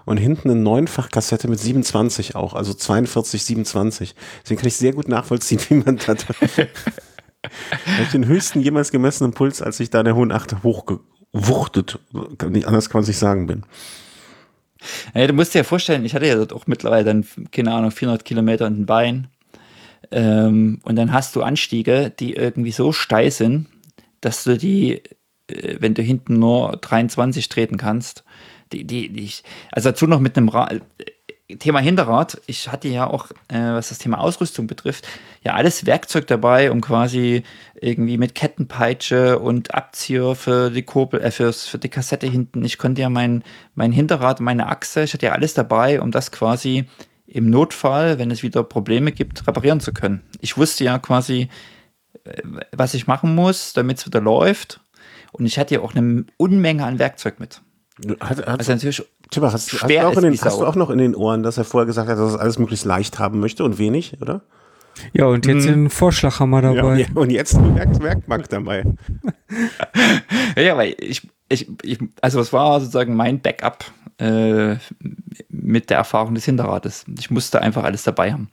und hinten eine 9-fach-Kassette mit 27 auch, also 42, 27. Deswegen kann ich sehr gut nachvollziehen, wie man da habe ich den höchsten jemals gemessenen Puls, als ich da in der hohen 8 hochgewuchtet, anders kann man sich sagen, bin. Ja, du musst dir ja vorstellen, ich hatte ja dort auch mittlerweile dann, keine Ahnung, 400 Kilometer in den Beinen. Und dann hast du Anstiege, die irgendwie so steil sind, dass du die, wenn du hinten nur 23 treten kannst, also dazu noch mit einem Thema Hinterrad, ich hatte ja auch, was das Thema Ausrüstung betrifft, ja alles Werkzeug dabei, um quasi irgendwie mit Kettenpeitsche und Abzieher für die Kurbel, für die Kassette hinten, ich konnte ja mein Hinterrad, meine Achse, ich hatte ja alles dabei, um das quasi im Notfall, wenn es wieder Probleme gibt, reparieren zu können. Ich wusste ja quasi, was ich machen muss, damit es wieder läuft, und ich hatte ja auch eine Unmenge an Werkzeug mit. Also natürlich Tipper, hast du auch noch in den Ohren, dass er vorher gesagt hat, dass er alles möglichst leicht haben möchte und wenig, oder? Ja, und jetzt den Vorschlaghammer dabei. Ja, und jetzt ein Werkbank dabei. Ja, weil also es war sozusagen mein Backup mit der Erfahrung des Hinterrades. Ich musste einfach alles dabei haben.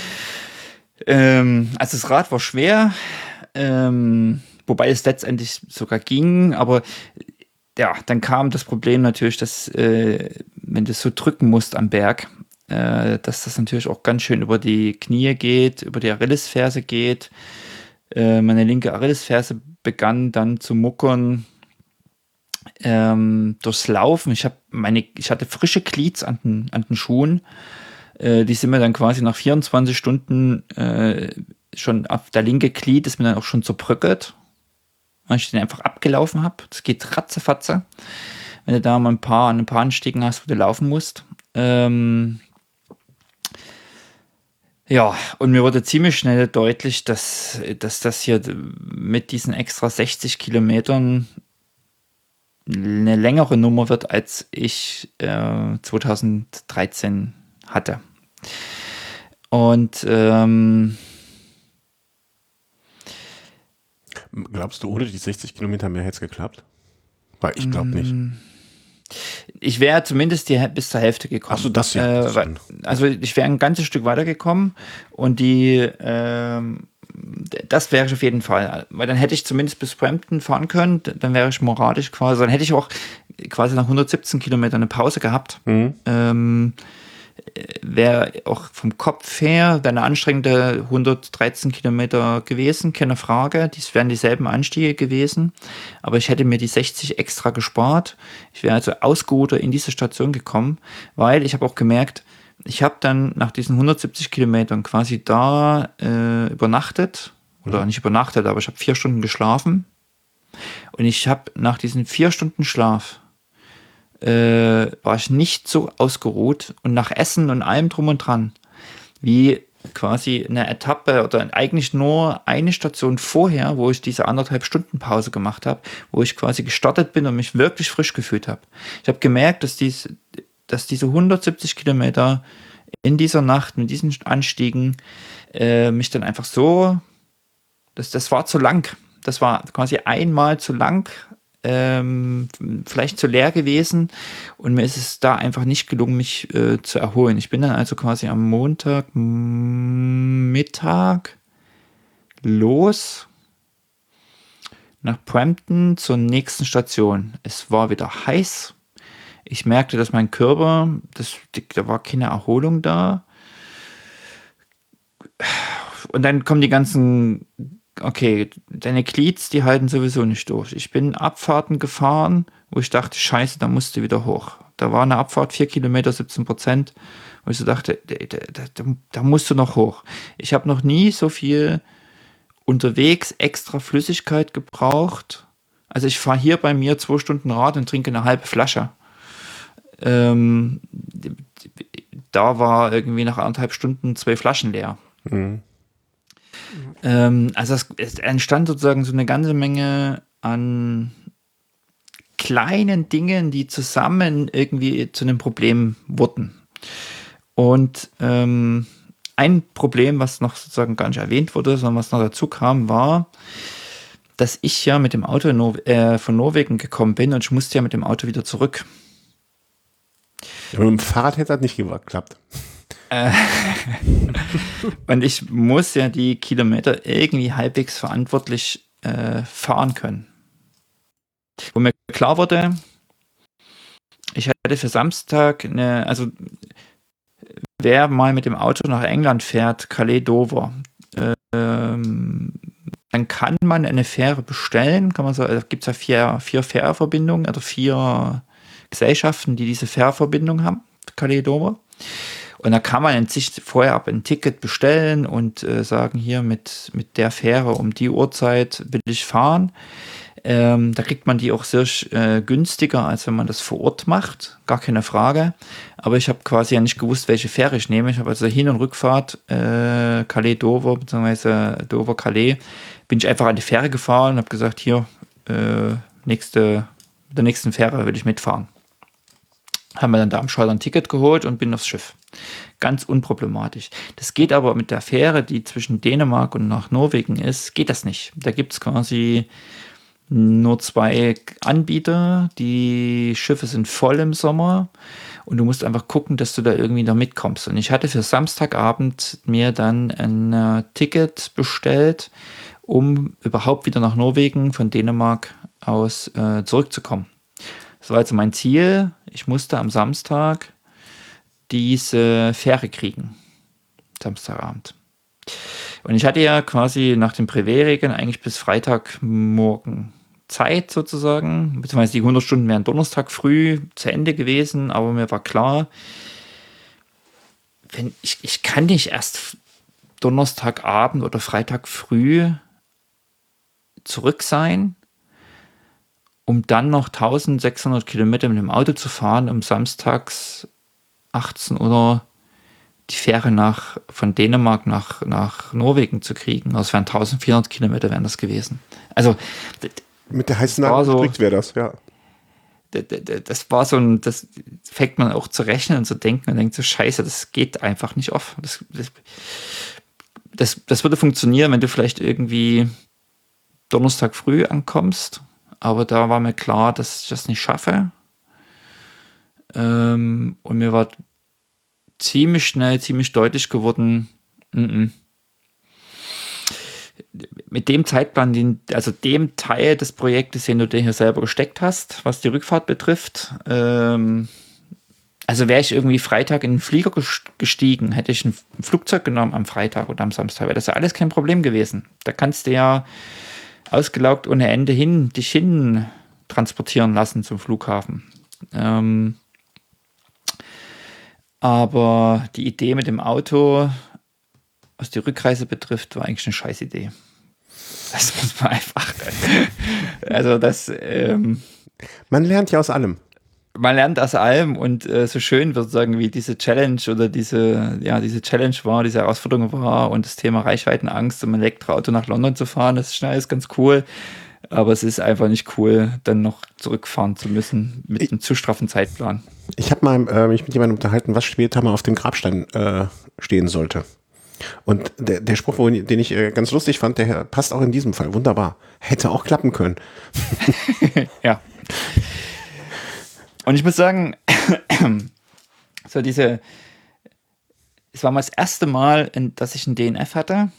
Also das Rad war schwer, wobei es letztendlich sogar ging, aber ja, dann kam das Problem natürlich, dass wenn du so drücken musst am Berg, dass das natürlich auch ganz schön über die Knie geht, über die Achillesferse geht. Meine linke Achillesferse begann dann zu muckern durchs Laufen. Ich hatte frische Glieds an den Schuhen. Die sind mir dann quasi nach 24 Stunden schon auf der linke Glied ist mir dann auch schon zerbröckelt, weil ich den einfach abgelaufen habe. Das geht ratzefatze, wenn du da mal ein paar Anstiegen hast, wo du laufen musst. Ja, und mir wurde ziemlich schnell deutlich, dass das hier mit diesen extra 60 Kilometern eine längere Nummer wird, als ich 2013 hatte. Und glaubst du, ohne die 60 Kilometer mehr hätte es geklappt? Weil ich glaube nicht. Ich wäre zumindest bis zur Hälfte gekommen. Achso, das ja. Also ich wäre ein ganzes Stück weitergekommen und das wäre ich auf jeden Fall. Weil dann hätte ich zumindest bis Brampton fahren können, dann wäre ich moralisch quasi, dann hätte ich auch quasi nach 117 Kilometern eine Pause gehabt. Wäre auch vom Kopf her eine anstrengende 113 Kilometer gewesen, keine Frage. Dies wären dieselben Anstiege gewesen, aber ich hätte mir die 60 extra gespart. Ich wäre also ausgeruhter in diese Station gekommen, weil ich habe auch gemerkt, ich habe dann nach diesen 170 Kilometern quasi da übernachtet, oder nicht übernachtet, aber ich habe 4 Stunden geschlafen, und ich habe nach diesen 4 Stunden Schlaf war ich nicht so ausgeruht und nach Essen und allem drum und dran, wie quasi eine Etappe oder eigentlich nur eine Station vorher, wo ich diese 1,5 Stunden Pause gemacht habe, wo ich quasi gestartet bin und mich wirklich frisch gefühlt habe. Ich habe gemerkt, dass diese 170 Kilometer in dieser Nacht mit diesen Anstiegen mich dann einfach so, das war zu lang. Das war quasi einmal zu lang, vielleicht zu leer gewesen, und mir ist es da einfach nicht gelungen, mich zu erholen. Ich bin dann also quasi am Montag Mittag los nach Brampton zur nächsten Station. Es war wieder heiß. Ich merkte, dass mein Körper, da war keine Erholung da. Und dann kommen die ganzen, okay, deine Glieds, die halten sowieso nicht durch. Ich bin Abfahrten gefahren, wo ich dachte, scheiße, da musst du wieder hoch. Da war eine Abfahrt, 4 Kilometer, 17%, wo ich so dachte, da musst du noch hoch. Ich habe noch nie so viel unterwegs extra Flüssigkeit gebraucht. Also ich fahre hier bei mir 2 Stunden Rad und trinke eine halbe Flasche. Da war irgendwie nach 1,5 Stunden 2 Flaschen leer. Also es entstand sozusagen so eine ganze Menge an kleinen Dingen, die zusammen irgendwie zu einem Problem wurden. Und ein Problem, was noch sozusagen gar nicht erwähnt wurde, sondern was noch dazu kam, war, dass ich ja mit dem Auto von Norwegen gekommen bin und ich musste ja mit dem Auto wieder zurück. Ja, mit dem Fahrrad hätte das nicht geklappt. Und ich muss ja die Kilometer irgendwie halbwegs verantwortlich fahren können. Wo mir klar wurde, ich hatte für Samstag also wer mal mit dem Auto nach England fährt, Calais-Dover, dann kann man eine Fähre bestellen, kann man sagen, da gibt es ja vier Fährverbindungen, also 4 Gesellschaften, die diese Fährverbindung haben, Calais-Dover. Und da kann man sich vorher ein Ticket bestellen und sagen, hier mit der Fähre um die Uhrzeit will ich fahren. Da kriegt man die auch sehr günstiger, als wenn man das vor Ort macht. Gar keine Frage. Aber ich habe quasi ja nicht gewusst, welche Fähre ich nehme. Ich habe also Hin- und Rückfahrt Calais-Dover bzw. Dover-Calais bin ich einfach an die Fähre gefahren und habe gesagt, hier, mit der nächsten Fähre will ich mitfahren. Haben wir dann da am Schalter ein Ticket geholt und bin aufs Schiff. Ganz unproblematisch. Das geht aber mit der Fähre, die zwischen Dänemark und nach Norwegen ist, geht das nicht. Da gibt es quasi nur 2 Anbieter. Die Schiffe sind voll im Sommer und du musst einfach gucken, dass du da irgendwie noch mitkommst. Und ich hatte für Samstagabend mir dann ein Ticket bestellt, um überhaupt wieder nach Norwegen von Dänemark aus zurückzukommen. Das war also mein Ziel. Ich musste am Samstag diese Fähre kriegen. Samstagabend. Und ich hatte ja quasi nach den Privé-Regeln eigentlich bis Freitagmorgen Zeit sozusagen, beziehungsweise die 100 Stunden wären Donnerstag früh zu Ende gewesen, aber mir war klar, wenn ich kann nicht erst Donnerstagabend oder Freitag früh zurück sein, um dann noch 1600 Kilometer mit dem Auto zu fahren, um samstags 18 Uhr die Fähre von Dänemark nach Norwegen zu kriegen. Das wären 1400 Kilometer wären das gewesen. Also mit der heißen Nadel gestrickt wäre das, ja. Das war das fängt man auch zu rechnen und zu denken und denkt so, scheiße, das geht einfach nicht auf. Das würde funktionieren, wenn du vielleicht irgendwie Donnerstag früh ankommst, aber da war mir klar, dass ich das nicht schaffe. Und mir war ziemlich schnell, ziemlich deutlich geworden, mit dem Zeitplan, also dem Teil des Projektes, den du dir hier selber gesteckt hast, was die Rückfahrt betrifft, also wäre ich irgendwie Freitag in den Flieger gestiegen, hätte ich ein Flugzeug genommen am Freitag oder am Samstag, wäre das ja alles kein Problem gewesen. Da kannst du ja ausgelaugt ohne Ende dich hin transportieren lassen zum Flughafen. Aber die Idee mit dem Auto, was die Rückreise betrifft, war eigentlich eine Scheißidee. Das muss man einfach. Also man lernt ja aus allem. Man lernt aus allem und so schön wird sagen, wie diese Challenge oder diese Challenge war, diese Herausforderung war und das Thema Reichweitenangst, um ein Elektroauto nach London zu fahren, das ist schnell, ist ganz cool. Aber es ist einfach nicht cool, dann noch zurückfahren zu müssen mit einem zu straffen Zeitplan. Ich habe mich mit jemandem unterhalten, was später mal auf dem Grabstein stehen sollte. Und der Spruch, den ich ganz lustig fand, der passt auch in diesem Fall. Wunderbar. Hätte auch klappen können. Ja. Und ich muss sagen, es war mal das erste Mal, dass ich ein DNF hatte.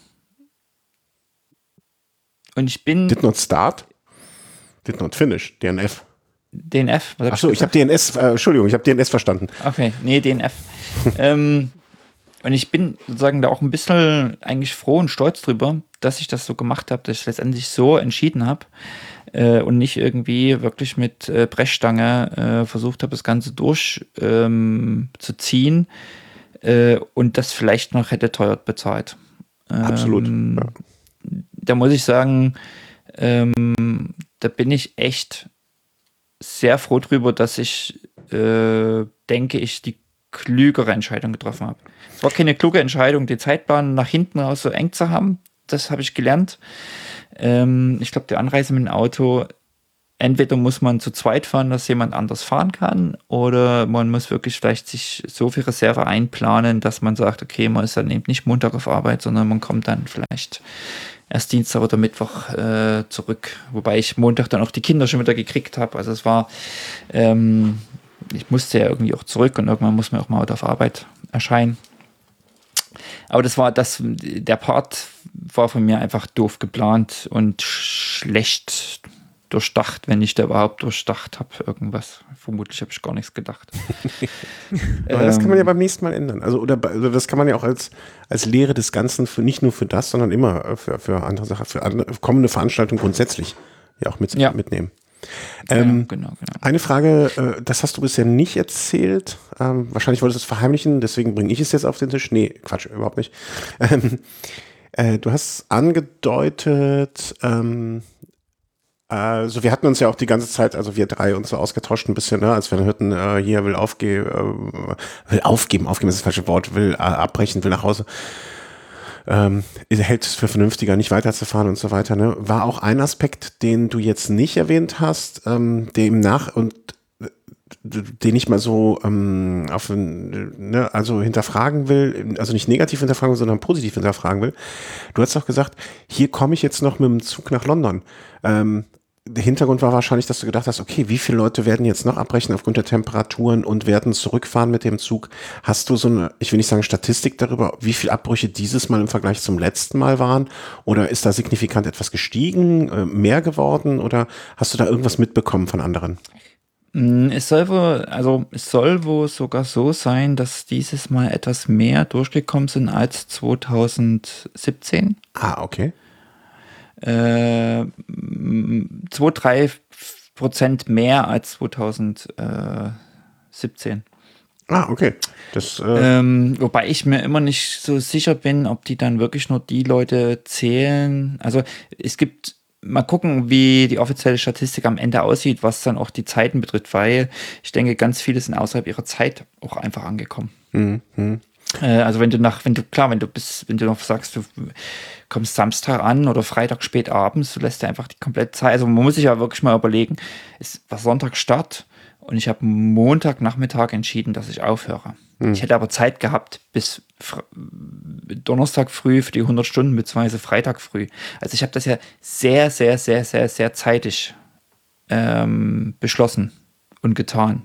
Und ich bin... Did not start? Did not finish? DNF. DNF? Achso, ich habe DNS, Entschuldigung, ich habe DNS verstanden. Okay, nee, DNF. Und ich bin sozusagen da auch ein bisschen eigentlich froh und stolz drüber, dass ich das so gemacht habe, dass ich letztendlich so entschieden habe und nicht irgendwie wirklich mit Brechstange versucht habe, das Ganze durchzuziehen und das vielleicht noch hätte teuer bezahlt. Absolut. Ja. Da muss ich sagen, da bin ich echt sehr froh drüber, dass ich, denke ich, die klügere Entscheidung getroffen habe. Es war keine kluge Entscheidung, den Zeitplan nach hinten raus so eng zu haben. Das habe ich gelernt. Ich glaube, die Anreise mit dem Auto, entweder muss man zu zweit fahren, dass jemand anders fahren kann, oder man muss wirklich vielleicht sich so viel Reserve einplanen, dass man sagt, okay, man ist dann eben nicht Montag auf Arbeit, sondern man kommt dann vielleicht erst Dienstag oder Mittwoch zurück. Wobei ich Montag dann auch die Kinder schon wieder gekriegt habe. Also es war ich musste ja irgendwie auch zurück und irgendwann muss man auch mal auf Arbeit erscheinen. Aber der Part war von mir einfach doof geplant und schlecht durchdacht, wenn ich da überhaupt durchdacht habe, irgendwas. Vermutlich habe ich gar nichts gedacht. Aber das kann man ja beim nächsten Mal ändern. Also das kann man ja auch als Lehre des Ganzen nicht nur für das, sondern immer für andere Sachen, für kommende Veranstaltungen grundsätzlich ja auch mitnehmen. Genau. Eine Frage, das hast du bisher nicht erzählt. Wahrscheinlich wolltest du es verheimlichen, deswegen bringe ich es jetzt auf den Tisch. Nee, Quatsch, überhaupt nicht. Du hast angedeutet, also wir hatten uns ja auch die ganze Zeit, also wir drei uns so ausgetauscht ein bisschen, ne, als wir hörten, hier will aufgeben ist das falsche Wort, will abbrechen, will nach Hause. Hält es für vernünftiger, nicht weiterzufahren und so weiter. Ne? War auch ein Aspekt, den du jetzt nicht erwähnt hast, den ich mal so also hinterfragen will, also nicht negativ hinterfragen, sondern positiv hinterfragen will. Du hast auch gesagt, hier komme ich jetzt noch mit dem Zug nach London. Der Hintergrund war wahrscheinlich, dass du gedacht hast, okay, wie viele Leute werden jetzt noch abbrechen aufgrund der Temperaturen und werden zurückfahren mit dem Zug? Hast du so eine, ich will nicht sagen Statistik darüber, wie viele Abbrüche dieses Mal im Vergleich zum letzten Mal waren? Oder ist da signifikant etwas gestiegen, mehr geworden? Oder hast du da irgendwas mitbekommen von anderen? Es soll wohl sogar so sein, dass dieses Mal etwas mehr durchgekommen sind als 2017. Ah, okay. 2-3% mehr als 2017. Ah, okay. Wobei ich mir immer nicht so sicher bin, ob die dann wirklich nur die Leute zählen. Also es gibt, mal gucken, wie die offizielle Statistik am Ende aussieht, was dann auch die Zeiten betrifft, weil ich denke, ganz viele sind außerhalb ihrer Zeit auch einfach angekommen. Mhm. Also wenn du noch sagst, du kommst Samstag an oder Freitag spät abends, du lässt dir einfach die komplette Zeit, also man muss sich ja wirklich mal überlegen, es war Sonntag Start und ich habe Montagnachmittag entschieden, dass ich aufhöre. Ich hätte aber Zeit gehabt bis Donnerstag früh für die 100 Stunden, beziehungsweise Freitag früh. Also ich habe das ja sehr, sehr, sehr, sehr, sehr zeitig beschlossen und getan.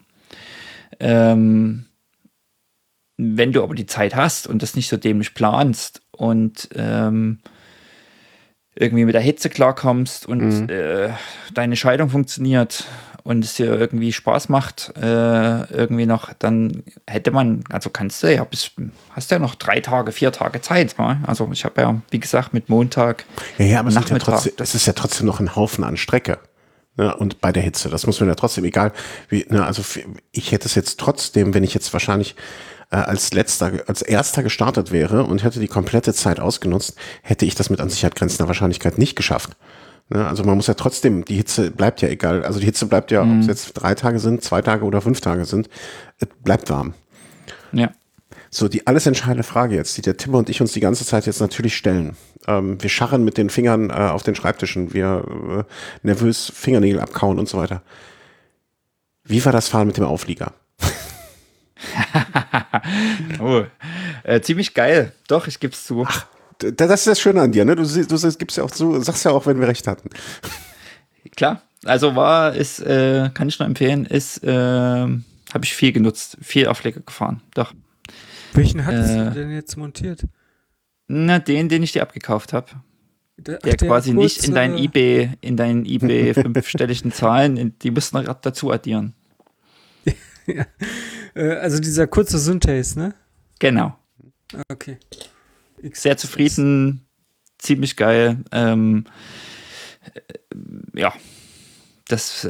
Wenn du aber die Zeit hast und das nicht so dämlich planst und irgendwie mit der Hitze klarkommst und deine Scheidung funktioniert und es dir irgendwie Spaß macht, irgendwie noch, dann hätte man, also kannst du ja, hast ja noch 3 Tage, 4 Tage Zeit. Ne? Also ich habe ja, wie gesagt, mit Montag, ja, aber es ist ja trotzdem noch ein Haufen an Strecke. Ne? Und bei der Hitze, das muss man ja trotzdem, egal wie, ne, also ich hätte es jetzt trotzdem, wenn ich jetzt wahrscheinlich als erster gestartet wäre und hätte die komplette Zeit ausgenutzt, hätte ich das mit an Sicherheit grenzender Wahrscheinlichkeit nicht geschafft. Ne? Also man muss ja trotzdem, die Hitze bleibt ja egal, also die Hitze bleibt ja, ob es jetzt 3 Tage sind, 2 Tage oder 5 Tage sind, es bleibt warm. Ja. So, die alles entscheidende Frage jetzt, die der Tim und ich uns die ganze Zeit jetzt natürlich stellen. Wir scharren mit den Fingern auf den Schreibtischen, wir nervös Fingernägel abkauen und so weiter. Wie war das Fahren mit dem Auflieger? Ziemlich geil. Doch, ich gebe es zu. Ach, das ist das Schöne an dir, ne? Du gibst ja auch zu, sagst ja auch, wenn wir recht hatten. Klar, also kann ich nur empfehlen, habe ich viel genutzt, viel Aufleger gefahren. Doch. Welchen hattest du denn jetzt montiert? Na, den ich dir abgekauft habe. Der quasi nicht in deinen eBay 5-stelligen Zahlen, die mussten noch dazu addieren. Ja. Also dieser kurze Synthase, ne? Genau. Okay. Sehr zufrieden, ziemlich geil. Ja, das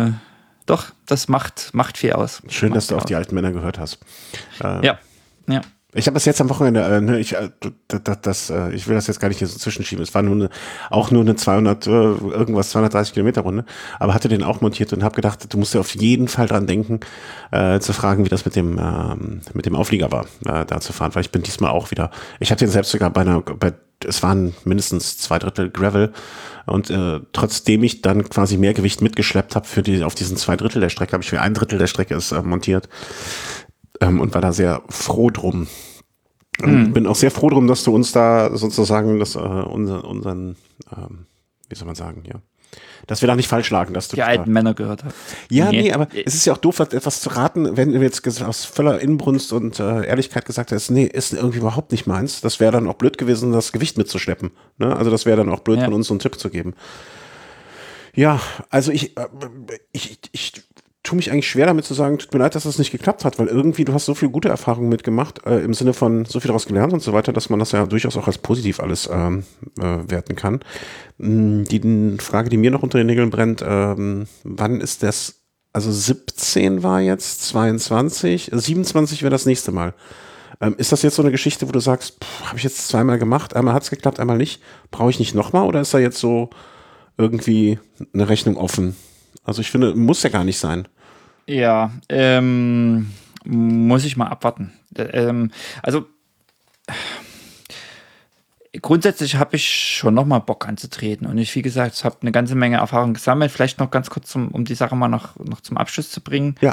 macht viel aus. Schön, dass du auf die alten Männer gehört hast. Ja. Ich habe es jetzt am Wochenende, ich will das jetzt gar nicht hier so zwischenschieben, es war auch nur eine 230 Kilometer Runde, aber hatte den auch montiert und habe gedacht, du musst ja auf jeden Fall dran denken, zu fragen, wie das mit dem Auflieger war, da zu fahren, weil ich bin diesmal auch wieder, ich hatte den selbst sogar es waren mindestens 2/3 Gravel und trotzdem ich dann quasi mehr Gewicht mitgeschleppt habe auf diesen 2/3 der Strecke, habe ich für 1/3 der Strecke ist montiert. Und war da sehr froh drum. Bin auch sehr froh drum, dass du uns da sozusagen unseren, wie soll man sagen, ja, Dass wir da nicht falsch lagen, dass du die alten Männer gehört hast. Ja, nee, aber es ist ja auch doof, etwas zu raten, wenn du jetzt aus voller Inbrunst und Ehrlichkeit gesagt hast, nee, ist irgendwie überhaupt nicht meins. Das wäre dann auch blöd gewesen, das Gewicht mitzuschleppen. Ne? Also das wäre dann auch blöd von uns, so einen Tipp zu geben. Ja, also ich tue mich eigentlich schwer damit zu sagen, tut mir leid, dass das nicht geklappt hat, weil irgendwie du hast so viel gute Erfahrungen mitgemacht, im Sinne von so viel daraus gelernt und so weiter, dass man das ja durchaus auch als positiv alles werten kann. Die Frage, die mir noch unter den Nägeln brennt, wann ist das, also 17 war jetzt, 22, 27 wäre das nächste Mal. Ist das jetzt so eine Geschichte, wo du sagst, habe ich jetzt zweimal gemacht, einmal hat es geklappt, einmal nicht, brauche ich nicht nochmal oder ist da jetzt so irgendwie eine Rechnung offen? Also ich finde, muss ja gar nicht sein. Ja, muss ich mal abwarten. Also grundsätzlich habe ich schon nochmal Bock anzutreten und ich, wie gesagt, habe eine ganze Menge Erfahrung gesammelt. Vielleicht noch ganz kurz, um die Sache mal noch zum Abschluss zu bringen. Ja.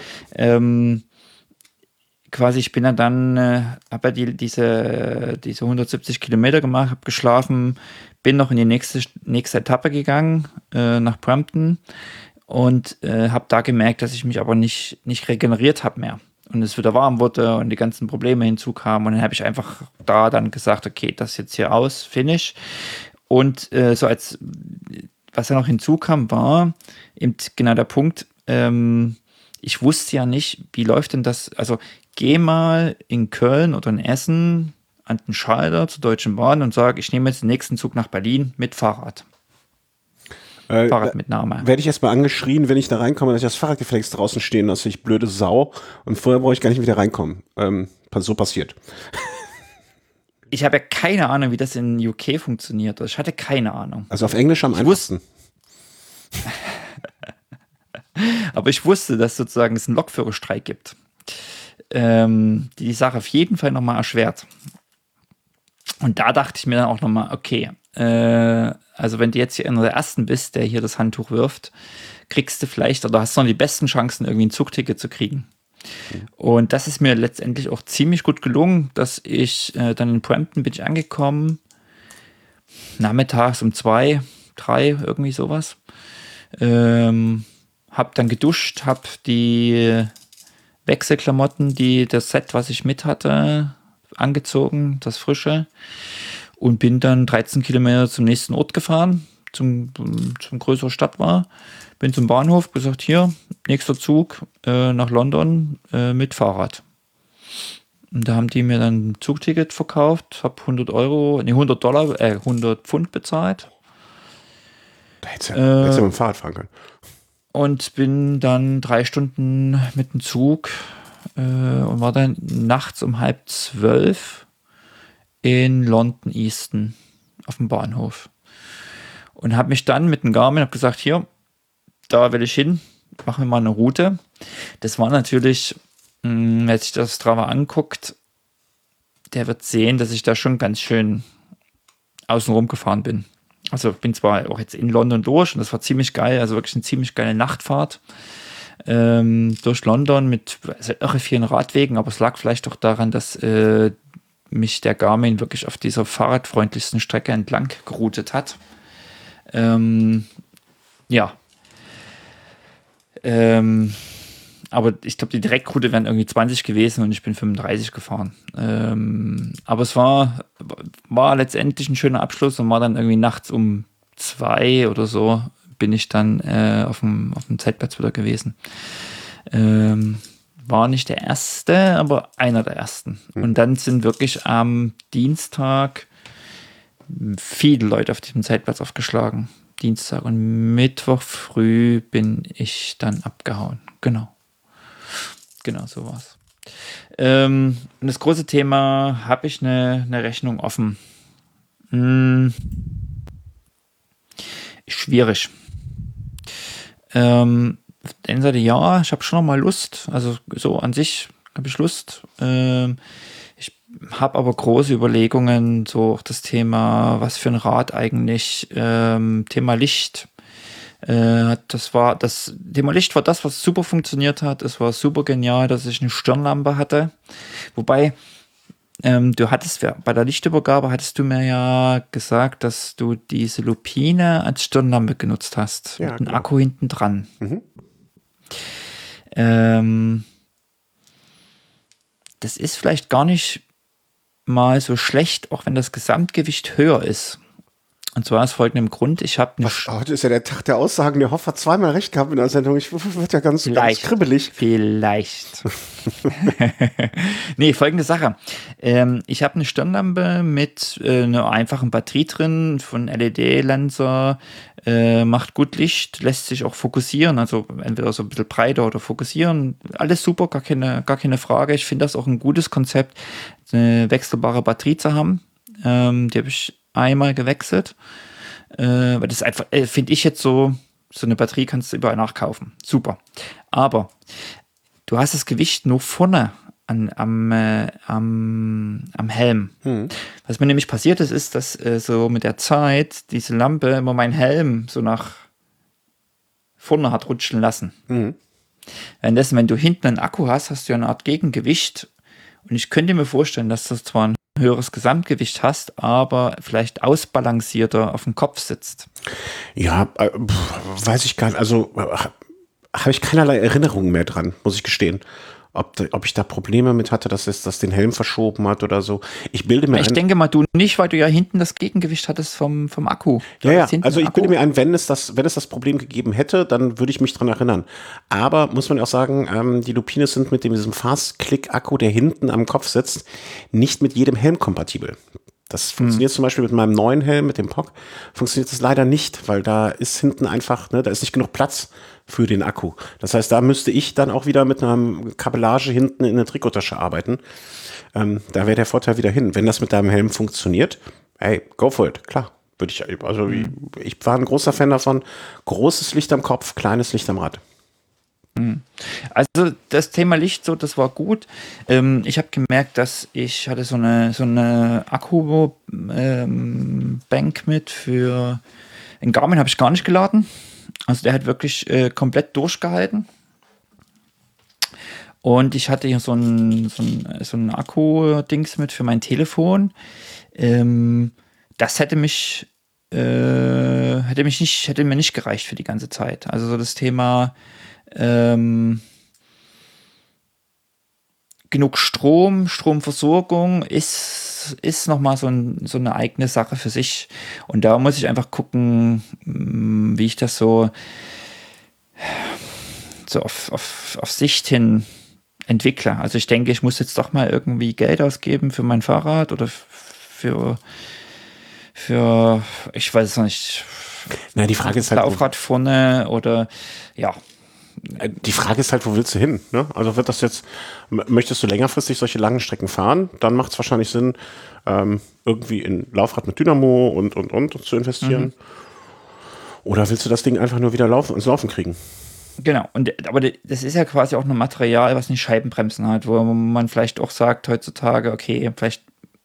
Quasi, ich bin ja dann, habe ja diese 170 Kilometer gemacht, habe geschlafen, bin noch in die nächste Etappe gegangen, nach Brampton und habe da gemerkt, dass ich mich aber nicht regeneriert habe mehr. Und es wieder warm wurde und die ganzen Probleme hinzukamen. Und dann habe ich einfach da dann gesagt, okay, das jetzt hier aus, finish. Und so als, was da noch hinzukam, war eben genau der Punkt, ich wusste ja nicht, wie läuft denn das, also geh mal in Köln oder in Essen an den Schalter zur Deutschen Bahn und sag, ich nehme jetzt den nächsten Zug nach Berlin mit Fahrrad. Fahrradmitnahme. Werde ich erstmal angeschrien, wenn ich da reinkomme, dass ich das Fahrrad gefälligst draußen stehen lasse, ich blöde Sau. Und vorher brauche ich gar nicht wieder reinkommen. So passiert. Ich habe ja keine Ahnung, wie das in UK funktioniert. Ich hatte keine Ahnung. Also auf Englisch am einfachsten. Aber ich wusste, dass sozusagen es einen Lokführerstreik gibt. Die Sache auf jeden Fall nochmal erschwert. Und da dachte ich mir dann auch nochmal, okay, also wenn du jetzt hier einer der Ersten bist, der hier das Handtuch wirft, kriegst du vielleicht, oder hast du noch die besten Chancen, irgendwie ein Zugticket zu kriegen. Und das ist mir letztendlich auch ziemlich gut gelungen, dass ich dann in Brampton bin ich angekommen, nachmittags um 2, 3, irgendwie sowas. Hab dann geduscht, hab die Wechselklamotten, das Set, was ich mit hatte, angezogen, das Frische, und bin dann 13 Kilometer zum nächsten Ort gefahren, zum größeren Stadt war, bin zum Bahnhof, gesagt, hier, nächster Zug nach London mit Fahrrad. Und da haben die mir dann ein Zugticket verkauft, habe $100 Pfund bezahlt. Da hättest du ja mit dem Fahrrad fahren können. Und bin dann 3 Stunden mit dem Zug und war dann nachts um 11:30 in London Euston auf dem Bahnhof. Und habe mich dann mit dem Garmin gesagt, hier, da will ich hin, machen wir mal eine Route. Das war natürlich, wer sich das Strava anguckt, der wird sehen, dass ich da schon ganz schön außenrum gefahren bin. Also bin zwar auch jetzt in London durch und das war ziemlich geil, also wirklich eine ziemlich geile Nachtfahrt durch London mit irre vielen Radwegen, aber es lag vielleicht auch daran, dass mich der Garmin wirklich auf dieser fahrradfreundlichsten Strecke entlang geroutet hat. Aber ich glaube, die Direktroute wären irgendwie 20 gewesen und ich bin 35 gefahren. Aber es war letztendlich ein schöner Abschluss und war dann irgendwie nachts um 2 oder so bin ich dann auf dem Zeltplatz wieder gewesen. War nicht der erste, aber einer der ersten. Und dann sind wirklich am Dienstag viele Leute auf diesem Zeltplatz aufgeschlagen. Dienstag und Mittwoch früh bin ich dann abgehauen. Genau so war's. Und das große Thema, habe ich eine Rechnung offen? Schwierig. Auf der einen Seite ja, ich habe schon noch mal Lust, also so an sich habe ich Lust. Ich habe aber große Überlegungen, so auch das Thema, was für ein Rad eigentlich, Thema Licht. Das Thema Licht war das, was super funktioniert hat. Es war super genial, dass ich eine Stirnlampe hatte. Wobei, Du hattest bei der Lichtübergabe hattest du mir ja gesagt, dass du diese Lupine als Stirnlampe genutzt hast. Ja, mit einem genau. Akku hinten dran. Mhm. Das ist vielleicht gar nicht mal so schlecht, auch wenn das Gesamtgewicht höher ist. Und zwar aus folgendem Grund, ich habe eine Heute ist ja der Tag der Aussagen. Der Hoff hat zweimal recht gehabt in der Sendung. Ich wird ja ganz kribbelig. Vielleicht. Nee, folgende Sache. Ich habe eine Stirnlampe mit einer einfachen Batterie drin von LED-Lenser, macht gut Licht, lässt sich auch fokussieren, also entweder so ein bisschen breiter oder fokussieren. Alles super, gar keine Frage. Ich finde das auch ein gutes Konzept, eine wechselbare Batterie zu haben. Die habe ich einmal gewechselt, weil das einfach, finde ich jetzt so eine Batterie kannst du überall nachkaufen. Super. Aber du hast das Gewicht nur vorne am Helm. Was mir nämlich passiert ist, dass so mit der Zeit diese Lampe immer meinen Helm so nach vorne hat rutschen lassen. Währenddessen, wenn du hinten einen Akku hast, hast du ja eine Art Gegengewicht. Und ich könnte mir vorstellen, dass das zwar ein höheres Gesamtgewicht hast, aber vielleicht ausbalancierter auf dem Kopf sitzt. Ja, weiß ich gar nicht. Also habe ich keinerlei Erinnerungen mehr dran, muss ich gestehen. Ob ich da Probleme mit hatte, dass es das den Helm verschoben hat oder so. Ich denke mal, du nicht, weil du ja hinten das Gegengewicht hattest vom Akku. Ja, also ich bilde mir ein, wenn es das Problem gegeben hätte, dann würde ich mich dran erinnern. Aber muss man auch sagen, die Lupines sind mit diesem Fast-Click-Akku, der hinten am Kopf sitzt, nicht mit jedem Helm kompatibel. Das funktioniert zum Beispiel mit meinem neuen Helm, mit dem POC, funktioniert das leider nicht, weil da ist hinten einfach, da ist nicht genug Platz für den Akku. Das heißt, da müsste ich dann auch wieder mit einer Kabellage hinten in der Trikottasche arbeiten. Da wäre der Vorteil wieder hin. Wenn das mit deinem Helm funktioniert, hey, go for it, klar. Ich war ein großer Fan davon. Großes Licht am Kopf, kleines Licht am Rad. Also das Thema Licht, das war gut. Ich habe gemerkt, dass ich hatte so eine Akku-Bank mit für einen Garmin, habe ich gar nicht geladen. Also der hat wirklich komplett durchgehalten. Und ich hatte hier so ein Akku-Dings mit für mein Telefon. Das hätte mir nicht gereicht für die ganze Zeit. Also so das Thema genug Stromversorgung ist nochmal so eine eigene Sache für sich. Und da muss ich einfach gucken, wie ich das so auf Sicht hin entwickle. Also ich denke, ich muss jetzt doch mal irgendwie Geld ausgeben für mein Fahrrad oder für ich weiß es noch nicht. Na, die Frage ist halt, Laufrad vorne oder ja. Die Frage ist halt, wo willst du hin? Ne? Also möchtest du längerfristig solche langen Strecken fahren? Dann macht es wahrscheinlich Sinn, irgendwie in Laufrad mit Dynamo und zu investieren. Oder willst du das Ding einfach nur wieder ins Laufen kriegen? Genau, aber das ist ja quasi auch ein Material, was nicht Scheibenbremsen hat, wo man vielleicht auch sagt heutzutage, okay, vielleicht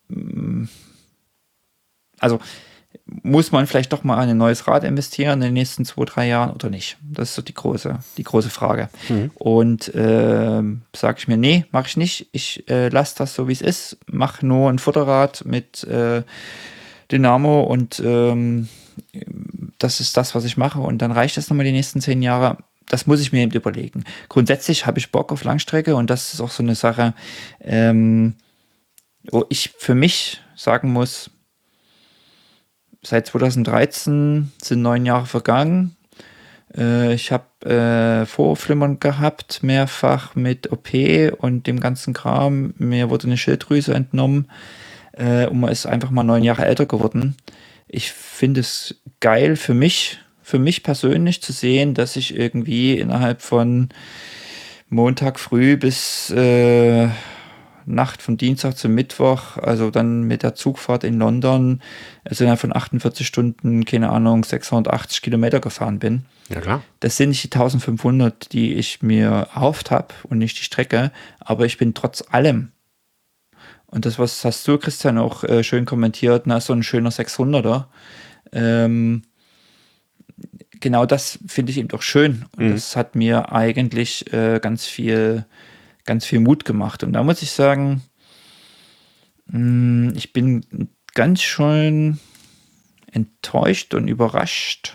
also muss man vielleicht doch mal in ein neues Rad investieren in den nächsten 2-3 Jahren oder nicht? Das ist so die große Frage. Und sage ich mir, nee, mache ich nicht. Ich lasse das so, wie es ist. Mache nur ein Futterrad mit Dynamo und das ist das, was ich mache. Und dann reicht das nochmal die nächsten 10 Jahre. Das muss ich mir eben überlegen. Grundsätzlich habe ich Bock auf Langstrecke und das ist auch so eine Sache, wo ich für mich sagen muss, seit 2013 sind 9 Jahre vergangen. Ich habe Vorflimmern gehabt, mehrfach mit OP und dem ganzen Kram. Mir wurde eine Schilddrüse entnommen und man ist einfach mal 9 Jahre älter geworden. Ich finde es geil für mich persönlich zu sehen, dass ich irgendwie innerhalb von Montag früh bis Nacht von Dienstag zum Mittwoch, also dann mit der Zugfahrt in London, also innerhalb von 48 Stunden, keine Ahnung, 680 Kilometer gefahren bin. Ja, klar. Das sind nicht die 1500, die ich mir erhofft habe und nicht die Strecke, aber ich bin trotz allem, und das was hast du, Christian, auch schön kommentiert, so ein schöner 600er, genau das finde ich eben doch schön und das hat mir eigentlich ganz viel Mut gemacht. Und da muss ich sagen, Ich bin ganz schön enttäuscht und überrascht,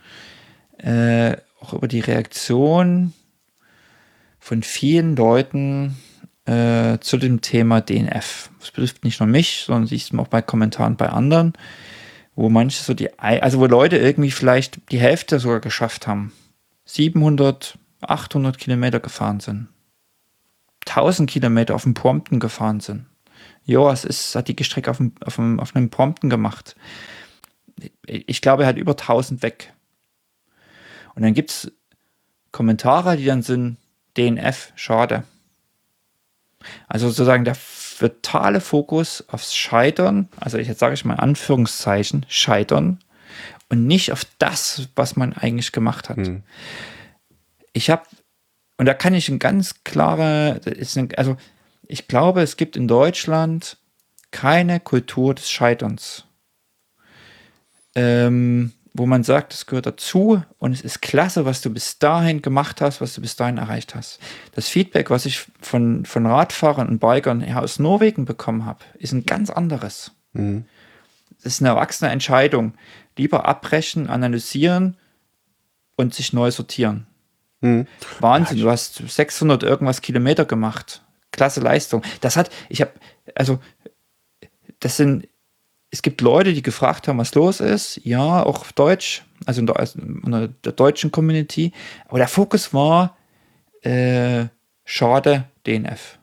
auch über die Reaktion von vielen Leuten zu dem Thema DNF. Das betrifft nicht nur mich, sondern siehst du auch bei Kommentaren bei anderen, wo manche so wo Leute irgendwie vielleicht die Hälfte sogar geschafft haben. 700, 800 Kilometer gefahren sind. 1000 Kilometer auf dem Brompton gefahren sind. Jo, hat die Strecke auf einem Brompton gemacht. Ich glaube, er hat über 1000 weg. Und dann gibt es Kommentare, die dann sind, DNF, schade. Also sozusagen der totale Fokus aufs Scheitern, also jetzt sage ich mal in Anführungszeichen, Scheitern und nicht auf das, was man eigentlich gemacht hat. Und da kann ich ein ganz klare, ich glaube, es gibt in Deutschland keine Kultur des Scheiterns. Wo man sagt, es gehört dazu und es ist klasse, was du bis dahin gemacht hast, was du bis dahin erreicht hast. Das Feedback, was ich von Radfahrern und Bikern aus Norwegen bekommen habe, ist ein ganz anderes. Das ist eine erwachsene Entscheidung. Lieber abbrechen, analysieren und sich neu sortieren. Wahnsinn, du hast 600 irgendwas Kilometer gemacht. Klasse Leistung. Es gibt Leute, die gefragt haben, was los ist. Ja, auch auf Deutsch, also in der deutschen Community. Aber der Fokus war, schade, DNF.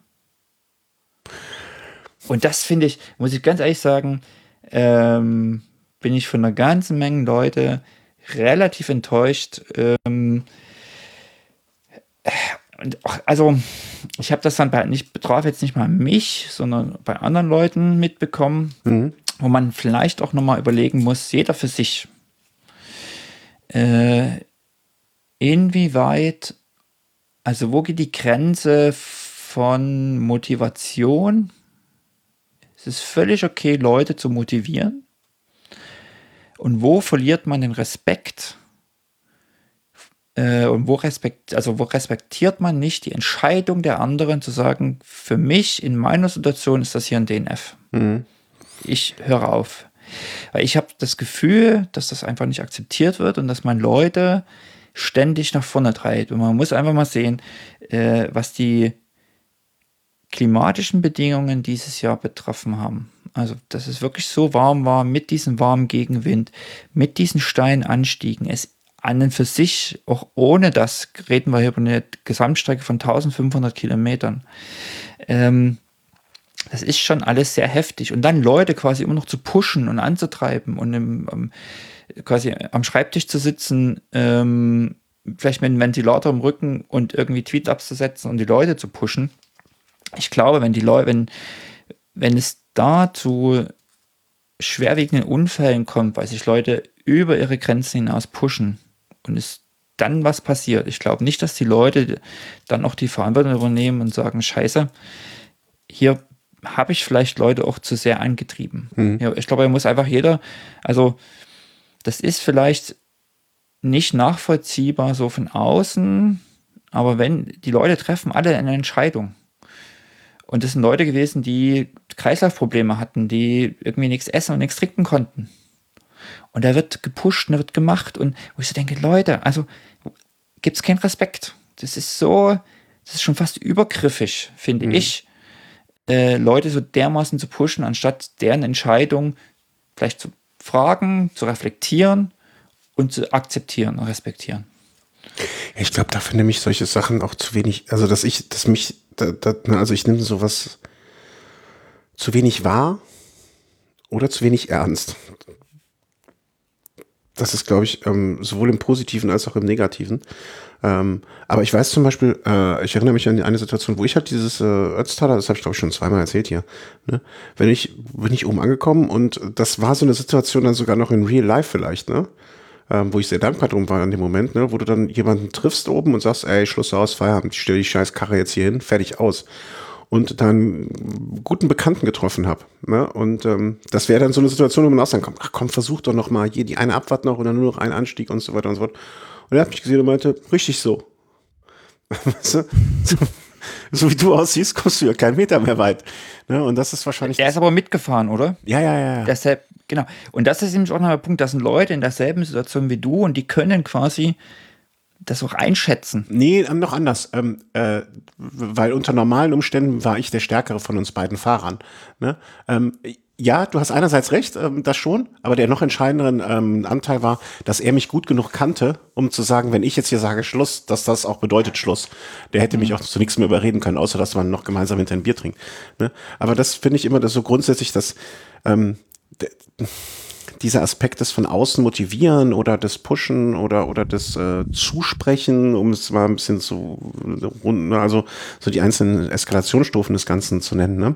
Und das finde ich, muss ich ganz ehrlich sagen, bin ich von einer ganzen Menge Leute relativ enttäuscht. Ich habe das dann betraf jetzt nicht mal mich, sondern bei anderen Leuten mitbekommen, wo man vielleicht auch nochmal überlegen muss, jeder für sich, inwieweit, also wo geht die Grenze von Motivation? Es ist völlig okay, Leute zu motivieren. Und wo verliert man den Respekt? Und wo respektiert man nicht die Entscheidung der anderen zu sagen, für mich in meiner Situation ist das hier ein DNF. Ich höre auf. Weil ich habe das Gefühl, dass das einfach nicht akzeptiert wird und dass man Leute ständig nach vorne treibt. Und man muss einfach mal sehen, was die klimatischen Bedingungen dieses Jahr betroffen haben. Also, dass es wirklich so warm war, mit diesem warmen Gegenwind, mit diesen steilen Anstiegen. Es an und für sich, auch ohne das, reden wir hier über eine Gesamtstrecke von 1500 Kilometern. Das ist schon alles sehr heftig. Und dann Leute quasi immer noch zu pushen und anzutreiben und quasi am Schreibtisch zu sitzen, vielleicht mit einem Ventilator im Rücken und irgendwie Tweets abzusetzen und die Leute zu pushen. Ich glaube, wenn es da zu schwerwiegenden Unfällen kommt, weil sich Leute über ihre Grenzen hinaus pushen und es dann was passiert, ich glaube nicht, dass die Leute dann auch die Verantwortung übernehmen und sagen, scheiße, hier habe ich vielleicht Leute auch zu sehr angetrieben. Ja, ich glaube, das ist vielleicht nicht nachvollziehbar so von außen, aber wenn die Leute treffen alle eine Entscheidung. Und das sind Leute gewesen, die Kreislaufprobleme hatten, die irgendwie nichts essen und nichts trinken konnten. Und da wird gepusht und da wird gemacht. Und wo ich so denke, Leute, also gibt es keinen Respekt. Das ist schon fast übergriffig, finde ich, Leute so dermaßen zu pushen, anstatt deren Entscheidung vielleicht zu fragen, zu reflektieren und zu akzeptieren und respektieren. Ich glaube, da finde ich solche Sachen auch zu wenig, also ich nehme sowas zu wenig wahr oder zu wenig ernst. Das ist, glaube ich, sowohl im Positiven als auch im Negativen. Aber ich weiß zum Beispiel, ich erinnere mich an eine Situation, wo ich halt dieses Ötztaler, das habe ich glaube ich schon zweimal erzählt hier, ne? Bin ich oben angekommen und das war so eine Situation dann sogar noch in Real Life vielleicht, ne? Wo ich sehr dankbar drum war in dem Moment, ne? Wo du dann jemanden triffst oben und sagst, ey, Schluss aus, Feierabend, ich stelle die scheiß Karre jetzt hier hin, fertig aus. Und dann einen guten Bekannten getroffen habe. Ne? Und das wäre dann so eine Situation, wo man auch sagen kann, ach komm, versuch doch noch mal hier die eine Abfahrt noch und dann nur noch einen Anstieg und so weiter und so fort. Und er hat mich gesehen und meinte, richtig so. Weißt du? So wie du aussiehst, kommst du ja keinen Meter mehr weit. Ne? Und das ist wahrscheinlich. Der ist aber mitgefahren, oder? Ja. Deshalb, genau. Und das ist nämlich auch noch der Punkt, das sind Leute in derselben Situation wie du und die können quasi das auch einschätzen. Nee, noch anders. Weil unter normalen Umständen war ich der Stärkere von uns beiden Fahrern. Ne? Ja, du hast einerseits recht, das schon, aber der noch entscheidenderen Anteil war, dass er mich gut genug kannte, um zu sagen, wenn ich jetzt hier sage Schluss, dass das auch bedeutet Schluss. Der hätte mich auch zu nichts mehr überreden können, außer dass man noch gemeinsam hinter ein Bier trinkt. Ne? Aber das finde ich immer das so grundsätzlich, dass dieser Aspekt des von außen motivieren oder des Pushen oder des Zusprechen, um es mal ein bisschen zu runden, also so die einzelnen Eskalationsstufen des Ganzen zu nennen, ne?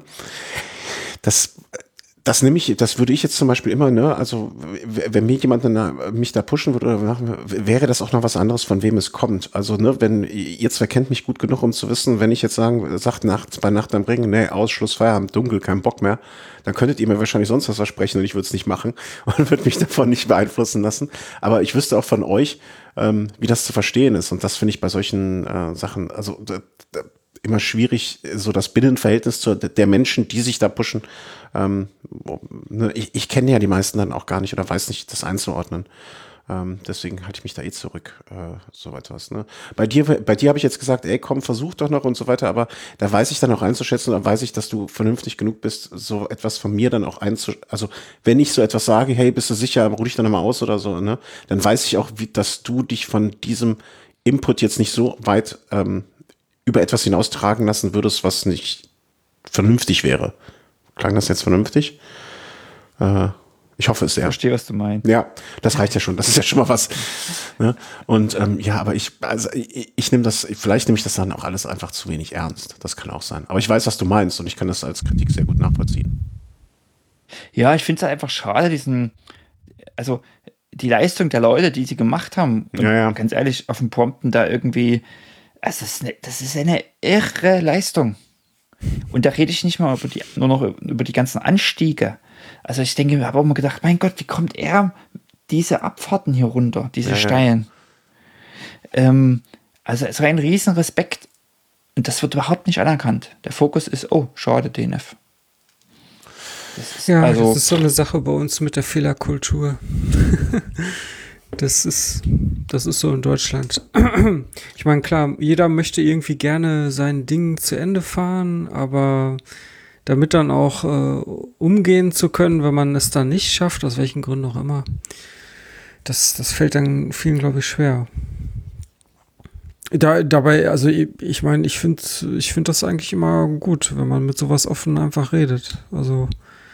Das würde ich jetzt zum Beispiel immer, ne, also wenn mir jemand mich da pushen würde oder machen, wäre das auch noch was anderes, von wem es kommt. Also, ne, wenn ihr zwei kennt mich gut genug, um zu wissen, wenn ich jetzt sagt nachts bei Nacht am Bringen, ne, Ausschluss, Feierabend, dunkel, kein Bock mehr, dann könntet ihr mir wahrscheinlich sonst was versprechen und ich würde es nicht machen und würde mich davon nicht beeinflussen lassen. Aber ich wüsste auch von euch, wie das zu verstehen ist. Und das finde ich bei solchen Sachen, also immer schwierig, so das Binnenverhältnis der Menschen, die sich da pushen. Ne, ich kenne ja die meisten dann auch gar nicht oder weiß nicht, das einzuordnen. Deswegen halte ich mich da zurück, so etwas. Ne? Bei dir habe ich jetzt gesagt, ey, komm, versuch doch noch und so weiter, aber da weiß ich dann auch einzuschätzen, da weiß ich, dass du vernünftig genug bist, so etwas von mir dann auch also wenn ich so etwas sage, hey, bist du sicher, ruh dich dann nochmal aus oder so, ne? Dann weiß ich auch, dass du dich von diesem Input jetzt nicht so weit über etwas hinaustragen lassen würdest, was nicht vernünftig wäre. Klang das jetzt vernünftig? Ich hoffe es sehr. Ich verstehe, was du meinst. Ja, das reicht ja schon. Das ist ja schon mal was. Ne? Und ja, aber ich nehme das, vielleicht nehme ich das dann auch alles einfach zu wenig ernst. Das kann auch sein. Aber ich weiß, was du meinst und ich kann das als Kritik sehr gut nachvollziehen. Ja, ich finde es halt einfach schade, also die Leistung der Leute, die sie gemacht haben. Und Ja. ganz ehrlich, auf dem Prompten da irgendwie, also das ist eine irre Leistung. Und da rede ich nicht mal nur noch über die ganzen Anstiege. Also ich denke, ich habe auch mal gedacht, mein Gott, wie kommt er diese Abfahrten hier runter, diese steilen? Also es war ein riesen Respekt. Und das wird überhaupt nicht anerkannt. Der Fokus ist, oh, schade, DNF. Das ist so eine Sache bei uns mit der Fehlerkultur. Das ist so in Deutschland. Ich meine, klar, jeder möchte irgendwie gerne sein Ding zu Ende fahren, aber damit dann auch umgehen zu können, wenn man es dann nicht schafft, aus welchen Gründen auch immer, das fällt dann vielen, glaube ich, schwer. Dabei, also ich meine, ich finde das eigentlich immer gut, wenn man mit sowas offen einfach redet. Also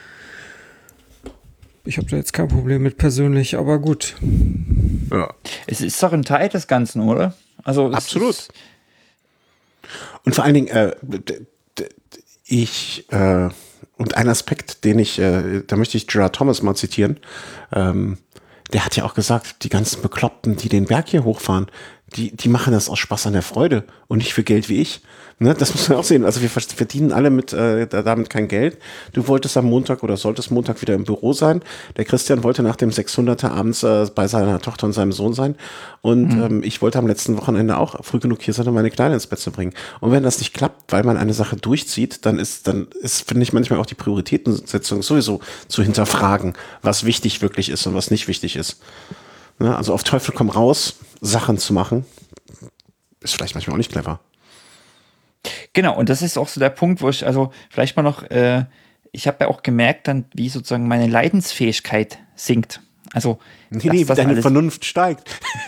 ich habe da jetzt kein Problem mit persönlich, aber gut. Ja. Es ist doch ein Teil des Ganzen, oder? Also absolut. Und vor allen Dingen, und ein Aspekt, da möchte ich Gerard Thomas mal zitieren, der hat ja auch gesagt, die ganzen Bekloppten, die den Berg hier hochfahren, die machen das aus Spaß an der Freude und nicht für Geld wie ich. Ne, das muss man auch sehen. Also wir verdienen alle damit kein Geld. Du wolltest am Montag oder solltest Montag wieder im Büro sein. Der Christian wollte nach dem 600er abends bei seiner Tochter und seinem Sohn sein. Und ich wollte am letzten Wochenende auch früh genug hier sein, um meine Kleine ins Bett zu bringen. Und wenn das nicht klappt, weil man eine Sache durchzieht, dann ist, finde ich, manchmal auch die Prioritätensetzung sowieso zu hinterfragen, was wichtig wirklich ist und was nicht wichtig ist. Ne, also auf Teufel komm raus, Sachen zu machen, ist vielleicht manchmal auch nicht clever. Genau, und das ist auch so der Punkt, wo ich, also vielleicht mal noch, ich habe ja auch gemerkt dann, wie sozusagen meine Leidensfähigkeit sinkt. Also, wie deine Vernunft steigt.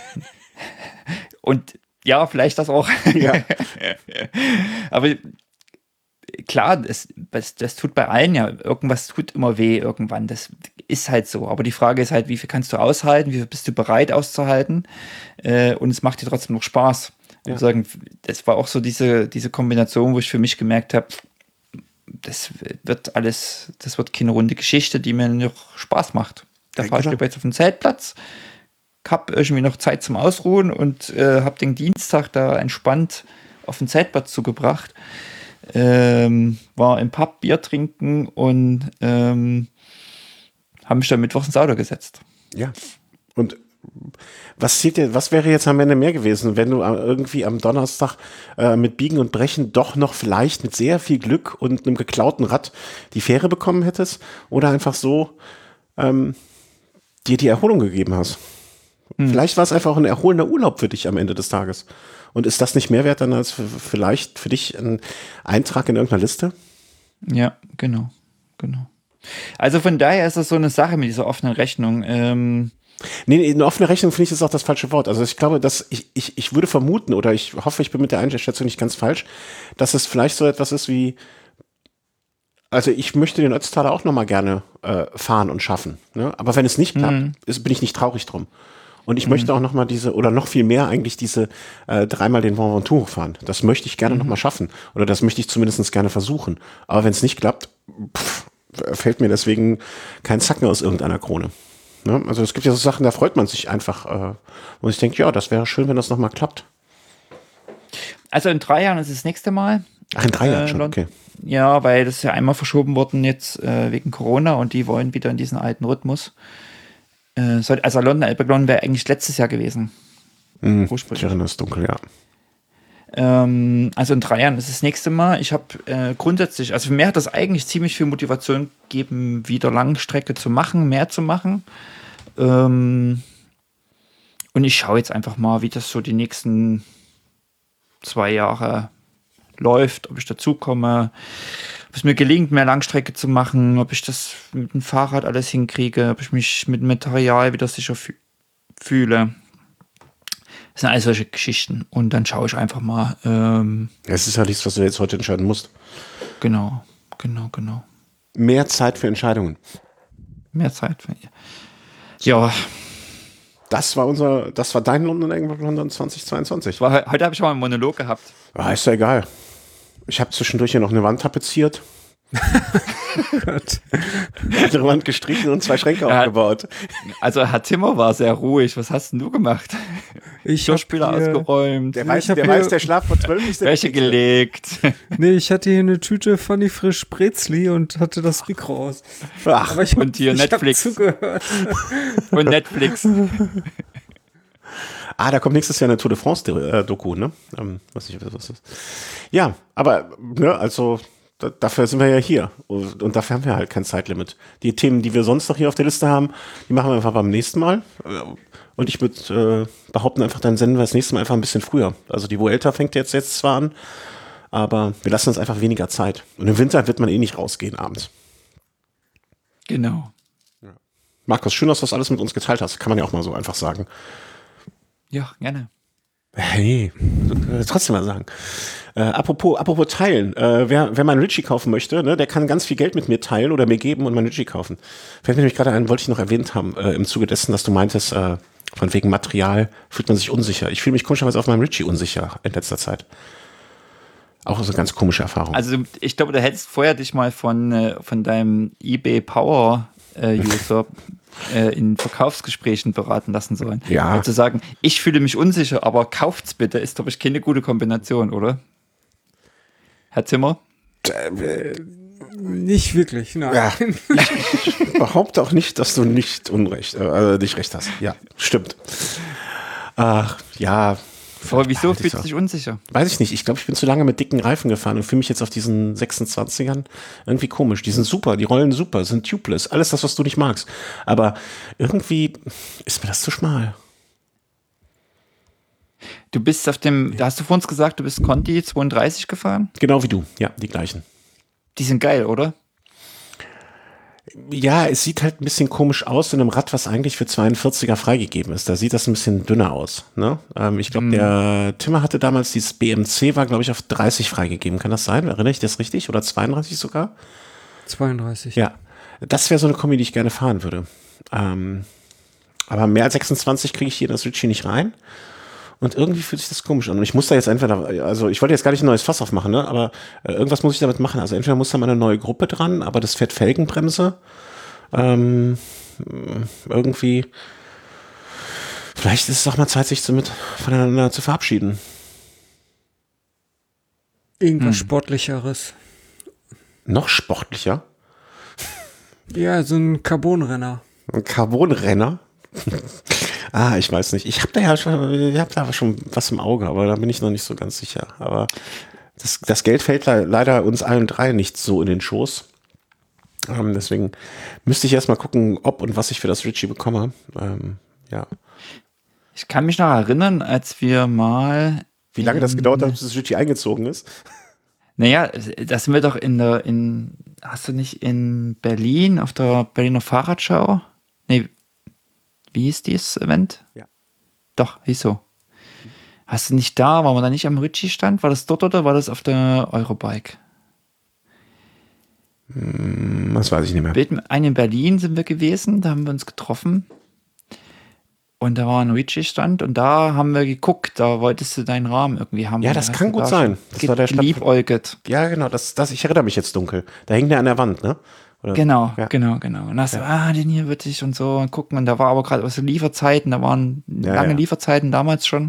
Und ja, vielleicht das auch. Ja. Aber klar, das tut bei allen ja, irgendwas tut immer weh irgendwann, das ist halt so. Aber die Frage ist halt, wie viel kannst du aushalten, wie viel bist du bereit auszuhalten und es macht dir trotzdem noch Spaß. Und sagen, das war auch so diese Kombination, wo ich für mich gemerkt habe, das wird keine runde Geschichte, die mir noch Spaß macht. Da fahre ich lieber jetzt auf den Zeltplatz, hab irgendwie noch Zeit zum Ausruhen und habe den Dienstag da entspannt auf den Zeltplatz zugebracht. War im Pub Bier trinken und habe mich dann mittwochs ins Auto gesetzt. Ja, und was wäre jetzt am Ende mehr gewesen, wenn du irgendwie am Donnerstag mit Biegen und Brechen doch noch vielleicht mit sehr viel Glück und einem geklauten Rad die Fähre bekommen hättest oder einfach so dir die Erholung gegeben hast. Vielleicht war es einfach ein erholender Urlaub für dich am Ende des Tages. Und ist das nicht mehr wert dann als vielleicht für dich ein Eintrag in irgendeiner Liste? Ja, genau. Also von daher ist das so eine Sache mit dieser offenen Rechnung. Nee, eine offene Rechnung finde ich ist auch das falsche Wort. Also ich glaube, dass ich würde vermuten, oder ich hoffe, ich bin mit der Einschätzung nicht ganz falsch, dass es vielleicht so etwas ist wie, also ich möchte den Ötztaler auch nochmal gerne fahren und schaffen. Ne? Aber wenn es nicht klappt, bin ich nicht traurig drum. Und ich möchte auch nochmal oder noch viel mehr eigentlich diese dreimal den Mont Ventoux hochfahren. Das möchte ich gerne nochmal schaffen. Oder das möchte ich zumindest gerne versuchen. Aber wenn es nicht klappt, fällt mir deswegen kein Zacken aus irgendeiner Krone. Ne? Also es gibt ja so Sachen, da freut man sich einfach. Und ich denke, ja, das wäre schön, wenn das nochmal klappt. Also in 3 Jahren ist das nächste Mal. Ach, in 3 Jahren schon, okay. Ja, weil das ist ja einmal verschoben worden jetzt wegen Corona und die wollen wieder in diesen alten Rhythmus. Also London Elbeglonnen wäre eigentlich letztes Jahr gewesen. Ich erinnere es dunkel, ja. Also in 3 Jahren ist das nächste Mal. Ich habe grundsätzlich, also für mir hat das eigentlich ziemlich viel Motivation gegeben, wieder Langstrecke zu machen, mehr zu machen. Und ich schaue jetzt einfach mal, wie das so die nächsten 2 Jahre läuft, ob ich dazu komme, ob es mir gelingt, mehr Langstrecke zu machen, ob ich das mit dem Fahrrad alles hinkriege, ob ich mich mit Material wieder sicher fühle. Das sind alles solche Geschichten. Und dann schaue ich einfach mal. Es ist ja nichts, was du jetzt heute entscheiden musst. Genau. Mehr Zeit für Entscheidungen. Mehr Zeit für. Ja. Das war dein London 2022. Heute habe ich mal einen Monolog gehabt. Ist ja egal. Ich habe zwischendurch hier noch eine Wand tapeziert. Gott. Eine Wand gestrichen und 2 Schränke aufgebaut. Also Herr Zimmer war sehr ruhig. Was hast denn du gemacht? Ich habe Spieler ausgeräumt. Der weiß, der Schlaf vor 12 ist der Wäsche gelegt. Nee, ich hatte hier eine Tüte Funny Frisch Brezli und hatte das Mikro aus. Ach, aber ich und hier Netflix. Hab zugehört. Und Netflix. Da kommt nächstes Jahr eine Tour de France Doku, ne? Was ist. Ja, aber ne, also dafür sind wir ja hier und dafür haben wir halt kein Zeitlimit. Die Themen, die wir sonst noch hier auf der Liste haben, die machen wir einfach beim nächsten Mal. Und ich würde behaupten, einfach dann senden wir das nächste Mal einfach ein bisschen früher. Also die Vuelta fängt jetzt zwar an, aber wir lassen uns einfach weniger Zeit. Und im Winter wird man eh nicht rausgehen abends. Genau. Ja. Markus, schön, dass du das alles mit uns geteilt hast. Kann man ja auch mal so einfach sagen. Ja, gerne. Hey, trotzdem mal sagen. Apropos teilen. Wer meinen Ritchie kaufen möchte, ne, der kann ganz viel Geld mit mir teilen oder mir geben und meinen Ritchie kaufen. Fällt mir nämlich gerade ein, wollte ich noch erwähnt haben, im Zuge dessen, dass du meintest, von wegen Material fühlt man sich unsicher. Ich fühle mich komischerweise auf meinem Ritchie unsicher in letzter Zeit. Auch so eine ganz komische Erfahrung. Also ich glaube, du hättest vorher dich mal von deinem eBay Power User in Verkaufsgesprächen beraten lassen sollen. Ja. Zu sagen, ich fühle mich unsicher, aber kauft's bitte, ist, glaube ich, keine gute Kombination, oder? Herr Zimmer? Nicht wirklich, nein. Ja. Ich behaupte auch nicht, dass du nicht recht hast. Ja, stimmt. Ach, ja. Aber wieso fühlst du dich unsicher? Weiß ich nicht. Ich glaube, ich bin zu lange mit dicken Reifen gefahren und fühle mich jetzt auf diesen 26ern irgendwie komisch. Die sind super, die rollen super, sind tubeless, alles das, was du nicht magst. Aber irgendwie ist mir das zu schmal. Du bist da hast du vor uns gesagt, du bist Conti 32 gefahren? Genau wie du, ja, die gleichen. Die sind geil, oder? Ja, es sieht halt ein bisschen komisch aus in einem Rad, was eigentlich für 42er freigegeben ist. Da sieht das ein bisschen dünner aus. Ne? Ich glaube, der Timmer hatte damals dieses BMC, war glaube ich auf 30 freigegeben. Kann das sein? Erinnere ich das richtig? Oder 32 sogar? 32. Ja, das wäre so eine Kombi, die ich gerne fahren würde. Aber mehr als 26 kriege ich hier in das Ritchie nicht rein. Und irgendwie fühlt sich das komisch an. Und ich muss da jetzt also ich wollte jetzt gar nicht ein neues Fass aufmachen, ne? Aber irgendwas muss ich damit machen. Also entweder muss da mal eine neue Gruppe dran, aber das fährt Felgenbremse. Irgendwie. Vielleicht ist es auch mal Zeit, sich voneinander zu verabschieden. Irgendwas Sportlicheres. Noch sportlicher? Ja, so ein Carbonrenner. Ein Carbonrenner? Ich weiß nicht. Ich habe da schon was im Auge, aber da bin ich noch nicht so ganz sicher. Aber das Geld fällt leider uns allen drei nicht so in den Schoß. Deswegen müsste ich erstmal gucken, ob und was ich für das Ritchie bekomme. Ja. Ich kann mich noch erinnern, als wir mal. Wie lange das gedauert hat, bis das Ritchie eingezogen ist? Naja, das sind wir doch hast du nicht in Berlin auf der Berliner Fahrradschau? Nee, wie hieß dieses Event? Ja. Doch, hieß so. Hast du nicht waren wir da nicht am Ritchie-Stand? War das dort oder war das auf der Eurobike? Das weiß ich nicht mehr. Einen in Berlin sind wir gewesen, da haben wir uns getroffen. Und da war ein Ritchie-Stand und da haben wir geguckt, da wolltest du deinen Rahmen irgendwie haben. Ja, das kann gut sein. Das war der Liebäugelt. Ja, genau, ich erinnere mich jetzt dunkel. Da hängt der an der Wand, ne? Oder? Genau. Ja. Und da den hier würde ich und so gucken. Und da war aber gerade so Lieferzeiten, da waren lange Lieferzeiten damals schon.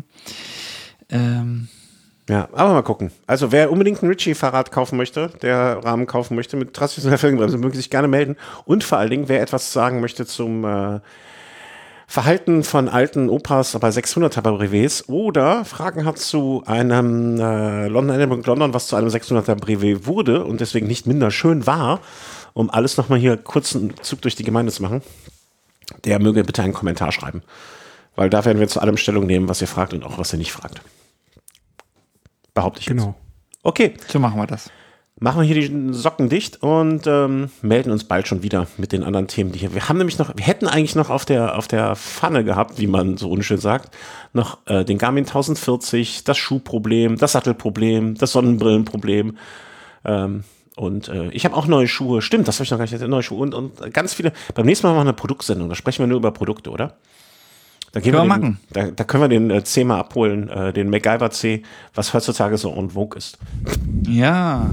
Ja, aber mal gucken. Also wer unbedingt ein Ritchie-Fahrrad kaufen möchte, der Rahmen kaufen möchte mit transitioneller Felgenbremse, möge sich gerne melden. Und vor allen Dingen, wer etwas sagen möchte zum Verhalten von alten Opas bei 600er Brevets oder Fragen hat zu einem London, was zu einem 600er Brevet wurde und deswegen nicht minder schön war, um alles nochmal hier kurz einen Zug durch die Gemeinde zu machen, der möge bitte einen Kommentar schreiben. Weil da werden wir zu allem Stellung nehmen, was ihr fragt und auch was ihr nicht fragt. Behaupte ich genau. Jetzt. Okay. So machen wir das. Machen wir hier die Socken dicht und melden uns bald schon wieder mit den anderen Themen, die hier. Wir hätten eigentlich noch auf der Pfanne gehabt, wie man so unschön sagt, noch den Garmin 1040, das Schuhproblem, das Sattelproblem, das Sonnenbrillenproblem. Und ich habe auch neue Schuhe. Stimmt, das habe ich noch gar nicht. Neue Schuhe und ganz viele. Beim nächsten Mal machen wir eine Produktsendung. Da sprechen wir nur über Produkte, oder? Da können wir den C mal abholen, den MacGyver C, was heutzutage so en vogue ist. Ja.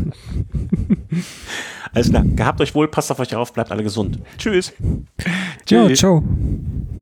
Alles klar. Gehabt euch wohl, passt auf euch auf, bleibt alle gesund. Tschüss. Ja, ciao.